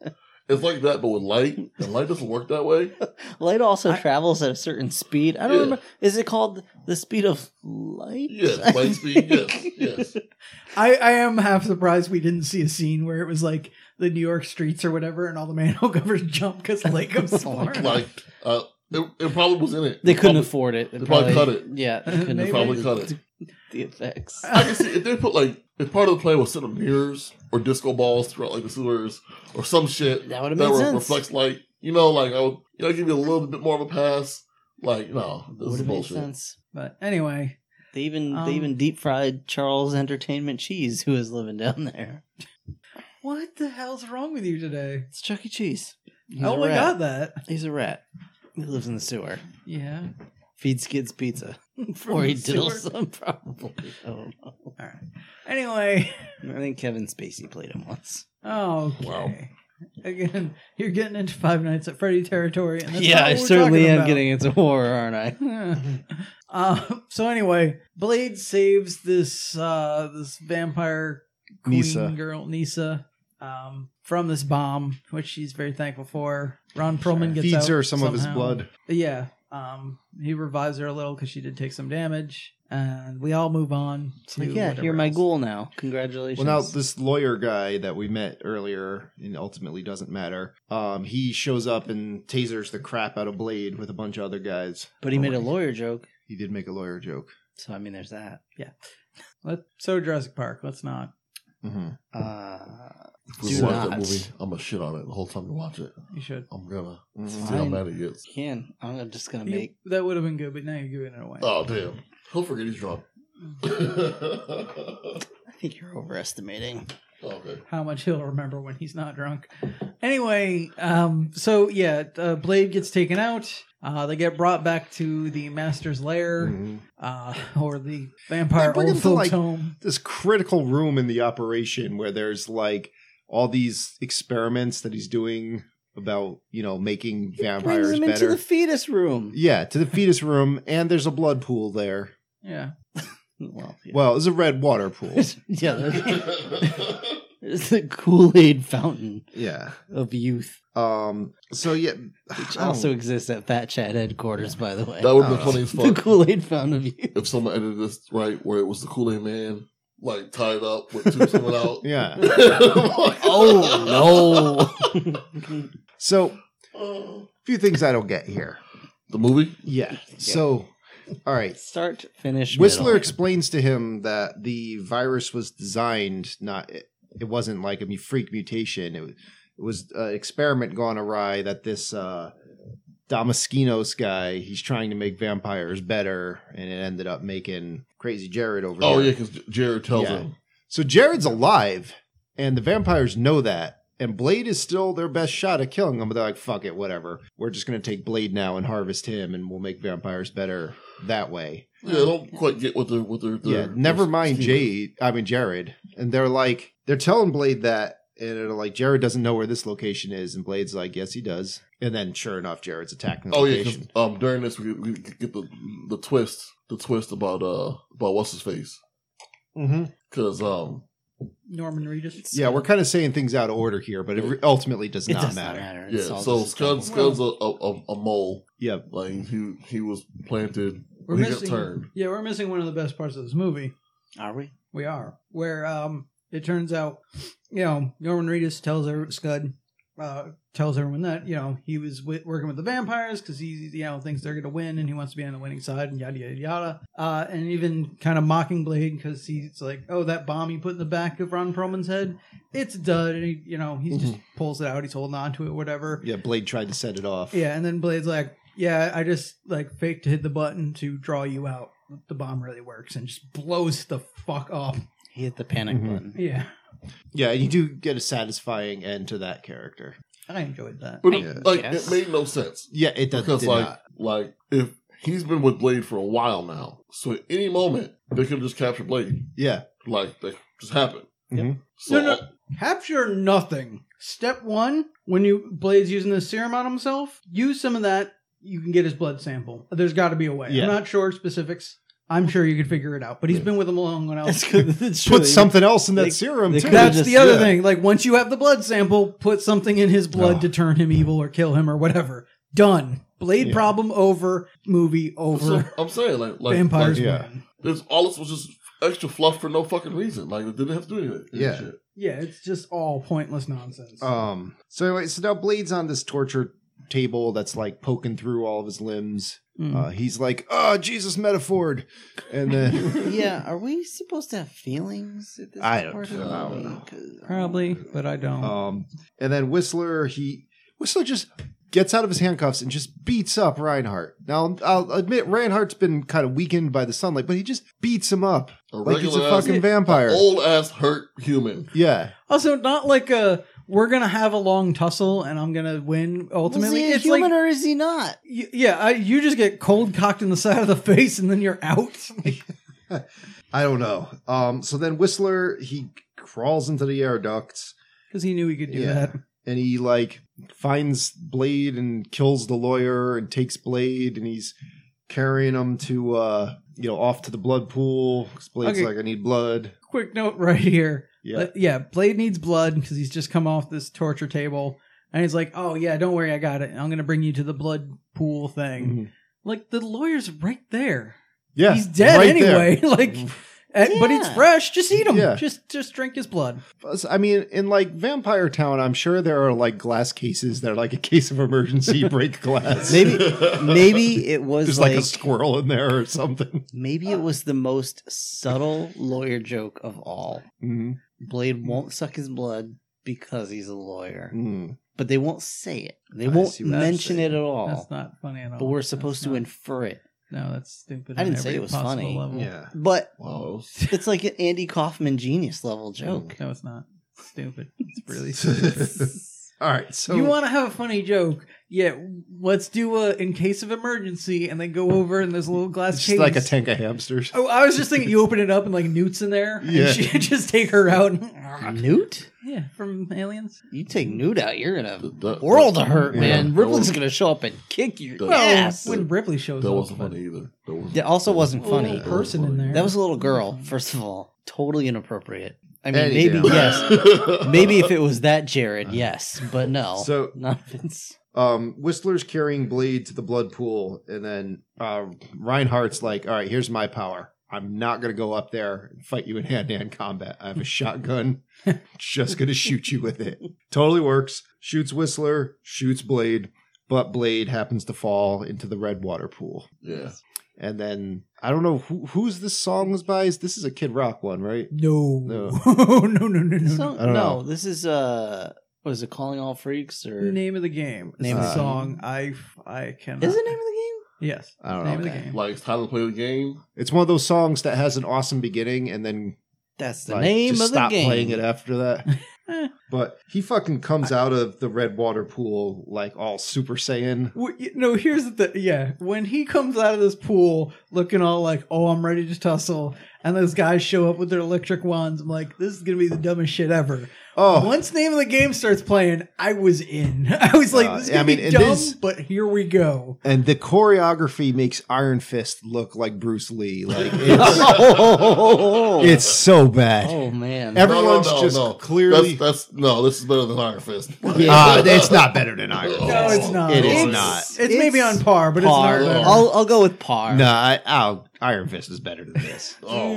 S1: It's like that, but with light, and light doesn't work that way.
S4: Light also
S3: I-
S4: travels at a certain speed. I don't
S1: Yeah.
S4: remember. Is it called the speed of light?
S1: Yes, light speed. Yes, yes.
S3: I, I am half surprised we didn't see a scene where it was like the New York streets or whatever, and all the manhole covers jump because the light comes
S4: Oh my
S3: far.
S4: God.
S1: Like, uh, it, it probably was in it.
S4: They couldn't
S1: probably,
S4: afford it.
S1: they probably cut it.
S4: Yeah, they couldn't
S3: Maybe.
S4: afford
S1: Probably cut it.
S4: the effects.
S1: I can see if they put like if part of the play was set of mirrors or disco balls throughout like the sewers or some shit
S4: That would have
S1: that
S4: made
S1: were,
S4: sense.
S1: reflects light. You know, like I would, you know, give you a little bit more of a pass. Like, no, this
S4: Would
S1: is
S4: have made
S1: bullshit.
S4: sense.
S3: But anyway,
S4: They even
S3: Um,
S4: they even deep fried Charles Entertainment Cheese, who is living down there.
S3: what the hell's wrong with you today?
S4: It's Chuck E. Cheese. He's
S3: oh,
S4: a
S3: I
S4: rat.
S3: got that.
S4: He's a rat. He lives in the sewer.
S3: Yeah.
S4: Feeds kids pizza.
S3: From
S4: Or he
S3: the
S4: diddles
S3: sewer.
S4: them, probably. I don't know.
S3: All right. Anyway.
S4: I think Kevin Spacey played him once.
S3: Okay.
S1: Wow.
S3: Again, you're getting into Five Nights at Freddy territory, and that's
S4: yeah,
S3: not
S4: I
S3: what we're
S4: certainly
S3: talking
S4: am
S3: about.
S4: getting into horror, aren't I?
S3: uh, so anyway, Blade saves this uh, this vampire queen
S5: Nisa.
S3: girl, Nisa, um, from this bomb, which she's very thankful for. Ron Perlman gets
S5: Feeds
S3: out
S5: her some of his
S3: somehow.
S5: blood.
S3: Yeah, um, he revives her a little because she did take some damage, and we all move on to
S4: Like, yeah,
S3: whatever
S4: you're my
S3: else.
S4: ghoul now. Congratulations.
S5: Well, now this lawyer guy that we met earlier, and ultimately doesn't matter. Um, he shows up and tasers the crap out of Blade with a bunch of other guys.
S4: But he made a lawyer joke.
S5: He did make a lawyer joke.
S4: So, I mean, there's that.
S3: Let so Jurassic Park. Let's not.
S5: Mm-hmm.
S4: Uh,
S1: If we
S4: Do
S1: watch
S4: not.
S1: that movie, I'm gonna shit on it the whole time we watch it.
S3: You should.
S1: I'm gonna
S5: Mm-hmm.
S1: see how
S4: Fine.
S1: mad it gets.
S4: you can. I'm just going to
S3: You-
S4: make.
S3: that would have been good, but now you're giving it away.
S1: Oh damn, he'll forget he's drunk.
S4: I think you're overestimating.
S1: Okay.
S3: How much he'll remember when he's not drunk. Anyway, um, so yeah, uh, Blade gets taken out. Uh, they get brought back to the Master's Lair,
S5: Mm-hmm.
S3: uh, or the Vampire
S5: They bring
S3: Old
S5: him to,
S3: Folks
S5: like,
S3: Home.
S5: This critical room in the operation where there's like all these experiments that he's doing about, you know, making
S4: Brings
S5: vampires
S4: him into
S5: better.
S4: the fetus room.
S5: Yeah, to the fetus room, and there's a blood pool there.
S3: Yeah.
S4: Well, yeah.
S5: Well, it's a red water pool.
S4: yeah, there's, there's the Kool-Aid fountain
S5: Yeah.
S4: of youth,
S5: Um. So yeah,
S4: which
S5: I don't-
S4: also exists at Fat Chat headquarters, by the way.
S1: That would have been
S5: Uh,
S1: funny as
S4: the
S1: fuck
S4: Kool-Aid fountain of youth.
S1: if someone edited this right, where it was the Kool-Aid Man like tied up with tubes coming out.
S5: yeah.
S4: Oh no!
S5: So a few things I don't get here.
S1: The movie?
S5: Yeah. So, all right.
S4: Start, finish.
S5: Whistler
S4: middle.
S5: explains to him that the virus was designed not. It, it wasn't like a freak mutation. It was, it was an experiment gone awry that this uh, Damaskinos guy, he's trying to make vampires better, and it ended up making Crazy Jared over
S1: Oh yeah,
S5: here.
S1: because Jared tells
S5: Yeah.
S1: him.
S5: So Jared's alive, and the vampires know that. And Blade is still their best shot at killing him, but they're like, fuck it, whatever. We're just going to take Blade now and harvest him, and we'll make vampires better that way.
S1: Yeah, they don't quite get what they're what they're.
S5: Yeah,
S1: they're-
S5: never
S1: they're
S5: mind
S1: scheming.
S5: Jade. I mean Jared, and they're like, they're telling Blade that, and they're like, Jared doesn't know where this location is, and Blade's like, yes, he does. And then, sure enough, Jared's attacking the
S1: Oh yeah, 'cause,
S5: location.
S1: um, during this we, we get the the twist, the twist about uh about what's his face,
S5: Mm-hmm.
S1: because um
S3: Norman Reedus.
S5: Yeah, we're kind of saying things out of order here, but it re- ultimately does
S4: It
S5: not
S4: does
S5: matter.
S4: not matter. It's
S1: yeah,
S4: all
S1: so
S4: just a trouble.
S1: Scud Scud's a, a a a mole,
S5: Yep.
S1: like he he was planted
S3: We're
S1: when he got
S3: missing.
S1: turned.
S3: Yeah, we're missing one of the best parts of this movie.
S4: Are we?
S3: We are where um it turns out, you know, Norman Reedus tells her Scud uh, tells everyone that, you know, he was w- working with the vampires because he, you know, thinks they're going to win and he wants to be on the winning side and yada, yada, yada. Uh, and even kind of mocking Blade because he's like, oh, that bomb he put in the back of Ron Perlman's head, it's dud. And he, you know, he just pulls it out. He's holding on to it, whatever.
S5: Yeah, Blade tried to set it off.
S3: Yeah. And then Blade's like, yeah, I just like faked to hit the button to draw you out. The bomb really works and just blows the fuck up.
S4: He hit the panic
S5: Mhm.
S4: button.
S3: Yeah.
S5: Yeah, and you do get a satisfying end to that character.
S3: I enjoyed that.
S1: But
S4: I
S1: it, like
S4: guess.
S1: it made no sense
S5: Yeah, it does.
S1: because
S5: did
S1: like
S5: not.
S1: like if he's been with Blade for a while now, so at any moment they could just capture Blade.
S5: Yeah.
S1: Like that just happened.
S5: Mhm.
S1: So
S3: No, no. Capture nothing. Step one, when you Blade's using the serum on himself, use some of that. You can get his blood sample. There's got to be a way.
S5: Yeah.
S3: I'm not sure specifics. I'm sure you could figure it out. But he's been with him long enough.
S4: That's good. That's true.
S5: Put something else in that
S4: they-
S5: serum
S4: they
S5: too.
S4: could've
S3: That's
S4: just-
S3: the other
S5: yeah.
S3: thing. Like, once you have the blood sample, put something in his blood
S5: Oh.
S3: to turn him evil or kill him or whatever. Done. Blade
S5: Yeah.
S3: problem over. Movie over.
S1: So, I'm saying like like
S3: Vampires
S1: Like,
S5: yeah.
S3: win.
S1: this all this was just extra fluff for no fucking reason. Like it didn't have to do anything.
S5: Yeah.
S1: Shit.
S3: Yeah, it's just all pointless nonsense.
S5: Um. So anyway, so now Blade's on this torture table that's like poking through all of his limbs.
S3: Mm.
S5: Uh, he's like, "Oh, Jesus metaphored," and then
S4: Yeah, are we supposed to have feelings at this
S5: I don't
S4: part
S5: know.
S4: of the
S5: I don't
S4: movie?
S5: know.
S4: 'Cause-
S3: Probably, but I don't.
S5: um, and then Whistler he Whistler just gets out of his handcuffs and just beats up Reinhardt. Now I'll admit Reinhardt's been kind of weakened by the sunlight, but he just beats him up
S1: A
S5: like he's a
S1: regular ass-
S5: fucking vampire.
S1: Old ass hurt human.
S5: Yeah.
S3: Also, not like a we're gonna have a long tussle and I'm gonna win. Ultimately,
S4: Was he a
S3: it's
S4: human
S3: like
S4: or is he not?
S3: y- yeah, I, you just get cold cocked in the side of the face and then you're out. Like,
S5: I don't know. Um, so then Whistler he crawls into the air ducts.
S3: because he knew he could do
S5: Yeah.
S3: that.
S5: And he like finds Blade and kills the lawyer and takes Blade and he's carrying him to uh you know off to the blood pool. 'Cause Blade's
S3: Okay.
S5: like, I need blood.
S3: Quick note right here.
S5: Yeah.
S3: Uh, yeah, Blade needs blood because he's just come off this torture table. And he's like, oh, yeah, don't worry, I got it. I'm going to bring you to the blood pool thing.
S5: Mhm.
S3: Like, the lawyer's right there.
S5: Yeah.
S3: He's dead
S5: right
S3: anyway.
S5: there.
S3: like, and- but it's
S4: Yeah.
S3: fresh. Just eat him.
S5: Yeah.
S3: Just just drink his blood.
S5: I mean, in like Vampire Town, I'm sure there are like glass cases that are like a case of emergency break glass.
S4: Maybe maybe it was
S5: There's
S4: like,
S5: like, a squirrel in there or something.
S4: maybe it was the most subtle lawyer joke of all.
S5: Mhm.
S4: Blade won't suck his blood because he's a lawyer.
S5: Mm.
S4: But they won't say it. They
S5: I
S4: won't
S5: see what you're
S4: mention
S5: saying.
S4: it at all.
S3: That's not funny at all.
S4: But we're
S3: That's
S4: supposed to
S3: not-
S4: infer it.
S3: No, that's stupid.
S4: I
S3: on
S4: didn't say
S3: every
S4: it was
S3: possible
S4: funny.
S3: level.
S5: Yeah.
S4: But
S1: Wow.
S4: it's like an Andy Kaufman genius level joke.
S3: No, it's not. It's stupid. It's really stupid.
S5: All right. So
S3: you want to have a funny joke? Yeah, let's do a in case of emergency, and then go over and there's a little glass
S5: it's
S3: case.
S5: like a tank of hamsters.
S3: Oh, I was just thinking you open it up and like Newt's in there.
S5: Yeah.
S3: And she just take her out.
S4: Newt?
S3: Yeah, from Aliens.
S4: You take Newt out, you're gonna
S1: That- that-
S4: world of hurt,
S5: Yeah.
S4: man.
S1: That
S4: Ripley's
S1: was-
S4: gonna show up and kick your
S1: Well,
S4: ass.
S3: when Ripley shows
S1: That
S3: up.
S1: wasn't
S3: but
S1: funny either. That wasn't,
S4: That also wasn't
S3: a little
S4: funny.
S3: person in there.
S4: That was a little girl, first of all. Totally inappropriate. I mean,
S5: Anyhow.
S4: maybe yes. Maybe if it was that Jared, yes. But no.
S5: So-
S4: not if it's
S5: Um, Whistler's carrying Blade to the blood pool, and then uh, Reinhardt's like, "All right, here's my power. I'm not going to go up there and fight you in hand-to-hand combat. I have a shotgun. Just going to shoot you with it. Totally works. Shoots Whistler, shoots Blade, but Blade happens to fall into the red water pool.
S1: Yeah.
S5: And then I don't know who who's this song was by. This is a Kid Rock one, right?
S3: no.
S5: No.
S3: no, no, no, no, no.
S4: so,
S5: I don't
S4: no.
S5: know.
S4: This is uh, what is it? Calling All Freaks or
S3: Name of the game. It's
S4: Name
S3: the
S5: of the
S3: song. I I cannot.
S4: is it name of the game?
S3: Yes.
S5: I don't
S3: Name
S5: know.
S3: of the
S4: Okay.
S3: game.
S1: Like it's time to play the game.
S5: It's one of those songs that has an awesome beginning and then
S4: That's the
S5: like,
S4: name
S5: just
S4: of the
S5: stop
S4: game.
S5: playing it after that.
S3: Eh.
S5: But he fucking comes out of the red water pool like all Super Saiyan.
S3: Well, y- no, here's the thing. Yeah, when he comes out of this pool looking all like, "Oh, I'm ready to tussle," and those guys show up with their electric wands, I'm like, "This is gonna be the dumbest shit ever."
S5: Oh,
S3: Once Name of the Game starts playing, I was in. I was like,
S5: Uh,
S3: "This is
S5: I
S3: gonna
S5: mean,
S3: be
S5: and
S3: dumb,"
S5: this-
S3: but here we go.
S5: and the choreography makes Iron Fist look like Bruce Lee. Like it's,
S4: oh,
S5: it's so bad.
S4: oh man.
S5: Everyone's
S1: no, no, no,
S5: just
S1: no.
S5: clearly.
S1: That's, that's no. This is better than Iron Fist.
S5: Uh, it's not better than Iron Fist.
S3: No, it's not.
S5: It is
S3: It's-
S5: not.
S3: It's, maybe on par, but
S4: par.
S3: it's not better.
S4: I'll I'll go with par.
S5: No, I, I'll, Iron Fist is better than this.
S1: Oh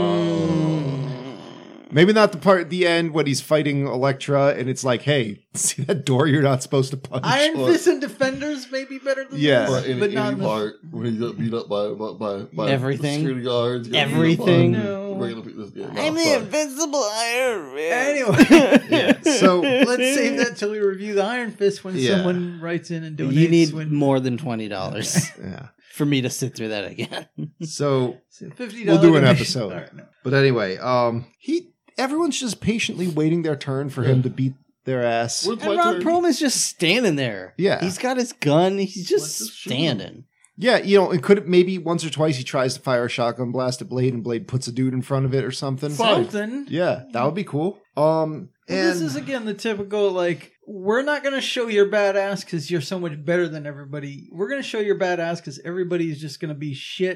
S1: no.
S5: Maybe not the part at the end when he's fighting Elektra and it's like, hey, see that door you're not supposed to punch?
S3: Iron
S1: Or-
S3: Fist and Defenders may be better than
S5: Yeah.
S3: this,
S1: Or in
S3: but
S1: any
S3: not in the-
S1: part when he got beat up by by by, by
S4: Everything.
S1: security guards. he got beat up
S4: Everything.
S1: by
S3: No.
S1: regular people. Yeah, no,
S4: I'm the
S1: sorry.
S4: invincible Iron Man.
S3: Anyway.
S5: Yeah. So
S3: Let's save that till we review the Iron Fist when
S5: Yeah.
S3: someone writes in and donates.
S4: You need
S3: when,
S4: more than twenty dollars
S5: yeah.
S4: for me to sit through that again.
S5: So
S3: fifty
S5: We'll
S3: dollars
S5: do an
S3: donation.
S5: episode.
S3: All right, no.
S5: But anyway, um, he everyone's just patiently waiting their turn for him to beat their ass.
S1: When's
S4: And
S1: my
S4: Ron
S1: turn?
S4: Perlman's just standing there.
S5: Yeah.
S4: He's got his gun. He's just
S1: Let's just shoot him.
S4: standing.
S5: Yeah, you know, it could maybe once or twice he tries to fire a shotgun blast at Blade, and Blade puts a dude in front of it or something.
S1: Fine.
S3: Something.
S5: Yeah, that would be cool. Um,
S3: Well,
S5: and
S3: this is again the typical like we're not going to show your badass because you're so much better than everybody. We're going to show your badass because everybody's just going to be shit.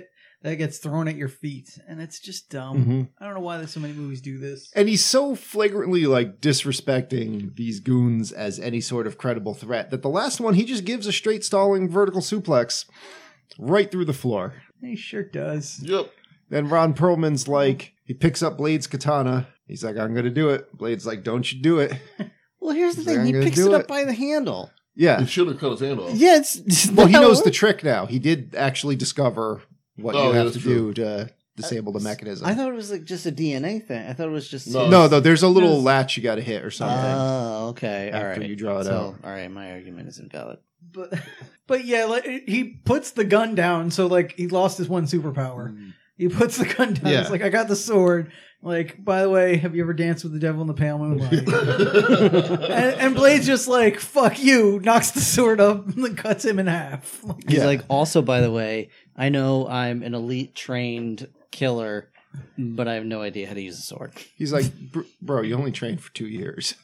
S3: that gets thrown at your feet, and it's just dumb.
S5: Mm-hmm.
S3: I don't know why there's so many movies do this.
S5: And he's so flagrantly like disrespecting these goons as any sort of credible threat that the last one he just gives a straight stalling vertical suplex right through the floor.
S3: He sure does.
S1: Yep.
S5: Then Ron Perlman's like, he picks up Blade's katana. He's like, I'm going to do it. Blade's like, don't you do it.
S4: Well, here's the
S5: He's like,
S4: thing.
S5: "I'm
S4: He
S5: gonna
S4: picks
S5: do
S4: it up
S5: it."
S4: by the handle.
S5: Yeah.
S1: He should have cut his hand off.
S4: Yeah, it's... it's
S5: Well, he
S4: that
S5: knows the
S4: work?
S5: trick now. He did actually discover what
S1: Oh,
S5: you
S1: yeah,
S5: have
S1: that's
S5: to
S1: true.
S5: do to disable the mechanism.
S4: I thought it was like just a D N A thing. I thought it was just...
S1: No.
S5: no, though, there's a little
S3: Yes.
S5: latch you got to hit or something.
S4: Oh, okay. All
S5: After
S4: right.
S5: you draw it
S4: so,
S5: out.
S4: All right, my argument is invalid.
S3: But but yeah, like he puts the gun down, so like he lost his one superpower. He puts the gun down.
S5: Yeah.
S3: It's like, I got the sword. Like, by the way, have you ever danced with the devil in the pale moonlight? and, and Blade's just like, fuck you, knocks the sword up and then cuts him in half. Like,
S4: He's
S5: Yeah.
S4: like, also, by the way, I know I'm an elite trained killer, but I have no idea how to use a sword.
S5: He's like, "Br- bro, you only trained for two years.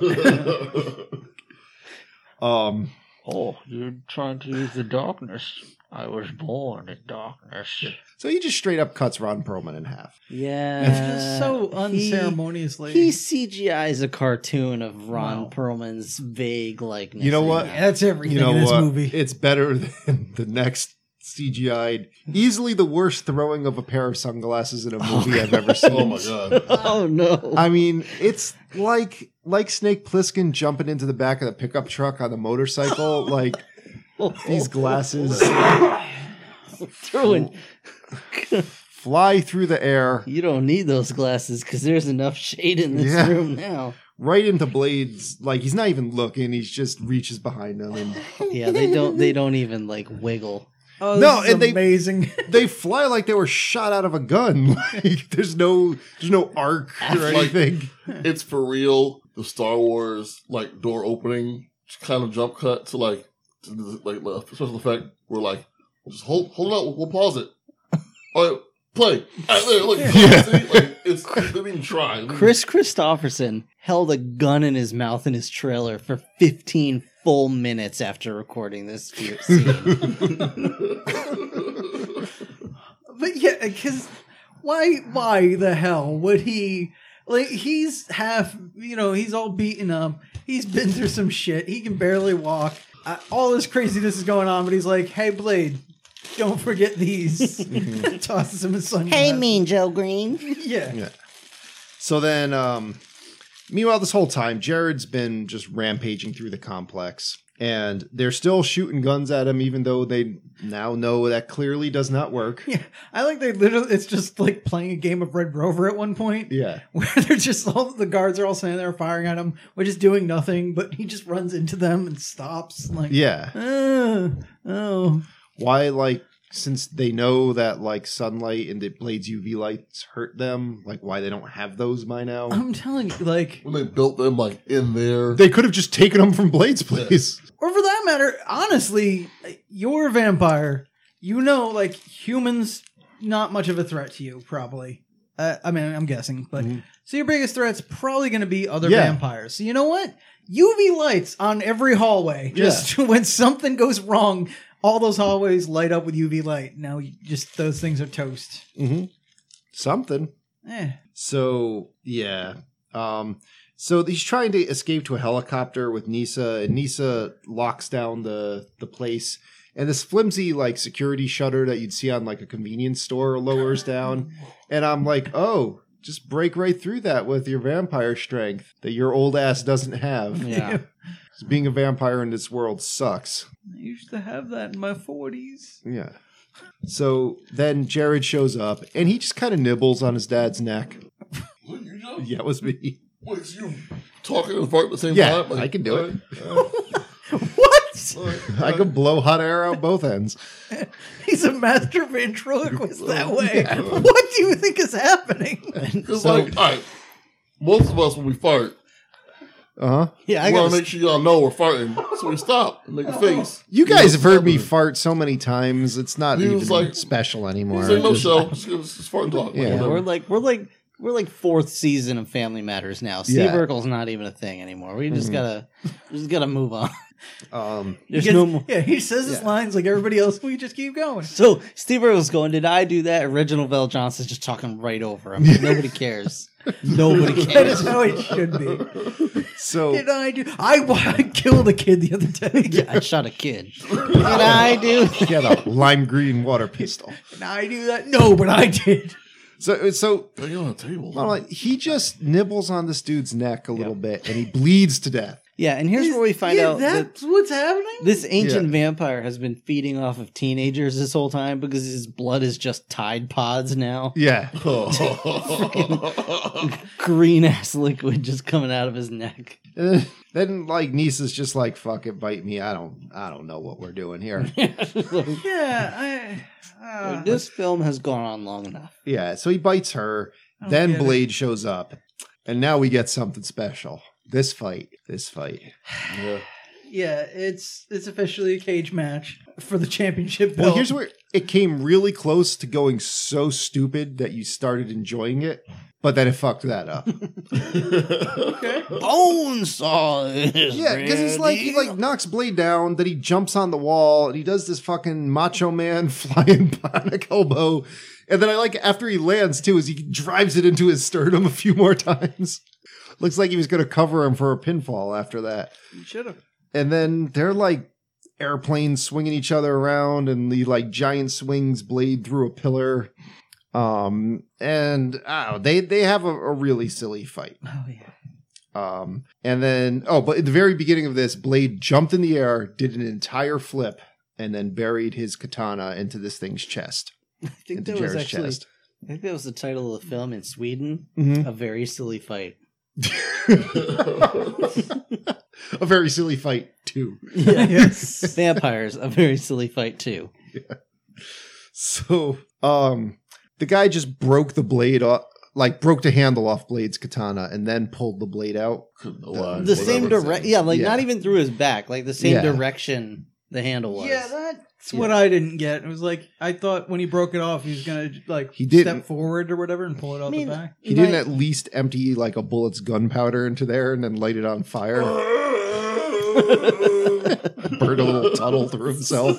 S5: um,
S6: Oh, you're trying to use the darkness. I was born in darkness.
S5: so he just straight up cuts Ron Perlman in half.
S4: Yeah.
S3: just so unceremoniously.
S4: He, he C G I's a cartoon of Ron
S3: Wow.
S4: Perlman's vague likeness.
S5: You know what?
S3: Yeah, that's everything
S5: You know
S3: in this
S5: what?
S3: movie.
S5: It's better than the next C G I'd, easily the worst throwing of a pair of sunglasses in a movie I've ever seen.
S1: Oh my god.
S4: Oh, no.
S5: I mean, it's like like Snake Plissken jumping into the back of the pickup truck on the motorcycle. Like these glasses
S4: Throwing.
S5: fly through the air
S4: You don't need those glasses because there's enough shade in this
S5: Yeah.
S4: room now.
S5: right into Blade's. Like he's not even looking; he's just reaches behind him, and
S4: Yeah, they don't. They don't even like wiggle.
S3: Oh,
S5: No,
S3: this is
S5: and they-
S3: amazing.
S5: they fly like they were shot out of a gun. Like there's no there's no arc or
S1: Like-
S5: anything.
S1: It's for real. The Star Wars like door opening kind of jump cut to like to the, like uh, special effect. We're like, just hold hold on. We'll, we'll pause it. All right, play. All right, there, look.
S5: Yeah.
S1: See? Like, it's they didn't even try. They didn't-
S4: Chris Christopherson held a gun in his mouth in his trailer for fifteen full minutes after recording this scene.
S3: But yeah, because why? Why the hell would he? Like, he's half. You know, he's all beaten up. He's been through some shit. He can barely walk. Uh, all this craziness is going on, but he's like, "Hey, Blade, don't forget these." Tosses him his sunglasses.
S4: Joe Green.
S3: Yeah.
S5: Yeah. So then, um, meanwhile, this whole time, Jared's been just rampaging through the complex, and they're still shooting guns at him, even though they now know that clearly does not work.
S3: Yeah, I like they literally. It's just like playing a game of Red Rover at one point,
S5: Yeah.
S3: where they're just all the guards are all standing there firing at him, which is doing nothing. But he just runs into them and stops. Like,
S5: Yeah.
S3: "Uh, oh,
S5: Why, like, since they know that, like, sunlight and the Blade's U V lights hurt them, like, why they don't have those by now?
S3: I'm telling you, like,
S1: when they built them like in there.
S5: They could have just taken them from Blade's place.
S3: or for that matter, honestly, you're a vampire. You know, like humans, not much of a threat to you, probably. Uh, I mean, I'm guessing, but so your biggest threat's probably going to be other
S5: Yeah.
S3: vampires. So you know what? U V lights on every hallway. Just when something goes wrong, all those hallways light up with U V light. Now, you just those things are toast.
S5: Mm-hmm. Something.
S3: Eh.
S5: So yeah, um, so he's trying to escape to a helicopter with Nisa, and Nisa locks down the the place, and this flimsy like security shutter that you'd see on like a convenience store lowers down, and I'm like, oh, just break right through that with your vampire strength that your old ass doesn't have.
S4: Yeah.
S5: 'Cause being a vampire in this world sucks.
S3: I used to have that in my forties.
S5: Yeah. So then Jared shows up, and he just kind of nibbles on his dad's neck.
S1: What, you know?
S5: Yeah, it was me.
S1: What is you talking and fart at the same
S5: Yeah,
S1: time?
S5: I can do it.
S3: What?
S1: All right,
S5: I could blow hot air out both ends.
S3: He's a master ventriloquist that way. What do you think is happening?
S1: It's
S4: So-
S1: like, all right, most of us when we fart,
S5: Uh huh.
S4: Yeah, I
S1: we want
S4: got
S1: to make sure y'all know we're farting, so we stop and make a face.
S5: You guys have heard me
S1: Stubborn.
S5: fart so many times; it's not
S1: He
S5: even
S1: was like-
S5: special anymore.
S1: This ain't no
S5: Just-
S1: show. Just, just fart and talk.
S5: Yeah.
S4: Yeah,
S1: Whatever.
S4: we're like we're like we're like fourth season of Family Matters now. Steve
S5: Yeah.
S4: Urkel's not even a thing anymore. We just
S5: Mhm.
S4: gotta, we just gotta move on.
S5: Um,
S4: There's
S3: He
S4: no
S3: gets-
S4: more.
S3: Yeah, he says his
S5: Yeah.
S3: lines like everybody else. We just keep going.
S4: So Steve Urkel's going, did I do that? Original Val Johnson's just talking right over him. Nobody cares. Nobody
S3: That is
S4: cares.
S3: how it should be.
S5: so
S3: Did I do? I, I killed a kid the other day.
S4: Yeah, I shot a kid. Did I do?
S5: he had a lime green water pistol.
S3: Did I do that? No, but I did.
S5: So so
S1: Bang it on the table.
S5: well, like, he just nibbles on this dude's neck a little bit, and he bleeds to death.
S4: Yeah, and here's where we find
S3: yeah,
S4: out that
S3: that's what's happening.
S4: this ancient
S5: Yeah.
S4: vampire has been feeding off of teenagers this whole time because his blood is just Tide Pods now.
S5: Yeah.
S4: Green ass liquid just coming out of his neck.
S5: And then like Nisa's just like, fuck it, bite me. I don't I don't know what we're doing here.
S3: Yeah, I. Uh,
S4: This film has gone on long enough.
S5: Yeah, so he bites her.
S3: I don't
S5: Then
S3: get it.
S5: Blade shows up. And now we get something special. This fight. This fight.
S1: yeah.
S3: Yeah, it's it's officially a cage match for the championship belt.
S5: Well, here's where it came really close to going so stupid that you started enjoying it, but then it fucked that up.
S3: okay.
S4: Bonesaw is
S5: Yeah, because he's like he like knocks Blade down, then he jumps on the wall, and he does this fucking Macho Man flying bionic elbow, and then I like after he lands too, is he drives it into his sternum a few more times. Looks like he was going to cover him for a pinfall after that,
S3: You should have.
S5: and then they're like airplanes swinging each other around, and the like giant swings Blade through a pillar. Um, and I don't know, they they have a, a really silly fight.
S3: Oh yeah.
S5: Um, and then, oh, but at the very beginning of this, Blade jumped in the air, did an entire flip, and then buried his katana into this thing's chest.
S4: I think
S5: Into
S4: that was
S5: Jared's
S4: actually.
S5: chest.
S4: I think that was the title of the film in Sweden.
S5: Mhm.
S4: A very silly fight.
S5: A very silly fight, too.
S3: Yes.
S4: Vampires, a very silly fight too.
S5: So, um, the guy just broke the blade off, like broke the handle off Blade's katana and then pulled the blade out.
S1: Why,
S4: The same
S1: whatever.
S4: direct, yeah, like
S5: Yeah.
S4: not even through his back, like the same
S5: Yeah.
S4: direction the handle was.
S3: Yeah, that's
S4: Yeah.
S3: what I didn't get. It was like I thought when he broke it off, he was gonna like
S5: He didn't.
S3: step forward or whatever and pull it out
S4: I mean,
S3: the back.
S5: He
S4: My-
S5: didn't at least empty like a bullet's gunpowder into there and then light it on fire. Burned a little tunnel through himself.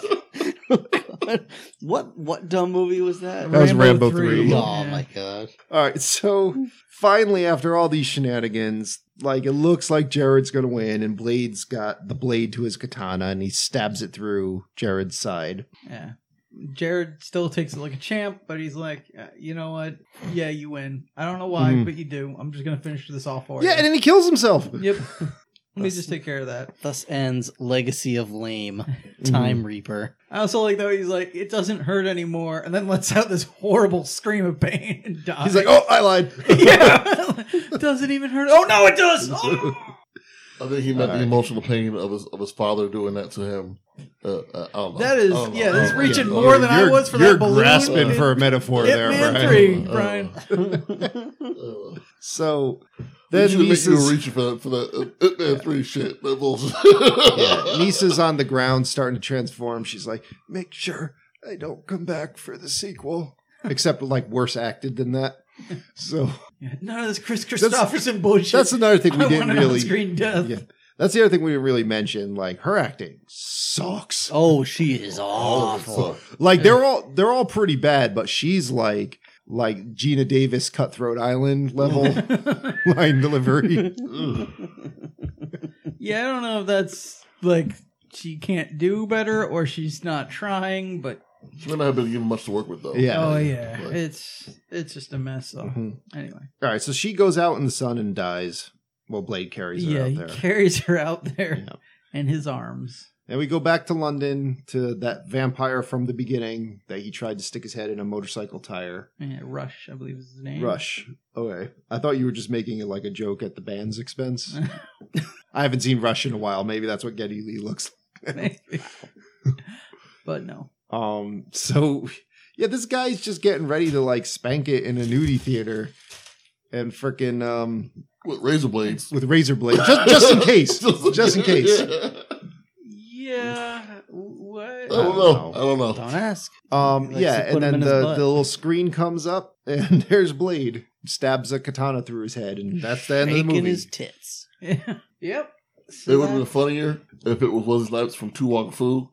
S4: what what dumb movie was that?
S5: That was Rambo three.
S4: Oh
S3: Yeah.
S4: my god!
S5: All right, so finally, after all these shenanigans, like it looks like Jared's gonna win, and Blade's got the blade to his katana, and he stabs it through Jared's side.
S3: Yeah. Jared still takes it like a champ, but he's like, uh, you know what? Yeah, you win. I don't know why,
S5: Mhm.
S3: but you do. I'm just gonna finish this off for
S5: Yeah,
S3: you.
S5: and then he kills himself.
S3: Yep. Let me just take care of that.
S4: Thus ends Legacy of Lame,
S5: Mm-hmm.
S4: Time Reaper.
S3: I also like though he's like, it doesn't hurt anymore, and then lets out this horrible scream of pain and dies.
S5: He's like, "Oh, I lied."
S3: yeah, doesn't even hurt. Oh no, it does. Oh!
S1: I think he meant
S5: All
S1: the
S5: right.
S1: emotional pain of his of his father doing that to him. Uh, uh, I don't know.
S3: That is,
S1: I don't know.
S3: yeah,
S1: I
S3: that's
S1: don't know.
S3: reaching
S1: Yeah.
S3: more than I
S5: You're-
S3: was for
S5: you're
S3: that balloon.
S5: grasping
S3: in
S5: for a metaphor there,
S3: Hitman
S5: Brian.
S3: three,
S1: Uh,
S3: Brian.
S1: Uh,
S5: So
S1: Then
S5: then
S1: you, make, you were
S5: Nisa's,
S1: reaching for for the uh, Hitman three shit. That bullshit.
S5: yeah, Nisa's on the ground starting to transform. She's like, "Make sure I don't come back for the sequel." Except like worse acted than that. So
S3: Yeah, none of this Chris Christopherson bullshit.
S5: that's another thing we
S3: I
S5: didn't
S3: want an
S5: really.
S3: on-screen death.
S5: Yeah. That's the other thing we didn't really mention. Like her acting sucks.
S4: Oh, she is
S1: All of it
S4: awful.
S1: sucked.
S5: Like they're all they're all pretty bad, but she's like like Gina Davis, Cutthroat Island level line delivery.
S3: Yeah, I don't know if that's like she can't do better or she's not trying, but
S1: She may not have been given much to work with though.
S5: Yeah.
S3: oh yeah,
S1: Like-
S3: it's it's just a mess. So
S5: Mhm.
S3: anyway,
S5: All right, so she goes out in the sun and dies. Well, Blade carries her
S3: yeah,
S5: out
S3: he
S5: there.
S3: carries her out there
S5: Yeah.
S3: in his arms.
S5: And we go back to London to that vampire from the beginning that he tried to stick his head in a motorcycle tire.
S3: Yeah, Rush, I believe is his name.
S5: Rush. Okay. I thought you were just making it like a joke at the band's expense. I haven't seen Rush in a while. Maybe that's what Geddy Lee looks like.
S3: Maybe. But no.
S5: Um, so yeah, this guy's just getting ready to like spank it in a nudie theater and frickin' um
S1: With razor blades.
S5: with razor blade. Just just in case. Just in case.
S1: Yeah.
S3: Yeah. What?
S1: I don't know. I don't know.
S4: Don't ask.
S5: Um
S4: He likes
S5: yeah,
S4: to put
S5: and
S4: him
S5: then
S4: in his
S5: the,
S4: butt.
S5: the little screen comes up and there's Blade. stabs a katana through his head, and that's the end of the
S4: Making
S5: movie.
S4: his tits.
S3: Yeah. Yep.
S1: It would have been
S3: So
S1: funnier if it was Wesley Snipes from Tu Wong Fu.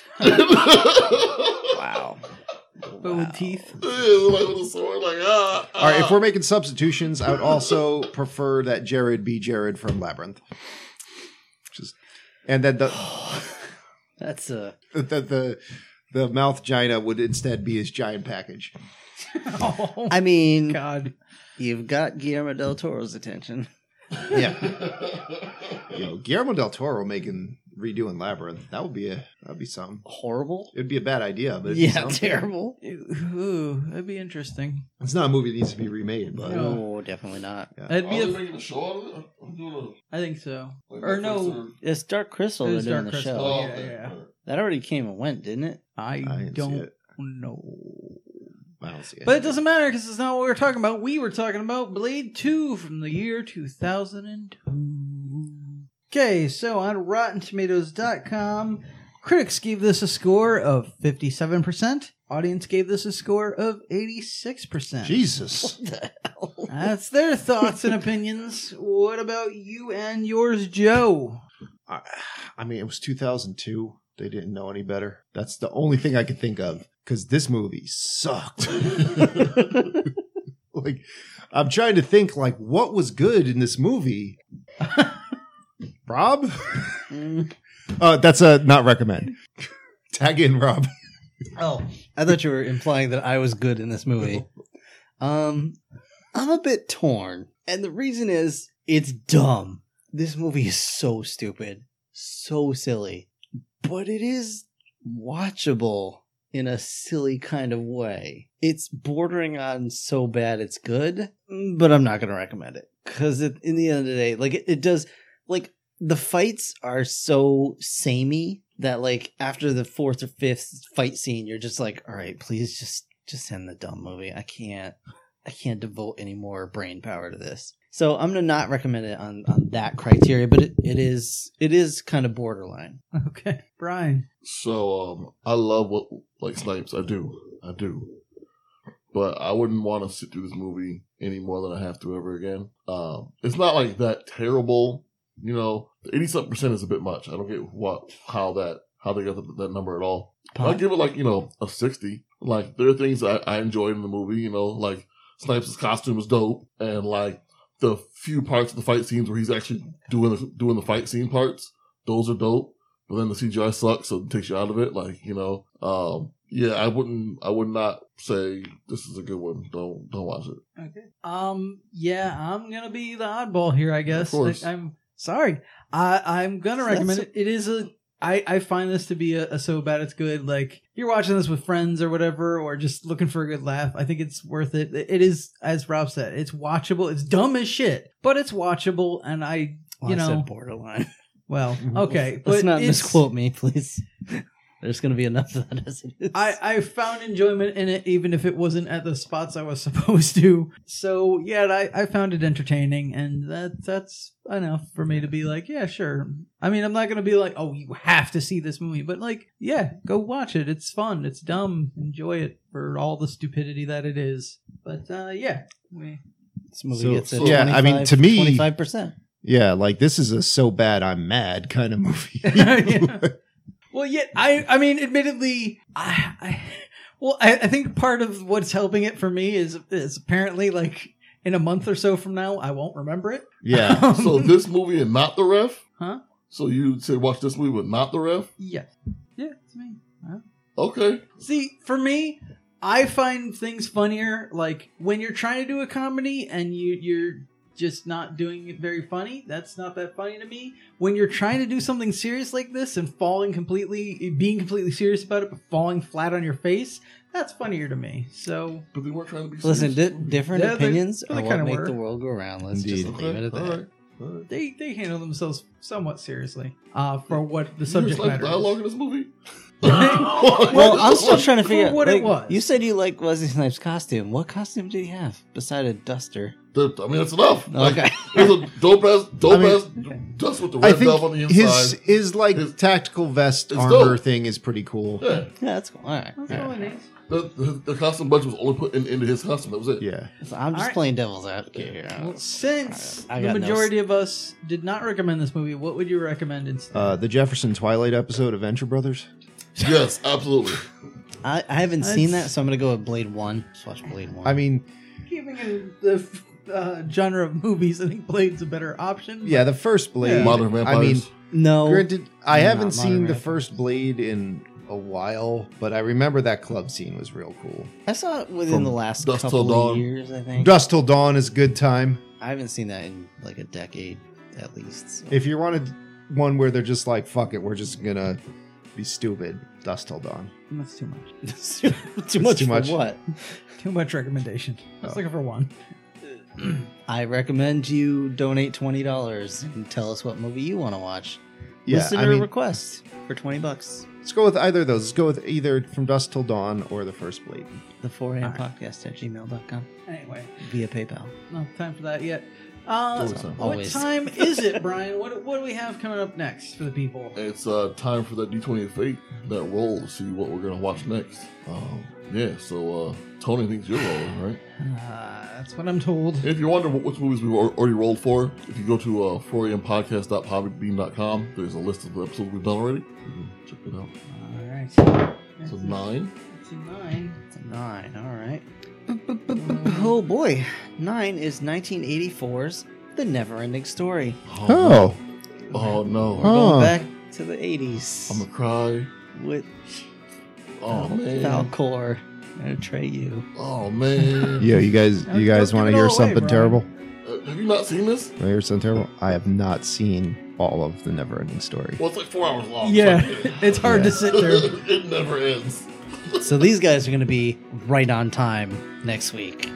S4: Wow.
S3: but with teeth.
S1: Yeah, like with a sword, like ah.
S5: All right, if
S1: ah.
S5: we're making substitutions, I would also prefer that Jared be Jared from Labyrinth. Just and then the
S4: That's a.
S5: the the, the mouth gina would instead be his giant package.
S3: Oh
S4: I mean,
S3: God.
S4: you've got Guillermo del Toro's attention.
S5: Yeah, you know, Guillermo del Toro making redoing Labyrinth, that would be a that'd be something.
S4: Horrible.
S5: It'd be a bad idea, but it'd be
S4: Yeah,
S5: something.
S4: terrible.
S3: Ooh, that'd be interesting.
S5: It's not a movie that needs to be remade, but
S3: No.
S4: No, definitely not.
S3: That'd
S1: Are
S3: be
S1: they
S3: a.
S1: making a show out of it? I'm doing
S3: I think so.
S1: a, like
S3: Or
S1: Netflix
S3: no.
S4: It's Dark Crystal
S3: It
S4: they're
S3: was
S4: doing
S3: Dark
S4: the
S3: Crystal.
S4: show.
S1: Oh,
S3: yeah,
S1: okay.
S3: yeah.
S4: That already came and went, didn't it?
S3: I,
S5: I didn't see
S3: don't
S5: it.
S3: know.
S5: I don't see it.
S3: But it doesn't matter because it's not what we were talking about. We were talking about Blade two from the year two thousand two. Okay, so on Rotten Tomatoes dot com, critics gave this a score of fifty-seven percent. Audience gave this a score of eighty-six percent.
S5: Jesus.
S4: What the hell?
S3: That's their thoughts and opinions. What about you and yours, Joe?
S5: I, I mean, it was two thousand two. They didn't know any better. That's the only thing I could think of because this movie sucked. Like, I'm trying to think, like, what was good in this movie? Rob?
S4: Mm.
S5: Uh, that's a not recommend. Tag in, Rob.
S4: Oh, I thought you were implying that I was good in this movie. Um, I'm a bit torn, and the reason is it's dumb. This movie is so stupid, so silly, but it is watchable in a silly kind of way. It's bordering on so bad it's good, but I'm not going to recommend it because in the end of the day, like it, it does, like the fights are so samey that like after the fourth or fifth fight scene, you're just like, all right, please just just end the dumb movie. I can't, I can't devote any more brain power to this. So I'm gonna not recommend it on, on that criteria, but it, it is it is kind of borderline.
S3: Okay, Brian.
S1: So um, I love what like Snipes. I do, I do, but I wouldn't want to sit through this movie any more than I have to ever again. Um, it's not like that terrible, you know. Eighty something percent is a bit much. I don't get what how that how they got the, that number at all. I give it like you know a sixty. Like there are things I, I enjoyed in the movie. You know, like Snipes' costume is dope, and like the few parts of the fight scenes where he's actually doing the, doing the fight scene parts, those are dope. But then the C G I sucks, so it takes you out of it. Like you know, um, yeah, I wouldn't, I would not say this is a good one. Don't don't watch it.
S3: Okay. Um. Yeah, I'm gonna be the oddball here. I guess.
S1: Of course.
S3: I, I'm sorry. I I'm gonna recommend
S4: That's-
S3: it. It is a. I, I find this to be a, a so bad it's good. Like you're watching this with friends or whatever, or just looking for a good laugh. I think it's worth it. It is, as Rob said, it's watchable. It's dumb as shit, but it's watchable. And I,
S4: Well,
S3: you
S4: I
S3: know,
S4: said borderline.
S3: well, okay,
S4: Let's
S3: but
S4: not
S3: it's-
S4: misquote me, please. There's gonna be enough of that as it is.
S3: I, I found enjoyment in it, even if it wasn't at the spots I was supposed to. So yeah, I, I found it entertaining, and that that's enough for me to be like, yeah, sure. I mean, I'm not gonna be like, oh, you have to see this movie, but like, yeah, go watch it. It's fun. It's dumb. Enjoy it for all the stupidity that it is. But uh, yeah, we.
S4: This movie
S5: So-
S4: gets a
S1: so-
S5: yeah, I mean, to me-
S4: twenty-five percent.
S5: Yeah, like this is a so bad I'm mad kind of movie.
S3: Yeah. Well, yet I, I mean, admittedly, I, I well, I, I think part of what's helping it for me is, is apparently like in a month or so from now, I won't remember it.
S5: Yeah.
S3: Um,
S1: So this movie and not the ref.
S3: Huh?
S1: So you said watch this movie with not the ref.
S3: Yeah, yeah, it's me. Huh?
S1: Okay.
S3: See, for me, I find things funnier like when you're trying to do a comedy and you you're just not doing it very funny. That's not that funny to me. When you're trying to do something serious like this and falling completely, being completely serious about it, but falling flat on your face, that's funnier to me. So,
S1: But they weren't trying to be
S4: Listen,
S1: serious.
S4: di- different
S3: Yeah, they-
S4: opinions
S3: they
S4: are what
S3: kinda
S4: make
S3: were.
S4: the world go round. Let's
S5: Indeed.
S4: just leave it at
S1: Okay,
S4: that.
S1: all right, all right.
S3: they they handle themselves somewhat seriously uh, for what the
S1: You
S3: subject
S1: like
S3: matter
S1: dialogue
S3: is.
S1: in this movie.
S4: Well, I'm still trying to
S3: For
S4: figure out
S3: what it
S4: like,
S3: was.
S4: You said you like Wesley Snipes' costume. What costume did he have beside a duster?
S1: The- I mean, that's enough. Like,
S4: Okay.
S1: there's a dope ass, dope
S5: I mean,
S1: ass dust with the
S5: I
S1: red
S5: think
S1: dove on the inside.
S5: his his like
S1: His-
S5: tactical vest
S1: it's
S5: armor
S1: dope.
S5: thing is pretty cool.
S1: yeah,
S4: Yeah, that's cool. All right.
S3: That's
S4: all
S3: all
S4: right.
S3: it is.
S1: The, the, the costume budget was only put in, into his costume. That was it.
S5: Yeah.
S4: So I'm just
S3: All right.
S4: playing devil's advocate here.
S3: Well, since
S4: I
S3: the
S4: got no-
S3: majority of us did not recommend this movie, what would you recommend instead?
S5: Uh, the Jefferson Twilight episode of Venture Brothers.
S1: Yes, absolutely.
S4: I, I haven't
S3: That's-
S4: seen that, so I'm gonna go with Blade One. Just watch Blade One.
S5: I mean,
S3: Keeping in the uh, genre of movies, I think Blade's a better option.
S5: yeah, the first Blade.
S1: Modern Vampires.
S5: I mean,
S4: no.
S5: granted, I
S4: Not
S5: haven't seen
S4: Modern
S5: the
S4: Vampires.
S5: first Blade in a while, but I remember that club scene was real cool.
S4: I saw it within
S1: From
S4: the last
S1: Dusk
S4: couple
S1: Till
S4: of
S1: Dawn.
S4: years. I think.
S5: Dust Till Dawn is a good time.
S4: I haven't seen that in like a decade at least. so.
S5: If you wanted one where they're just like, fuck it, we're just gonna be stupid, Dust Till Dawn.
S3: That's too much.
S4: too much.
S5: too
S4: for
S5: much.
S4: What?
S3: Too much recommendation. I was
S5: Oh.
S3: looking for one.
S4: I recommend you donate twenty dollars and tell us what movie you want to watch.
S5: Yeah,
S4: Listener
S5: I mean,
S4: request for twenty bucks.
S5: let's go with either of those. Let's go with either From Dust Till Dawn or the first Blade.
S4: The four a.m.
S3: All right.
S4: podcast at gmail dot com
S3: Anyway,
S4: via PayPal.
S3: no time for that yet. Uh,
S1: Always time.
S3: what
S4: Always.
S3: time is it, Brian? What what do we have coming up next for the people?
S1: It's uh, time for that D twenty of Fate, that roll, to see what we're going to watch next. Um, yeah, so uh, Tony thinks you're rolling, right?
S3: Uh, that's what I'm told.
S1: If you wonder what- which movies we've al- already rolled for, if you go to uh, four a m podcast dot podbean dot com, there's a list of the episodes we've done already. You can check it out.
S3: All right.
S1: So nine.
S3: It's a nine.
S4: It's a nine. All right. Oh boy, nine is nineteen eighty-four's The Never-Ending Story.
S1: Oh, oh no.
S4: We're
S5: Oh.
S4: going back to the eighties
S1: I'm going to cry.
S4: with
S1: Oh, man.
S4: Falcor and Atreyu.
S1: Oh, man.
S5: Yo, you guys,
S3: Don't-
S5: you guys
S3: don't
S5: want to
S3: give it
S5: hear
S3: all away,
S5: something
S3: Brian.
S5: terrible?
S1: Uh, have you not seen this?
S5: Want to hear something terrible? I have not seen all of the Never-Ending Story.
S1: Well, it's like four hours long.
S3: Yeah,
S1: so-
S3: it's hard to sit there.
S1: it never ends.
S4: So these guys are going to be right on time next week.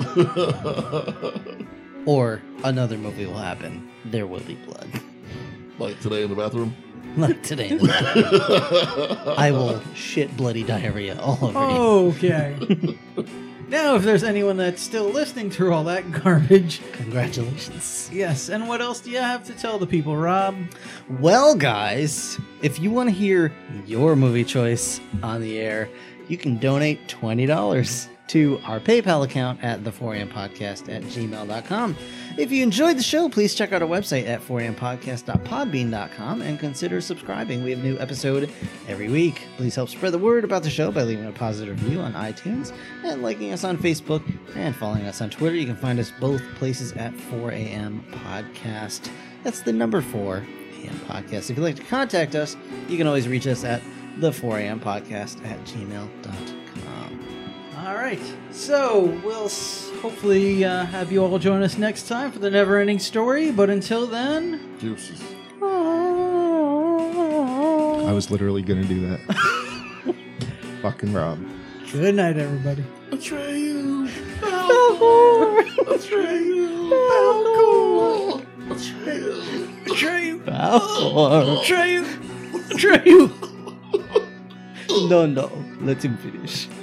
S4: Or another movie will happen. There will be blood.
S1: Like today in the bathroom.
S4: Like today. in the I will shit bloody diarrhea all over
S3: Oh. Okay. Now, if there's anyone that's still listening through all that garbage,
S4: you. Congratulations.
S3: yes. And what else do you have to tell the people, Rob?
S4: Well, guys, if you want to hear your movie choice on the air, you can donate twenty dollars to our PayPal account at the four a m podcast at gmail dot com. If you enjoyed the show, please check out our website at four a m podcast dot podbean dot com and consider subscribing. We have a new episode every week. Please help spread the word about the show by leaving a positive review on iTunes and liking us on Facebook and following us on Twitter. You can find us both places at four a m podcast. That's the number four a m podcast. If you'd like to contact us, you can always reach us at the four a m podcast at gmail dot com.
S3: All right. So we'll s- hopefully uh, have you all join us next time for the Never-Ending Story. But until then,
S1: Juices.
S5: I was literally gonna do that. Fucking Rob.
S3: good night, everybody.
S1: Atreyu. Falcor. Atreyu. Falcor. Atreyu.
S3: Atreyu!
S4: Falcor.
S3: Atreyu! Atreyu!
S4: No, no. Let him finish.